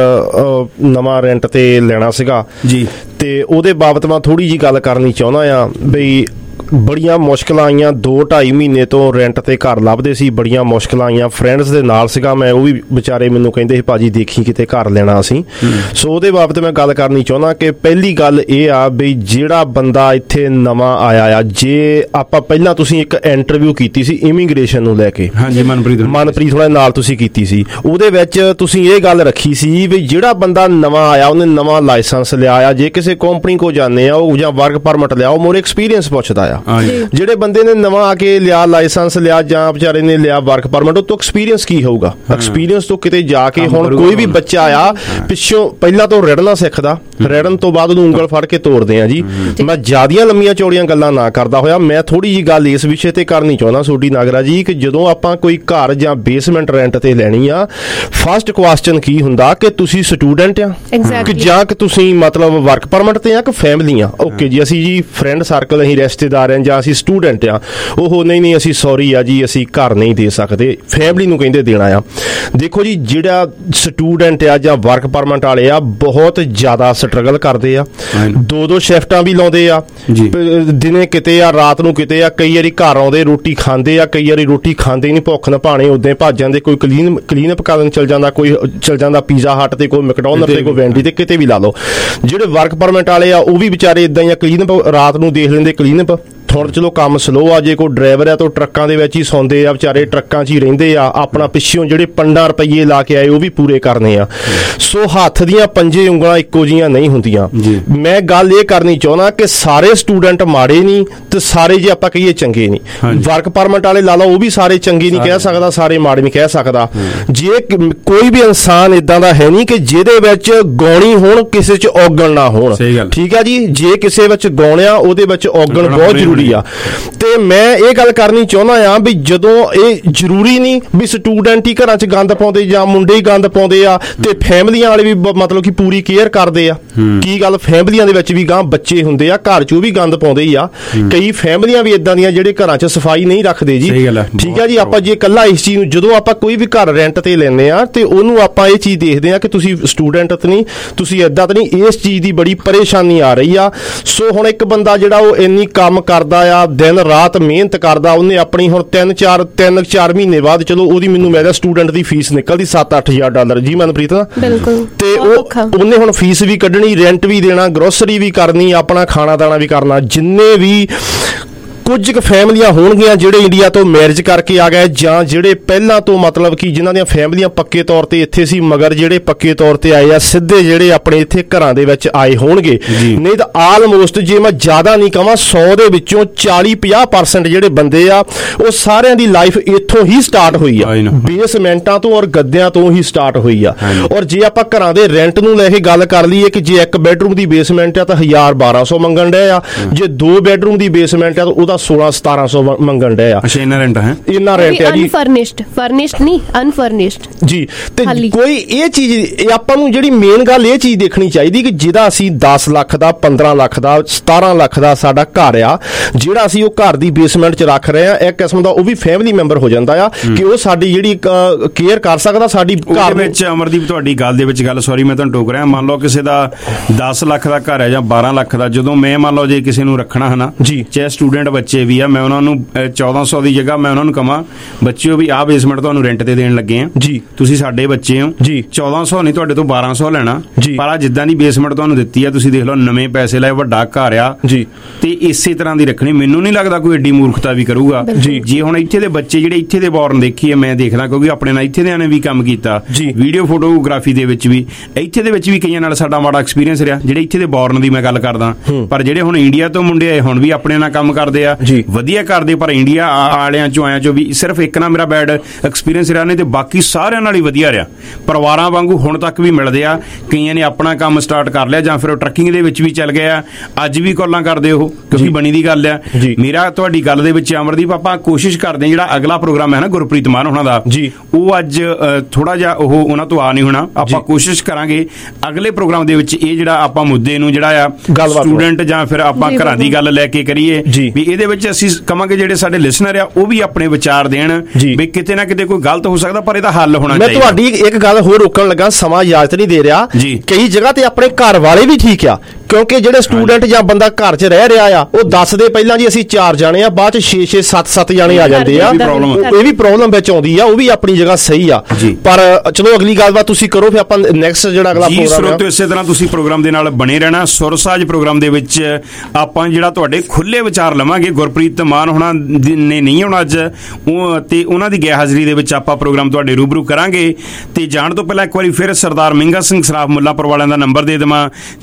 [SPEAKER 12] ਨਵਾਂ ਰੈਂਟ ਤੇ ਲੈਣਾ ਸੀਗਾ
[SPEAKER 11] ਜੀ,
[SPEAKER 12] ਤੇ ਉਹਦੇ ਬਾਬਤ ਮੈਂ ਥੋੜੀ ਜੀ ਗੱਲ ਕਰਨੀ ਚਾਹੁੰਦਾ ਆ। ਬਈ ਬੜੀਆਂ ਮੁਸ਼ਕਲਾਂ ਆਈਆਂ, 2-2.5 ਮਹੀਨੇ ਤੋਂ ਰੈਂਟ ਤੇ ਘਰ ਲੱਭਦੇ ਸੀ, ਬੜੀਆਂ ਮੁਸ਼ਕਲਾਂ ਆਈਆਂ। ਫਰੈਂਡਸ ਦੇ ਨਾਲ ਸੀਗਾ ਮੈਂ, ਉਹ ਵੀ ਵਿਚਾਰੇ ਮੈਨੂੰ ਕਹਿੰਦੇ ਸੀ ਭਾਜੀ ਦੇਖੀ ਕਿਤੇ ਘਰ ਲੈਣਾ ਅਸੀਂ। ਸੋ ਉਹਦੇ ਬਾਬਤ ਮੈਂ ਗੱਲ ਕਰਨੀ ਚਾਹੁੰਦਾ ਕਿ ਪਹਿਲੀ ਗੱਲ ਇਹ ਆ ਬਈ ਜਿਹੜਾ ਬੰਦਾ ਇੱਥੇ ਨਵਾਂ ਆਇਆ ਆ, ਜੇ ਆਪਾਂ ਪਹਿਲਾਂ ਤੁਸੀਂ ਇੱਕ ਇੰਟਰਵਿਊ ਕੀਤੀ ਸੀ ਇਮੀਗ੍ਰੇਸ਼ਨ ਨੂੰ ਲੈ ਕੇ,
[SPEAKER 11] ਹਾਂਜੀ
[SPEAKER 12] ਮਨਪ੍ਰੀਤ ਹੋਣਾ ਨਾਲ ਤੁਸੀਂ ਕੀਤੀ ਸੀ, ਉਹਦੇ ਵਿੱਚ ਤੁਸੀਂ ਇਹ ਗੱਲ ਰੱਖੀ ਸੀ ਵੀ ਜਿਹੜਾ ਬੰਦਾ ਨਵਾਂ ਆਇਆ ਉਹਨੇ ਨਵਾਂ ਲਾਇਸੈਂਸ ਲਿਆ ਆ, ਜੇ ਕਿਸੇ ਕੰਪਨੀ ਕੋ ਜਾਂਦੇ ਆ ਉਹ ਜਾਂ ਵਰਕ ਪਰਮਿਟ ਲਿਆ ਉਹ ਮੋਰ ਐਕਸਪੀਰੀਅੰਸ ਪੁੱਛਦਾ ਆ। ਜਿਹੜੇ ਬੰਦੇ ਨੇ ਨਵਾਂ ਆ ਕੇ ਲਿਆ ਲਾਇਸੈਂਸ ਲਿਆ ਜਾਂ ਵਿਚਾਰੇ ਨੇ ਲਿਆ ਵਰਕ ਪਰਮਿਟ, ਉਹ ਤੋਂ ਐਕਸਪੀਰੀਅੰਸ ਕੀ ਹੋਊਗਾ? ਐਕਸਪੀਰੀਅੰਸ ਤੋਂ ਕਿਤੇ ਜਾ ਕੇ ਹੁਣ ਕੋਈ ਵੀ ਬੱਚਾ ਆ ਪਿੱਛੋਂ ਪਹਿਲਾਂ ਤੋਂ ਰੜਨਾ ਸਿੱਖਦਾ, ਰੜਨ ਤੋਂ ਬਾਅਦ ਉਹਨੂੰ ਉਂਗਲ ਫੜ ਕੇ ਤੋੜਦੇ ਆ ਜੀ। ਮੈਂ ਜ਼ਿਆਦੀਆਂ ਲੰਮੀਆਂ ਚੌੜੀਆਂ ਗੱਲਾਂ ਨਾ ਕਰਦਾ ਹੋਇਆ ਮੈਂ ਥੋੜੀ ਜੀ ਗੱਲ ਇਸ ਵਿਸ਼ੇ ਤੇ ਕਰਨੀ ਚਾਹੁੰਦਾ ਸੋਢੀ ਨਾਗਰਾ ਜੀ, ਕਿ ਜਦੋਂ ਆਪਾਂ ਕੋਈ ਘਰ ਜਾਂ ਬੇਸਮੈਂਟ ਰੈਂਟ ਤੇ ਲੈਣੀ ਆ, ਫਸਟ ਕੁਐਸਚਨ ਕੀ ਹੁੰਦਾ ਕਿ ਤੁਸੀਂ ਸਟੂਡੈਂਟ ਆ ਕਿ ਜਾਂ ਕਿ ਤੁਸੀਂ ਮਤਲਬ ਵਰਕ ਪਰਮਿਟ ਤੇ ਆ ਕਿ ਫੈਮਿਲੀ ਆ। ਓਕੇ ਜੀ, ਅਸੀਂ ਜੀ ਫਰੈਂਡ ਸਰਕਲ, ਅਸੀਂ ਰਿਸ਼ਤੇਦਾਰ ਜਾਂ ਅਸੀਂ ਸਟੂਡੈਂਟ ਆ। ਉਹ ਨਹੀਂ ਅਸੀਂ ਸੌਰੀ ਆ ਜੀ ਅਸੀਂ ਘਰ ਨਹੀਂ ਦੇ ਸਕਦੇ, ਫੈਮਿਲੀ ਨੂੰ ਕਹਿੰਦੇ ਦੇਣਾ ਆ। ਦੇਖੋ ਜੀ ਜਿਹੜਾ ਸਟੂਡੈਂਟ ਆ ਜਾਂ ਵਰਕ ਪਰਮਿਟ ਵਾਲੇ ਆ ਬਹੁਤ ਜ਼ਿਆਦਾ ਸਟਰਗਲ ਕਰਦੇ ਆ, 2-2 ਸ਼ਿਫਟਾਂ ਵੀ ਲਾਉਂਦੇ ਆ, ਦਿਨੇ ਕਿਤੇ ਆ ਰਾਤ ਨੂੰ ਕਿਤੇ ਆ, ਕਈ ਵਾਰੀ ਘਰ ਆਉਂਦੇ ਰੋਟੀ ਖਾਂਦੇ ਆ, ਕਈ ਵਾਰੀ ਰੋਟੀ ਖਾਂਦੇ ਨਹੀਂ, ਭੁੱਖ ਨਾ ਭਾਣੇ ਉਦਾਂ ਭੱਜ ਜਾਂਦੇ, ਕੋਈ ਕਲੀਨਅਪ ਕਰਨ ਚਲ ਜਾਂਦਾ, ਕੋਈ ਚਲ ਜਾਂਦਾ ਪੀਜ਼ਾ ਹੱਟ ਤੇ, ਕੋਈ ਮੈਕਡੋਨਲਡ ਤੇ, ਕੋਈ ਵੈਂਡੀ ਤੇ, ਕਿਤੇ ਵੀ ਲਾ ਲਓ। ਜਿਹੜੇ ਵਰਕ ਪਰਮਿਟ ਵਾਲੇ ਆ ਉਹ ਵੀ ਵਿਚਾਰੇ ਇਦਾਂ ਹੀ ਆ, ਕਲੀਨਅਪ ਰਾਤ ਨੂੰ ਦੇਖ ਲੈਂਦੇ ਕਲੀਨਅਪ। ਹੁਣ ਚਲੋ ਕੰਮ ਸਲੋ ਆ, ਜੇ ਕੋਈ ਡਰਾਈਵਰ ਆ ਤਾਂ ਟਰੱਕਾਂ ਦੇ ਵਿੱਚ ਹੀ ਸੌਂਦੇ ਆ ਵਿਚਾਰੇ, ਟਰੱਕਾਂ 'ਚ ਹੀ ਰਹਿੰਦੇ ਆ, ਆਪਣਾ ਪਿੱਛੋਂ ਜਿਹੜੇ 15 ਰੁਪਈਏ ਲਾ ਕੇ ਆਏ ਉਹ ਵੀ ਪੂਰੇ ਕਰਨੇ ਆ। ਸੋ ਹੱਥ ਦੀਆਂ ਪੰਜੇ ਉਂਗਲਾਂ ਇੱਕੋ ਜੀਆਂ ਨਹੀਂ ਹੁੰਦੀਆਂ। ਮੈਂ ਗੱਲ ਇਹ ਕਰਨੀ ਚਾਹੁੰਦਾ ਕਿ ਸਾਰੇ ਸਟੂਡੈਂਟ ਮਾੜੇ ਨਹੀਂ ਤੇ ਸਾਰੇ ਜੇ ਆਪਾਂ ਕਹੀਏ ਚੰਗੇ ਨਹੀਂ। ਵਰਕ ਪਰਮਿਟ ਵਾਲੇ ਲਾ ਲਓ ਉਹ ਵੀ ਸਾਰੇ ਚੰਗੇ ਨਹੀਂ ਕਹਿ ਸਕਦਾ, ਸਾਰੇ ਮਾੜੇ ਨਹੀਂ ਕਹਿ ਸਕਦਾ। ਜੇ ਕੋਈ ਵੀ ਇਨਸਾਨ ਇਦਾਂ ਦਾ ਹੈ ਨਹੀਂ ਕਿ ਜਿਹਦੇ ਵਿੱਚ ਗੌਣੀ ਹੋਣ, ਕਿਸੇ 'ਚ ਔਗਣ ਨਾ ਹੋਣ। ਠੀਕ ਆ ਜੀ, ਜੇ ਕਿਸੇ ਵਿੱਚ ਗੌਣਿਆ ਉਹਦੇ ਵਿੱਚ ਔਗਣ ਬਹੁਤ ਜ਼ਰੂਰੀ ਆ। ਤੇ ਮੈਂ ਇਹ ਗੱਲ ਕਰਨੀ ਚਾਹੁੰਦਾ ਆ ਵੀ ਜਦੋਂ ਇਹ ਜ਼ਰੂਰੀ ਨਹੀਂ ਵੀ ਸਟੂਡੈਂਟ ਹੀ ਘਰਾਂ 'ਚ ਗੰਦ ਪਾਉਂਦੇ ਜਾਂ ਮੁੰਡੇ ਹੀ ਗੰਦ ਪਾਉਂਦੇ ਆ ਤੇ ਫੈਮਲੀਆਂ ਵਾਲੇ ਵੀ ਮਤਲਬ ਕਿ ਪੂਰੀ ਕੇਅਰ ਕਰਦੇ ਆ। ਕੀ ਗੱਲ, ਫੈਮਲੀਆਂ ਦੇ ਵਿੱਚ ਵੀ ਗਾਂ ਬੱਚੇ ਹੁੰਦੇ ਆ, ਘਰ 'ਚ ਉਹ ਵੀ ਗੰਦ ਪਾਉਂਦੇ ਹੀ ਆ। ਕਈ ਫੈਮਲੀਆਂ ਵੀ ਇਦਾਂ ਦੀਆਂ ਜਿਹੜੇ ਘਰਾਂ 'ਚ ਸਫਾਈ ਨਹੀਂ ਰੱਖਦੇ ਜੀ। ਠੀਕ ਆ ਜੀ, ਆਪਾਂ ਜੇ ਇਕੱਲਾ ਇਸ ਚੀਜ਼ ਨੂੰ, ਜਦੋਂ ਆਪਾਂ ਕੋਈ ਵੀ ਘਰ ਰੈਂਟ ਤੇ ਲੈਂਦੇ ਆ ਤੇ ਉਹਨੂੰ ਆਪਾਂ ਇਹ ਚੀਜ਼ ਦੇਖਦੇ ਆ ਕਿ ਤੁਸੀਂ ਸਟੂਡੈਂਟ ਤਾਂ ਨਹੀਂ, ਤੁਸੀਂ ਏਦਾਂ ਤਾਂ ਨਹੀਂ, ਇਸ ਚੀਜ਼ ਦੀ ਬੜੀ ਪਰੇਸ਼ਾਨੀ ਆ ਰਹੀ ਆ। ਸੋ ਹੁਣ ਇੱਕ ਬੰਦਾ ਜਿਹੜਾ ਉਹ ਇੰਨੀ ਕੰਮ ਕਰਦਾ ਆ, ਦਿਨ ਰਾਤ ਮਿਹਨਤ ਕਰਦਾ, ਉਹਨੇ ਆਪਣੀ ਹੁਣ 3-4 ਮਹੀਨੇ ਬਾਅਦ ਚਲੋ ਉਹਦੀ ਮੈਨੂੰ ਮਿਲਿਆ ਸਟੂਡੈਂਟ ਦੀ ਫੀਸ ਨਿਕਲਦੀ $7-8,000 ਜੀ ਮਨਪ੍ਰੀਤ ਨਾ। ਬਿਲਕੁਲ। ਤੇ ਉਹਨੇ ਹੁਣ ਫੀਸ ਵੀ ਕੱਢਣੀ, ਰੈਂਟ ਵੀ ਦੇਣਾ, ਗਰੋਸਰੀ ਵੀ ਕਰਨੀ, ਆਪਣਾ ਖਾਣਾ ਦਾਣਾ ਵੀ ਕਰਨਾ। ਜਿੰਨੇ ਵੀ ਕੁਝ ਕੁ ਫੈਮਲੀਆਂ ਹੋਣਗੀਆਂ ਜਿਹੜੇ ਇੰਡੀਆ ਤੋਂ ਮੈਰਿਜ ਕਰਕੇ ਆ ਗਏ ਜਾਂ ਜਿਹੜੇ ਪਹਿਲਾਂ ਤੋਂ ਮਤਲਬ ਕਿ ਜਿਨ੍ਹਾਂ ਦੀਆਂ ਫੈਮਲੀਆਂ ਪੱਕੇ ਤੌਰ ਤੇ ਇੱਥੇ ਸੀ, ਮਗਰ ਜਿਹੜੇ ਪੱਕੇ ਤੌਰ ਤੇ ਆਏ ਆ ਸਿੱਧੇ ਜਿਹੜੇ ਆਪਣੇ ਇੱਥੇ ਘਰਾਂ ਦੇ ਵਿੱਚ ਆਏ ਹੋਣਗੇ। ਨਹੀਂ ਤਾਂ ਆਲਮੋਸਟ ਜੇ ਮੈਂ ਜ਼ਿਆਦਾ ਨਹੀਂ ਕਹਾਂ 100 ਦੇ ਵਿੱਚੋਂ 40-50% ਜਿਹੜੇ ਬੰਦੇ ਆ ਉਹ ਸਾਰਿਆਂ ਦੀ ਲਾਈਫ ਇੱਥੋਂ ਹੀ ਸਟਾਰਟ ਹੋਈ ਆ, ਬੇਸਮੈਂਟਾਂ ਤੋਂ ਔਰ ਗੱਦਿਆਂ ਤੋਂ ਹੀ ਸਟਾਰਟ ਹੋਈ ਆ। ਔਰ ਜੇ ਆਪਾਂ ਘਰਾਂ ਦੇ ਰੈਂਟ ਨੂੰ ਲੈ ਕੇ ਗੱਲ ਕਰ ਲਈਏ ਕਿ ਜੇ 1 ਬੈਡਰੂਮ ਦੀ ਬੇਸਮੈਂਟ ਆ ਤਾਂ 1000-1200 ਮੰਗਣ ਡਏ ਆ, ਜੇ 2 ਬੈਡਰੂਮ ਦੀ ਬੇਸਮੈਂਟ ਆ ਤਾਂ ਉਹਦਾ 1600-1700 ਮੰਗਣ ਡਏ ਆ।
[SPEAKER 11] ਅੱਛਾ, ਇੰਨਾ ਰੈਂਟ ਹੈ,
[SPEAKER 12] ਇੰਨਾ ਰੈਂਟ ਆ ਜੀ।
[SPEAKER 9] ਫਰਨਿਸ਼ਡ ਨਹੀਂ, ਅਨਫਰਨਿਸ਼ਡ ਜੀ। ਤੇ
[SPEAKER 12] ਕੋਈ ਇਹ ਚੀਜ਼ ਇਹ ਆਪਾਂ ਨੂੰ ਜਿਹੜੀ ਮੇਨ ਗੱਲ ਇਹ ਚੀਜ਼ ਦੇਖਣੀ ਚਾਹੀਦੀ ਕਿ ਜਿਹਦਾ ਅਸੀਂ 10 ਲੱਖ ਦਾ, 15 ਲੱਖ ਦਾ, 17 ਲੱਖ ਦਾ ਸਾਡਾ ਘਰ ਆ, ਜਿਹੜਾ ਅਸੀਂ ਉਹ ਘਰ ਦੀ ਬੇਸਮੈਂਟ 'ਚ ਰੱਖ ਰਹੇ ਆ, ਇੱਕ ਕਿਸਮ ਦਾ ਉਹ ਵੀ ਫੈਮਿਲੀ ਮੈਂਬਰ ਹੋ ਜਾਂਦਾ ਆ ਕਿ ਉਹ ਸਾਡੀ ਜਿਹੜੀ ਕੇਅਰ ਕਰ ਸਕਦਾ ਸਾਡੀ ਘਰ
[SPEAKER 11] ਵਿੱਚ। ਅਮਰਦੀਪ ਤੁਹਾਡੀ ਗੱਲ ਦੇ ਵਿੱਚ ਗੱਲ, ਸੌਰੀ ਮੈਂ ਤੁਹਾਨੂੰ ਟੋਕ ਰਿਹਾ, ਮੰਨ ਲਓ ਕਿਸੇ ਦਾ 10 ਲੱਖ ਦਾ ਘਰ ਹੈ ਜਾਂ 12 ਲੱਖ ਦਾ, ਜਦੋਂ ਮੈਂ ਮੰਨ ਲਓ ਜੇ ਕਿਸੇ ਨੂੰ ਰੱਖਣਾ ਹੈ ਨਾ ਜੀ, ਚਾਹੇ ਸਟੂਡੈਂਟ ਬੱਚੇ ਵੀ ਆ, ਮੈਂ ਉਹਨਾਂ ਨੂੰ 1400 ਦੀ ਜਗ੍ਹਾ ਮੈਂ ਉਹਨਾਂ ਨੂੰ ਕਹਾਂ ਬੱਚਿਓ ਵੀ ਆਹ ਬੇਸਮੈਂਟ ਤੁਹਾਨੂੰ ਰੈਂਟ ਤੇ ਦੇਣ ਲੱਗੇ ਆ ਜੀ, ਤੁਸੀਂ ਸਾਡੇ ਬੱਚੇ ਹੋ ਜੀ, 1400 ਨਹੀਂ ਤੁਹਾਡੇ ਤੋਂ 1200 ਲੈਣਾ, ਪਰ ਜਿੱਦਾਂ ਦੀ ਬੇਸਮੈਂਟ ਤੁਹਾਨੂੰ ਦਿੱਤੀ ਆ ਤੁਸੀਂ ਦੇਖ ਲਓ, ਨਵੇਂ ਪੈਸੇ ਲਾਏ, ਵੱਡਾ ਘਰ ਆ ਜੀ, ਤੇ ਇਸੇ ਤਰ੍ਹਾਂ ਦੀ ਰੱਖਣੀ। ਮੈਨੂੰ ਨਹੀਂ ਲੱਗਦਾ ਕੋਈ ਐਡੀ ਮੂਰਖਤਾ ਵੀ ਕਰੂਗਾ ਜੀ। ਜੇ ਹੁਣ ਇੱਥੇ ਦੇ ਬੱਚੇ ਜਿਹੜੇ ਇੱਥੇ ਦੇ ਬੌਰਨ ਦੇਖੀਏ, ਮੈਂ ਦੇਖਦਾ ਕਿਉਂਕਿ ਆਪਣੇ ਨਾਲ ਇੱਥੇ ਦਿਆਂ ਨੇ ਵੀ ਕੰਮ ਕੀਤਾ ਵੀਡੀਓ ਫੋਟੋਗ੍ਰਾਫੀ ਦੇ ਵਿੱਚ ਵੀ, ਇੱਥੇ ਦੇ ਵਿੱਚ ਵੀ ਕਈਆਂ ਨਾਲ ਸਾਡਾ ਮਾੜਾ ਐਕਸਪੀਰੀਅੰਸ ਰਿਹਾ ਜਿਹੜੇ ਇੱਥੇ ਦੇ ਬੌਰਨ ਦੀ ਮੈਂ ਗੱਲ ਕਰਦਾ। ਪਰ ਜਿਹੜੇ ਹੁਣ ਇੰਡੀਆ ਤੋਂ ਮੁੰਡੇ ਆਏ ਹੁਣ ਵੀ ਆਪਣੇ ਨਾਲ ਕੰਮ ਕਰਦੇ ਆ, ਆ ਵਧੀਆ ਕਰਦੇ, ਪਰ ਇੰਡੀਆ ਵਾਲਿਆਂ ਚੋਂ ਆਇਆ ਚੋਂ ਵੀ ਸਿਰਫ ਇੱਕ ਨਾ ਮੇਰਾ ਬੈਡ ਐਕਸਪੀਰੀਅੰਸ ਰਿਹਾ, ਨਹੀਂ ਤੇ ਬਾਕੀ ਸਾਰਿਆਂ ਨਾਲ ਹੀ ਵਧੀਆ ਰਿਹਾ। ਪਰਿਵਾਰਾਂ ਵਾਂਗੂ ਹੁਣ ਤੱਕ ਵੀ ਮਿਲਦੇ ਆ। ਕਈਆਂ ਨੇ ਆਪਣਾ ਕੰਮ ਸਟਾਰਟ ਕਰ ਲਿਆ ਜਾਂ ਫਿਰ ਉਹ ਟਰੱਕਿੰਗ ਦੇ ਵਿੱਚ ਵੀ ਚੱਲ ਗਏ ਆ, ਅੱਜ ਵੀ ਕਾਲਾਂ ਕਰਦੇ ਉਹ, ਕਿਉਂਕਿ ਬਣੀ ਦੀ ਗੱਲ ਆ। ਮੇਰਾ ਤੁਹਾਡੀ ਗੱਲ ਦੇ ਵਿੱਚ ਅਮਰਦੀਪ, ਆਪਾਂ ਕੋਸ਼ਿਸ਼ ਕਰਦੇ ਹਾਂ ਜਿਹੜਾ ਅਗਲਾ ਪ੍ਰੋਗਰਾਮ ਹੈ ਨਾ ਗੁਰਪ੍ਰੀਤ ਮਾਨ ਉਹਨਾਂ ਦਾ, ਉਹ ਅੱਜ ਥੋੜਾ ਜਿਹਾ ਉਹ ਉਹਨਾਂ ਤੋਂ ਆ ਨਹੀਂ ਹੋਣਾ। ਆਪਾਂ ਕੋਸ਼ਿਸ਼ ਕਰਾਂਗੇ ਅਗਲੇ ਪ੍ਰੋਗਰਾਮ ਦੇ ਵਿੱਚ ਇਹ ਜਿਹੜਾ ਆਪਾਂ ਮੁੱਦੇ ਨੂੰ ਜਿਹੜਾ ਆ ਸਟੂਡੈਂਟ ਜਾਂ ਫਿਰ ਆਪਾਂ ਘਰਾਂ ਦੀ ਗੱਲ ਲੈ ਕੇ ਕਰੀਏ, ਵੀ ਇਹਦੇ ਵਿੱਚ ਅਸੀਂ ਕਵਾਂਗੇ ਜਿਹੜੇ ਸਾਡੇ ਲਿਸਨਰ ਆ ਉਹ ਵੀ ਆਪਣੇ ਵਿਚਾਰ ਦੇਣ ਵੀ ਕਿਤੇ ਨਾ ਕਿਤੇ ਕੋਈ ਗਲਤ ਹੋ ਸਕਦਾ, ਪਰ ਇਹਦਾ ਹੱਲ ਹੋਣਾ ਚਾਹੀਦਾ।
[SPEAKER 12] ਮੈਂ ਤੁਹਾਡੀ ਇੱਕ ਗੱਲ ਹੋਰ ਰੋਕਣ ਲੱਗਾ, ਸਮਾਂ ਇਜਾਜ਼ਤ ਨਹੀਂ ਦੇ ਰਿਹਾ। ਕਈ ਜਗ੍ਹਾ ਤੇ ਆਪਣੇ ਘਰ ਵਾਲੇ ਵੀ ਠੀਕ ਆ, ਕਿਉਂਕਿ ਜਿਹੜੇ ਸਟੂਡੈਂਟ ਜਾਂ ਬੰਦਾ ਘਰ 'ਚ ਰਹਿ ਰਿਹਾ ਆ, ਉਹ ਦੱਸਦੇ ਪਹਿਲਾਂ ਜੀ ਅਸੀਂ 4 ਜਾਣੇ ਆ, ਬਾਅਦ 'ਚ 6-6 7-7 ਜਾਣੇ ਆ ਜਾਂਦੇ ਆ। ਇਹ ਵੀ ਪ੍ਰੋਬਲਮ ਵਿੱਚ ਆਉਂਦੀ ਆ, ਉਹ ਵੀ ਆਪਣੀ ਜਗ੍ਹਾ ਸਹੀ ਆ। ਪਰ ਚਲੋ ਅਗਲੀ ਗੱਲਬਾਤ ਤੁਸੀਂ ਕਰੋ, ਫਿਰ ਆਪਾਂ ਨੈਕਸਟ ਜਿਹੜਾ ਅਗਲਾ ਪ੍ਰੋਗਰਾਮ ਹੈ ਇਸੇ ਤਰ੍ਹਾਂ ਤੁਸੀਂ ਪ੍ਰੋਗਰਾਮ ਦੇ ਨਾਲ ਬਣੇ ਰਹਿਣਾ। ਸੁਰਸਾਜ ਪ੍ਰੋਗਰਾਮ ਦੇ ਵਿੱਚ ਆਪਾਂ ਜਿਹੜਾ ਤੁਹਾਡੇ ਖੁੱਲੇ ਵਿਚਾਰ ਲਵਾਂਗੇ। ਗੁਰਪ੍ਰੀਤ ਮਾਨ ਹੋਣਾ ਨੇ ਨਹੀਂ ਹੋਣਾ ਅੱਜ, ਉਹ ਤੇ ਉਹਨਾਂ ਦੀ ਗੈਰ ਹਾਜ਼ਰੀ ਦੇ ਵਿੱਚ ਆਪਾਂ ਪ੍ਰੋਗਰਾਮ ਤੁਹਾਡੇ ਰੂਬਰੂ ਕਰਾਂਗੇ। ਤੇ ਜਾਣ ਤੋਂ ਪਹਿਲਾਂ ਇੱਕ ਵਾਰੀ ਫਿਰ ਸਰਦਾਰ ਮਹਿੰਗਾ ਸਿੰਘ ਸਰਾਫ ਮੁੱਲਾਂਪੁਰ ਵਾਲਿਆਂ ਦਾ ਨੰਬਰ ਦੇ ਦੇਵਾਂ,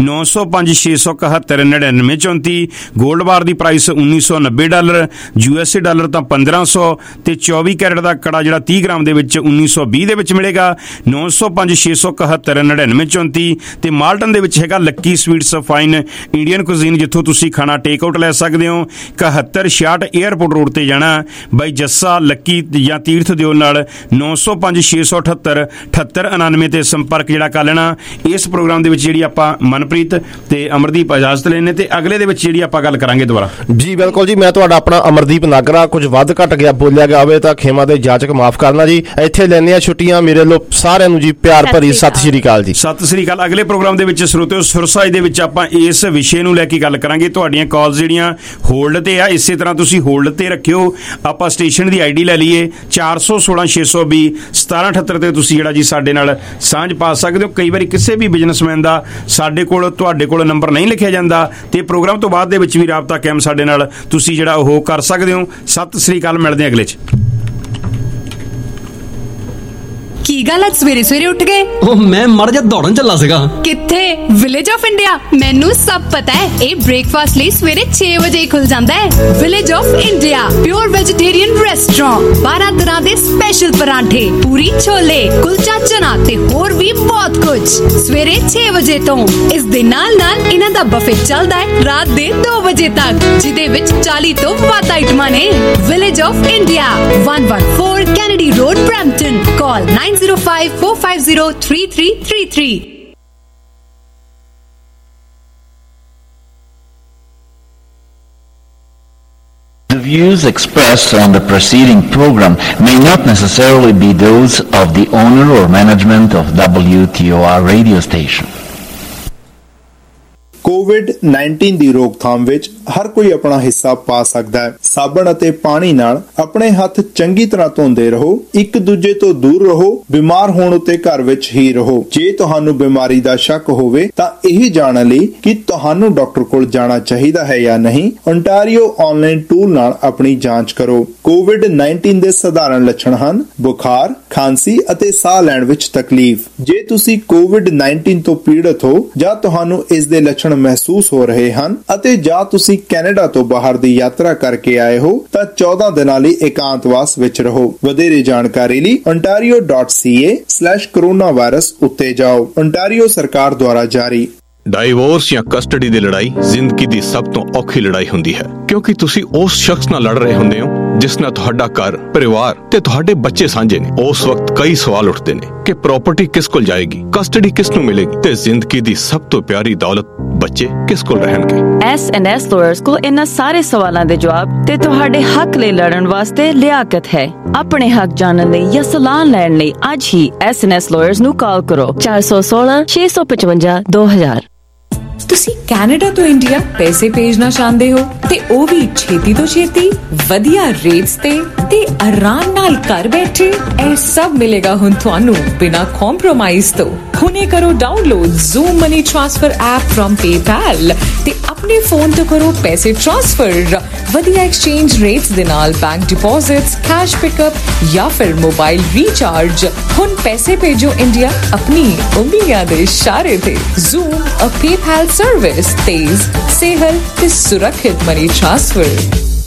[SPEAKER 12] 905 671 9934। ਗੋਲਡ ਬਾਰ ਦੀ ਪ੍ਰਾਈਸ $1990, USA ਡਾਲਰ ਤਾਂ 1500 ਤੇ 24 ਕੈਰਟ ਦਾ ਕੜਾ ਜਿਹੜਾ 30 ਗ੍ਰਾਮ ਦੇ ਵਿੱਚ 1920 ਦੇ ਵਿੱਚ ਮਿਲੇਗਾ। 905 671 9934 ਤੇ ਮਾਲਟਨ ਦੇ ਵਿੱਚ ਹੈਗਾ lucky sweets fine Indian cuisine, ਜਿੱਥੋਂ ਤੁਸੀਂ ਖਾਣਾ ਟੇਕ ਆਊਟ ਲੈ ਸਕਦੇ ਹੋ। 7166 에ਅਰਪੋਰਟ ਰੋਡ ਤੇ ਜਾਣਾ ਬਾਈ ਜੱਸਾ ਲੱਕੀ ਜਾਂ ਤੀਰਥ ਦਿਓ ਨਾਲ 905 678 7899 ਤੇ ਸੰਪਰਕ ਜਿਹੜਾ ਕਰ ਲੈਣਾ। ਇਸ ਪ੍ਰੋਗਰਾਮ ਦੇ ਵਿੱਚ ਜਿਹੜੀ ਆਪਾਂ ਮਨਪ੍ਰੀਤ ਤੇ ਅਮਰਦੀਪ ਇਜਾਜ਼ਤ ਲੈਣੇ ਤੇ ਅਗਲੇ ਦੇ ਵਿੱਚ ਜਿਹੜੀ ਆਪਾਂ ਗੱਲ ਕਰਾਂਗੇ ਦੁਬਾਰਾ। ਜੀ ਬਿਲਕੁਲ ਜੀ, ਮੈਂ ਤੁਹਾਡਾ ਆਪਣਾ ਅਮਰਦੀਪ ਨਾਗਰਾ, ਕੁਝ ਵੱਧ ਘੱਟ ਗਿਆ ਬੋਲਿਆ ਗਿਆ ਹੋਵੇ ਤਾਂ ਖੇਮਾ ਦੇ ਜਾਚਕ ਮਾਫ ਕਰਨਾ ਜੀ। ਇੱਥੇ ਲੈਣੇ ਆ ਛੁੱਟੀਆਂ, ਮੇਰੇ ਲੋ ਸਾਰਿਆਂ ਨੂੰ ਜੀ ਪਿਆਰ ਭਰੀ ਸਤਿ ਸ਼੍ਰੀ ਅਕਾਲ ਜੀ।
[SPEAKER 11] ਸਤਿ ਸ਼੍ਰੀ ਅਕਾਲ। ਅਗਲੇ ਪ੍ਰੋਗਰਾਮ ਦੇ ਵਿੱਚ ਸਰੋਤਿਓ ਸੁਰਸਾਜ ਦੇ ਵਿੱਚ ਆਪਾਂ ਇਸ ਵਿਸ਼ੇ ਨੂੰ ਲੈ ਕੇ ਗੱਲ ਕਰਾਂਗੇ। ਤੁਹਾਡੀਆਂ ਕਾਲਸ ਜਿਹੜੀਆਂ ਹੋਲਡ ਤੇ ਆ, ਇਸੇ ਤਰ੍ਹਾਂ ਤੁਸੀਂ ਹੋਲਡ ਤੇ ਰੱਖਿਓ। ਆਪਾਂ ਸਟੇਸ਼ਨ ਦੀ ਆਈਡੀ ਲੈ ਲਈਏ 416 620 1778 ਤੇ ਤੁਸੀਂ ਜਿਹੜਾ ਜੀ ਸਾਡੇ ਨਾਲ ਸਾਂਝ ਪਾ ਸਕਦੇ ਹੋ। ਕਈ ਵਾਰੀ ਕਿਸੇ ਵੀ ਬਿਜ਼ਨਸਮੈਨ ਦਾ ਸਾਡੇ ਕੋਲ ਤੁਹਾਡੇ ਕੋਲ ਨੰਬਰ ਨਹੀਂ ਲਿਖਿਆ ਜਾਂਦਾ ਤੇ ਪ੍ਰੋਗਰਾਮ ਤੋਂ ਬਾਅਦ ਦੇ ਵਿੱਚ ਵੀ ਰਾਬਤਾ ਕਾਇਮ ਸਾਡੇ ਨਾਲ ਤੁਸੀਂ ਜਿਹੜਾ ਉਹ ਕਰ ਸਕਦੇ ਹੋ। ਸਤਿ ਸ਼੍ਰੀ ਅਕਾਲ, ਮਿਲਦੇ ਹਾਂ ਅਗਲੇ 'ਚ।
[SPEAKER 8] ਕੀ ਗੱਲ ਅੱਜ ਸਵੇਰੇ ਸਵੇਰੇ ਉੱਠ ਗਏ?
[SPEAKER 16] ਉਹ ਮੈਂ ਮਰ ਜਾ ਦੌੜਨ ਚੱਲਾ ਸੀਗਾ।
[SPEAKER 8] ਕਿੱਥੇ? Village of India. ਮੈਨੂੰ ਸਭ ਪਤਾ ਹੈ। ਇਹ ਬ੍ਰੇਕਫਾਸਟ ਲਈ ਸਵੇਰੇ 6 ਵਜੇ ਹੀ ਖੁੱਲ ਜਾਂਦਾ ਹੈ। Village of India pure vegetarian restaurant, 12 ਤਰ੍ਹਾਂ ਦੇ ਸਪੈਸ਼ਲ ਪਰਾਂਠੇ, ਪੂਰੀ ਛੋਲੇ, ਕੁਲਚਾ ਚਨਾ ਤੇ ਹੋਰ ਵੀ ਬਹੁਤ ਕੁਝ ਸਵੇਰੇ 6 ਵਜੇ ਤੋਂ। ਇਸ ਦੇ ਨਾਲ ਨਾਲ ਇਹਨਾਂ ਦਾ ਬਫੇ ਚੱਲਦਾ ਹੈ ਰਾਤ ਦੇ 2 ਵਜੇ ਤੱਕ, ਜਿਹਦੇ ਵਿੱਚ 40 ਤੋਂ ਵੱਧ ਆਈਟਮਾਂ ਨੇ। Village of India, 114 Kennedy road, Brampton. Call 9054503333।
[SPEAKER 17] The views expressed on the preceding program may not necessarily be those of the owner or management of WTOR radio station.
[SPEAKER 24] COVID-19 ਦੀ ਰੋਕਥਾਮ ਵਿੱਚ ਹਰ ਕੋਈ ਆਪਣਾ ਹਿੱਸਾ ਪਾ ਸਕਦਾ ਹੈ। ਸਾਬਣ ਅਤੇ ਪਾਣੀ ਨਾਲ ਆਪਣੇ ਹੱਥ ਚੰਗੀ ਤਰ੍ਹਾਂ ਧੋਂਦੇ ਰਹੋ, ਇੱਕ ਦੂਜੇ ਤੋਂ ਦੂਰ ਰਹੋ, ਬਿਮਾਰ ਹੋਣ ਉੱਤੇ ਘਰ ਵਿੱਚ ਹੀ ਰਹੋ। ਜੇ ਤੁਹਾਨੂੰ ਬਿਮਾਰੀ ਦਾ ਸ਼ੱਕ ਹੋਵੇ ਤਾਂ ਇਹ ਜਾਣਨ ਲਈ ਕਿ ਤੁਹਾਨੂੰ ਡਾਕਟਰ ਕੋਲ ਜਾਣਾ ਚਾਹੀਦਾ ਹੈ ਜਾਂ ਨਹੀਂ, ਓਨਟਾਰੀਓ ਆਨਲਾਈਨ ਟੂਲ ਨਾਲ ਆਪਣੀ ਜਾਂਚ ਕਰੋ। COVID-19 ਦੇ ਸਧਾਰਨ ਲੱਛਣ ਹਨ ਬੁਖਾਰ, ਖਾਂਸੀ ਅਤੇ ਸਾਹ ਲੈਣ ਵਿੱਚ ਤਕਲੀਫ। ਜੇ ਤੁਸੀਂ COVID-19 ਤੋਂ ਪੀੜਤ ਹੋ ਜਾਂ ਤੁਹਾਨੂੰ ਇਸ ਦੇ ਲੱਛਣ ਮਹਿਸੂਸ ਹੋ ਰਹੇ ਹਨ ਅਤੇ ਜਾਂ ਤੁਸੀਂ ਕੈਨੇਡਾ ਤੋਂ ਬਾਹਰ ਦੀ ਯਾਤਰਾ ਕਰਕੇ ਆਏ ਹੋ ਤਾਂ 14 ਦਿਨਾਂ ਲਈ ਇਕਾਂਤਵਾਸ ਵਿੱਚ ਰਹੋ। ਵਧੇਰੇ ਜਾਣਕਾਰੀ ਲਈ ontario.ca/coronavirus ਉੱਤੇ ਜਾਓ। ontario ਸਰਕਾਰ ਦੁਆਰਾ ਜਾਰੀ।
[SPEAKER 25] ਡਾਈਵੋਰਸ ਜਾਂ ਕਸਟਡੀ ਦੀ ਲੜਾਈ ਜ਼ਿੰਦਗੀ ਦੀ ਸਭ ਤੋਂ ਔਖੀ ਲੜਾਈ ਹੁੰਦੀ ਹੈ, ਕਿਉਂਕਿ ਤੁਸੀਂ ਉਸ ਸ਼ਖਸ ਨਾਲ ਲੜ ਰਹੇ ਹੁੰਦੇ ਹੋ ਜਿਸ ਨਾਲ ਤੁਹਾਡਾ ਘਰ, ਪਰਿਵਾਰ ਤੇ ਤੁਹਾਡੇ ਬੱਚੇ ਸਾਂਝੇ ਨੇ। ਉਸ ਵਕਤ ਕਈ ਸਵਾਲ ਉੱਠਦੇ ਨੇ ਕਿ ਪ੍ਰਾਪਰਟੀ ਕਿਸ ਕੋਲ ਜਾਏਗੀ, ਕਸਟਡੀ ਕਿਸ ਨੂੰ ਮਿਲੇਗੀ ਤੇ ਜ਼ਿੰਦਗੀ ਦੀ ਸਭ ਤੋਂ ਪਿਆਰੀ ਦੌਲਤ ਬੱਚੇ ਕਿਸ ਕੋਲ ਰਹਿਣਗੇ।
[SPEAKER 26] S&S ਲਾਇਰਸ ਕੋਲ ਇਹਨਾਂ ਸਾਰੇ ਸਵਾਲਾਂ ਦੇ ਜਵਾਬ ਤੇ ਤੁਹਾਡੇ ਹੱਕ ਲਈ ਲੜਨ ਵਾਸਤੇ ਲਿਆਕਤ ਹੈ। ਆਪਣੇ ਹੱਕ ਜਾਣਨ ਲਈ ਜਾਂ ਸਲਾਹ ਲੈਣ ਲਈ ਅੱਜ ਹੀ S&S ਲਾਇਰਸ ਨੂੰ ਕਾਲ ਕਰੋ 416 655 2000।
[SPEAKER 27] ਤੁਸੀਂ ਕੈਨੇਡਾ ਤੋਂ ਇੰਡੀਆ ਪੈਸੇ ਭੇਜਣਾ ਚਾਹੁੰਦੇ ਹੋ ਤੇ ਉਹ ਵੀ ਛੇਤੀ ਤੋਂ ਛੇਤੀ, ਵਧੀਆ ਰੇਟਸ ਤੇ ਆਰਾਮ ਨਾਲ ਘਰ ਬੈਠੇ। ਇਹ ਸਭ ਮਿਲੇਗਾ ਹੁਣ ਤੁਹਾਨੂੰ ਬਿਨਾਂ ਕੰਪਰੋਮਾਈਜ਼ ਤੋਂ। ਹੁਣੇ ਕਰੋ download Xoom money transfer app from PayPal ਤੇ ਆਪਣੇ ਫੋਨ ਤੋਂ ਕਰੋ ਪੈਸੇ ਟ੍ਰਾਂਸਫਰ। ਵਧੀਆ ਐਕਸਚੇਂਜ ਰੇਟਸ ਦੇ ਨਾਲ ਬੈਂਕ ਡਿਪੋਜ਼ਿਟਸ, ਕੈਸ਼ ਪਿਕਅਪ ਜਾਂ ਫਿਰ ਮੋਬਾਈਲ ਰੀਚਾਰਜ। ਹੁਣ ਪੈਸੇ ਭੇਜੋ ਇੰਡੀਆ ਆਪਣੀ ਉਂਗਲੀਆਂ ਦੇ ਇਸ਼ਾਰੇ ਤੇ। ਜ਼ੂਮ ਅ PayPal ਸਰਵਿਸ, ਤੇਜ਼, ਸਹਿਲ ਤੇ ਸੁਰੱਖਿਅਤ ਮਨੀ ਟ੍ਰਾਂਸਫਰ।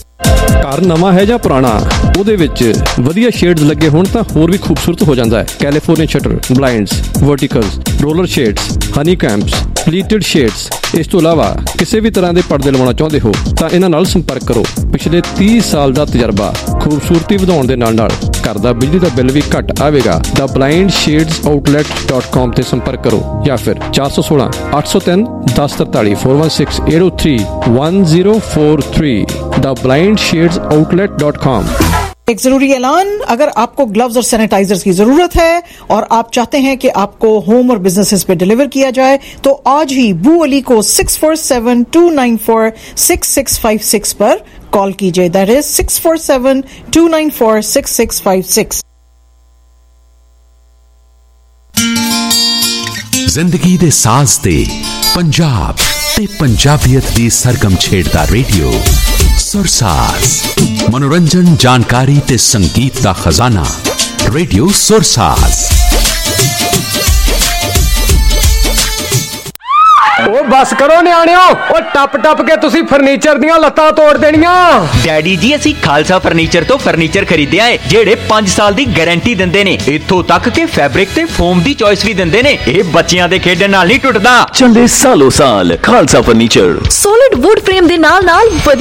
[SPEAKER 1] ਘਰ ਨਵਾਂ ਹੈ ਜਾਂ ਪੁਰਾਣਾ, ਉਹਦੇ ਵਿੱਚ ਵਧੀਆ ਸ਼ੇਡਸ ਲੱਗੇ ਹੋਣ ਤਾਂ ਹੋਰ ਵੀ ਖੂਬਸੂਰਤ ਹੋ ਜਾਂਦਾ ਹੈ। California shutter, blinds, verticals, roller shades, honeycombs, pleated shades. ਇਸ ਤੋਂ ਇਲਾਵਾ ਕਿਸੇ ਵੀ ਤਰ੍ਹਾਂ ਦੇ ਪਰਦੇ ਲਵਾਉਣਾ ਚਾਹੁੰਦੇ ਹੋ ਤਾਂ ਇਹਨਾਂ ਨਾਲ ਸੰਪਰਕ ਕਰੋ। ਪਿਛਲੇ 30 ਸਾਲ ਦਾ ਤਜਰਬਾ, ਖੂਬਸੂਰਤੀ ਵਧਾਉਣ ਦੇ ਨਾਲ ਨਾਲ ਘਰ ਦਾ ਬਿਜਲੀ ਦਾ ਬਿੱਲ ਵੀ ਘੱਟ ਆਵੇਗਾ। ਦਾ blindshadesOutlet.com ਤੇ ਸੰਪਰਕ ਕਰੋ ਜਾਂ ਫਿਰ 416 803 1043 416-803-1043 The blindshadesOutlet.com।
[SPEAKER 2] एक जरूरी ऐलान, अगर आपको ग्लव्स और सैनिटाइजर्स की जरूरत है और आप चाहते हैं कि आपको होम और बिजनेसेस पे डिलीवर किया जाए तो आज ही बू अली को 647-294-6656 पर कॉल कीजिए। That is 647-294-6656।
[SPEAKER 3] जिंदगी दे साज ते पंजाब ते पंजाबियत दी सरगम छेड़दा रेडियो सुरसाज। मनोरंजन, जानकारी ते संगीत दा खजाना रेडियो सुरसाज।
[SPEAKER 14] ਉਹ ਬਸ ਕਰੋ ਨਿਆਣਿਓ, ਉਹ ਟੱਪ ਟੱਪ ਕੇ ਤੁਸੀਂ ਫਰਨੀਚਰ ਦੀਆਂ ਲੱਤਾਂ ਤੋੜ ਦੇਣੀਆਂ।
[SPEAKER 6] ਡੈਡੀ ਜੀ ਅਸੀਂ ਖਾਲਸਾ ਫਰਨੀਚਰ ਤੋਂ ਫਰਨੀਚਰ ਖਰੀਦਿਆ ਏ ਜਿਹੜੇ 5 ਸਾਲ ਦੀ ਗਾਰੰਟੀ ਦਿੰਦੇ ਨੇ। ਇੱਥੋਂ ਤੱਕ ਕਿ ਫੈਬਰਿਕ ਤੇ ਫੋਮ ਦੀ ਚੋਇਸ ਵੀ ਦਿੰਦੇ ਨੇ। ਇਹ ਬੱਚਿਆਂ ਦੇ ਖੇਡਣ ਨਾਲ ਨਹੀਂ ਟੁੱਟਦਾ।
[SPEAKER 3] ਚੱਲੇ ਸਾਲੋ ਸਾਲ Khalsa furniture.
[SPEAKER 22] Solid wood frame ਦੇ ਨਾਲ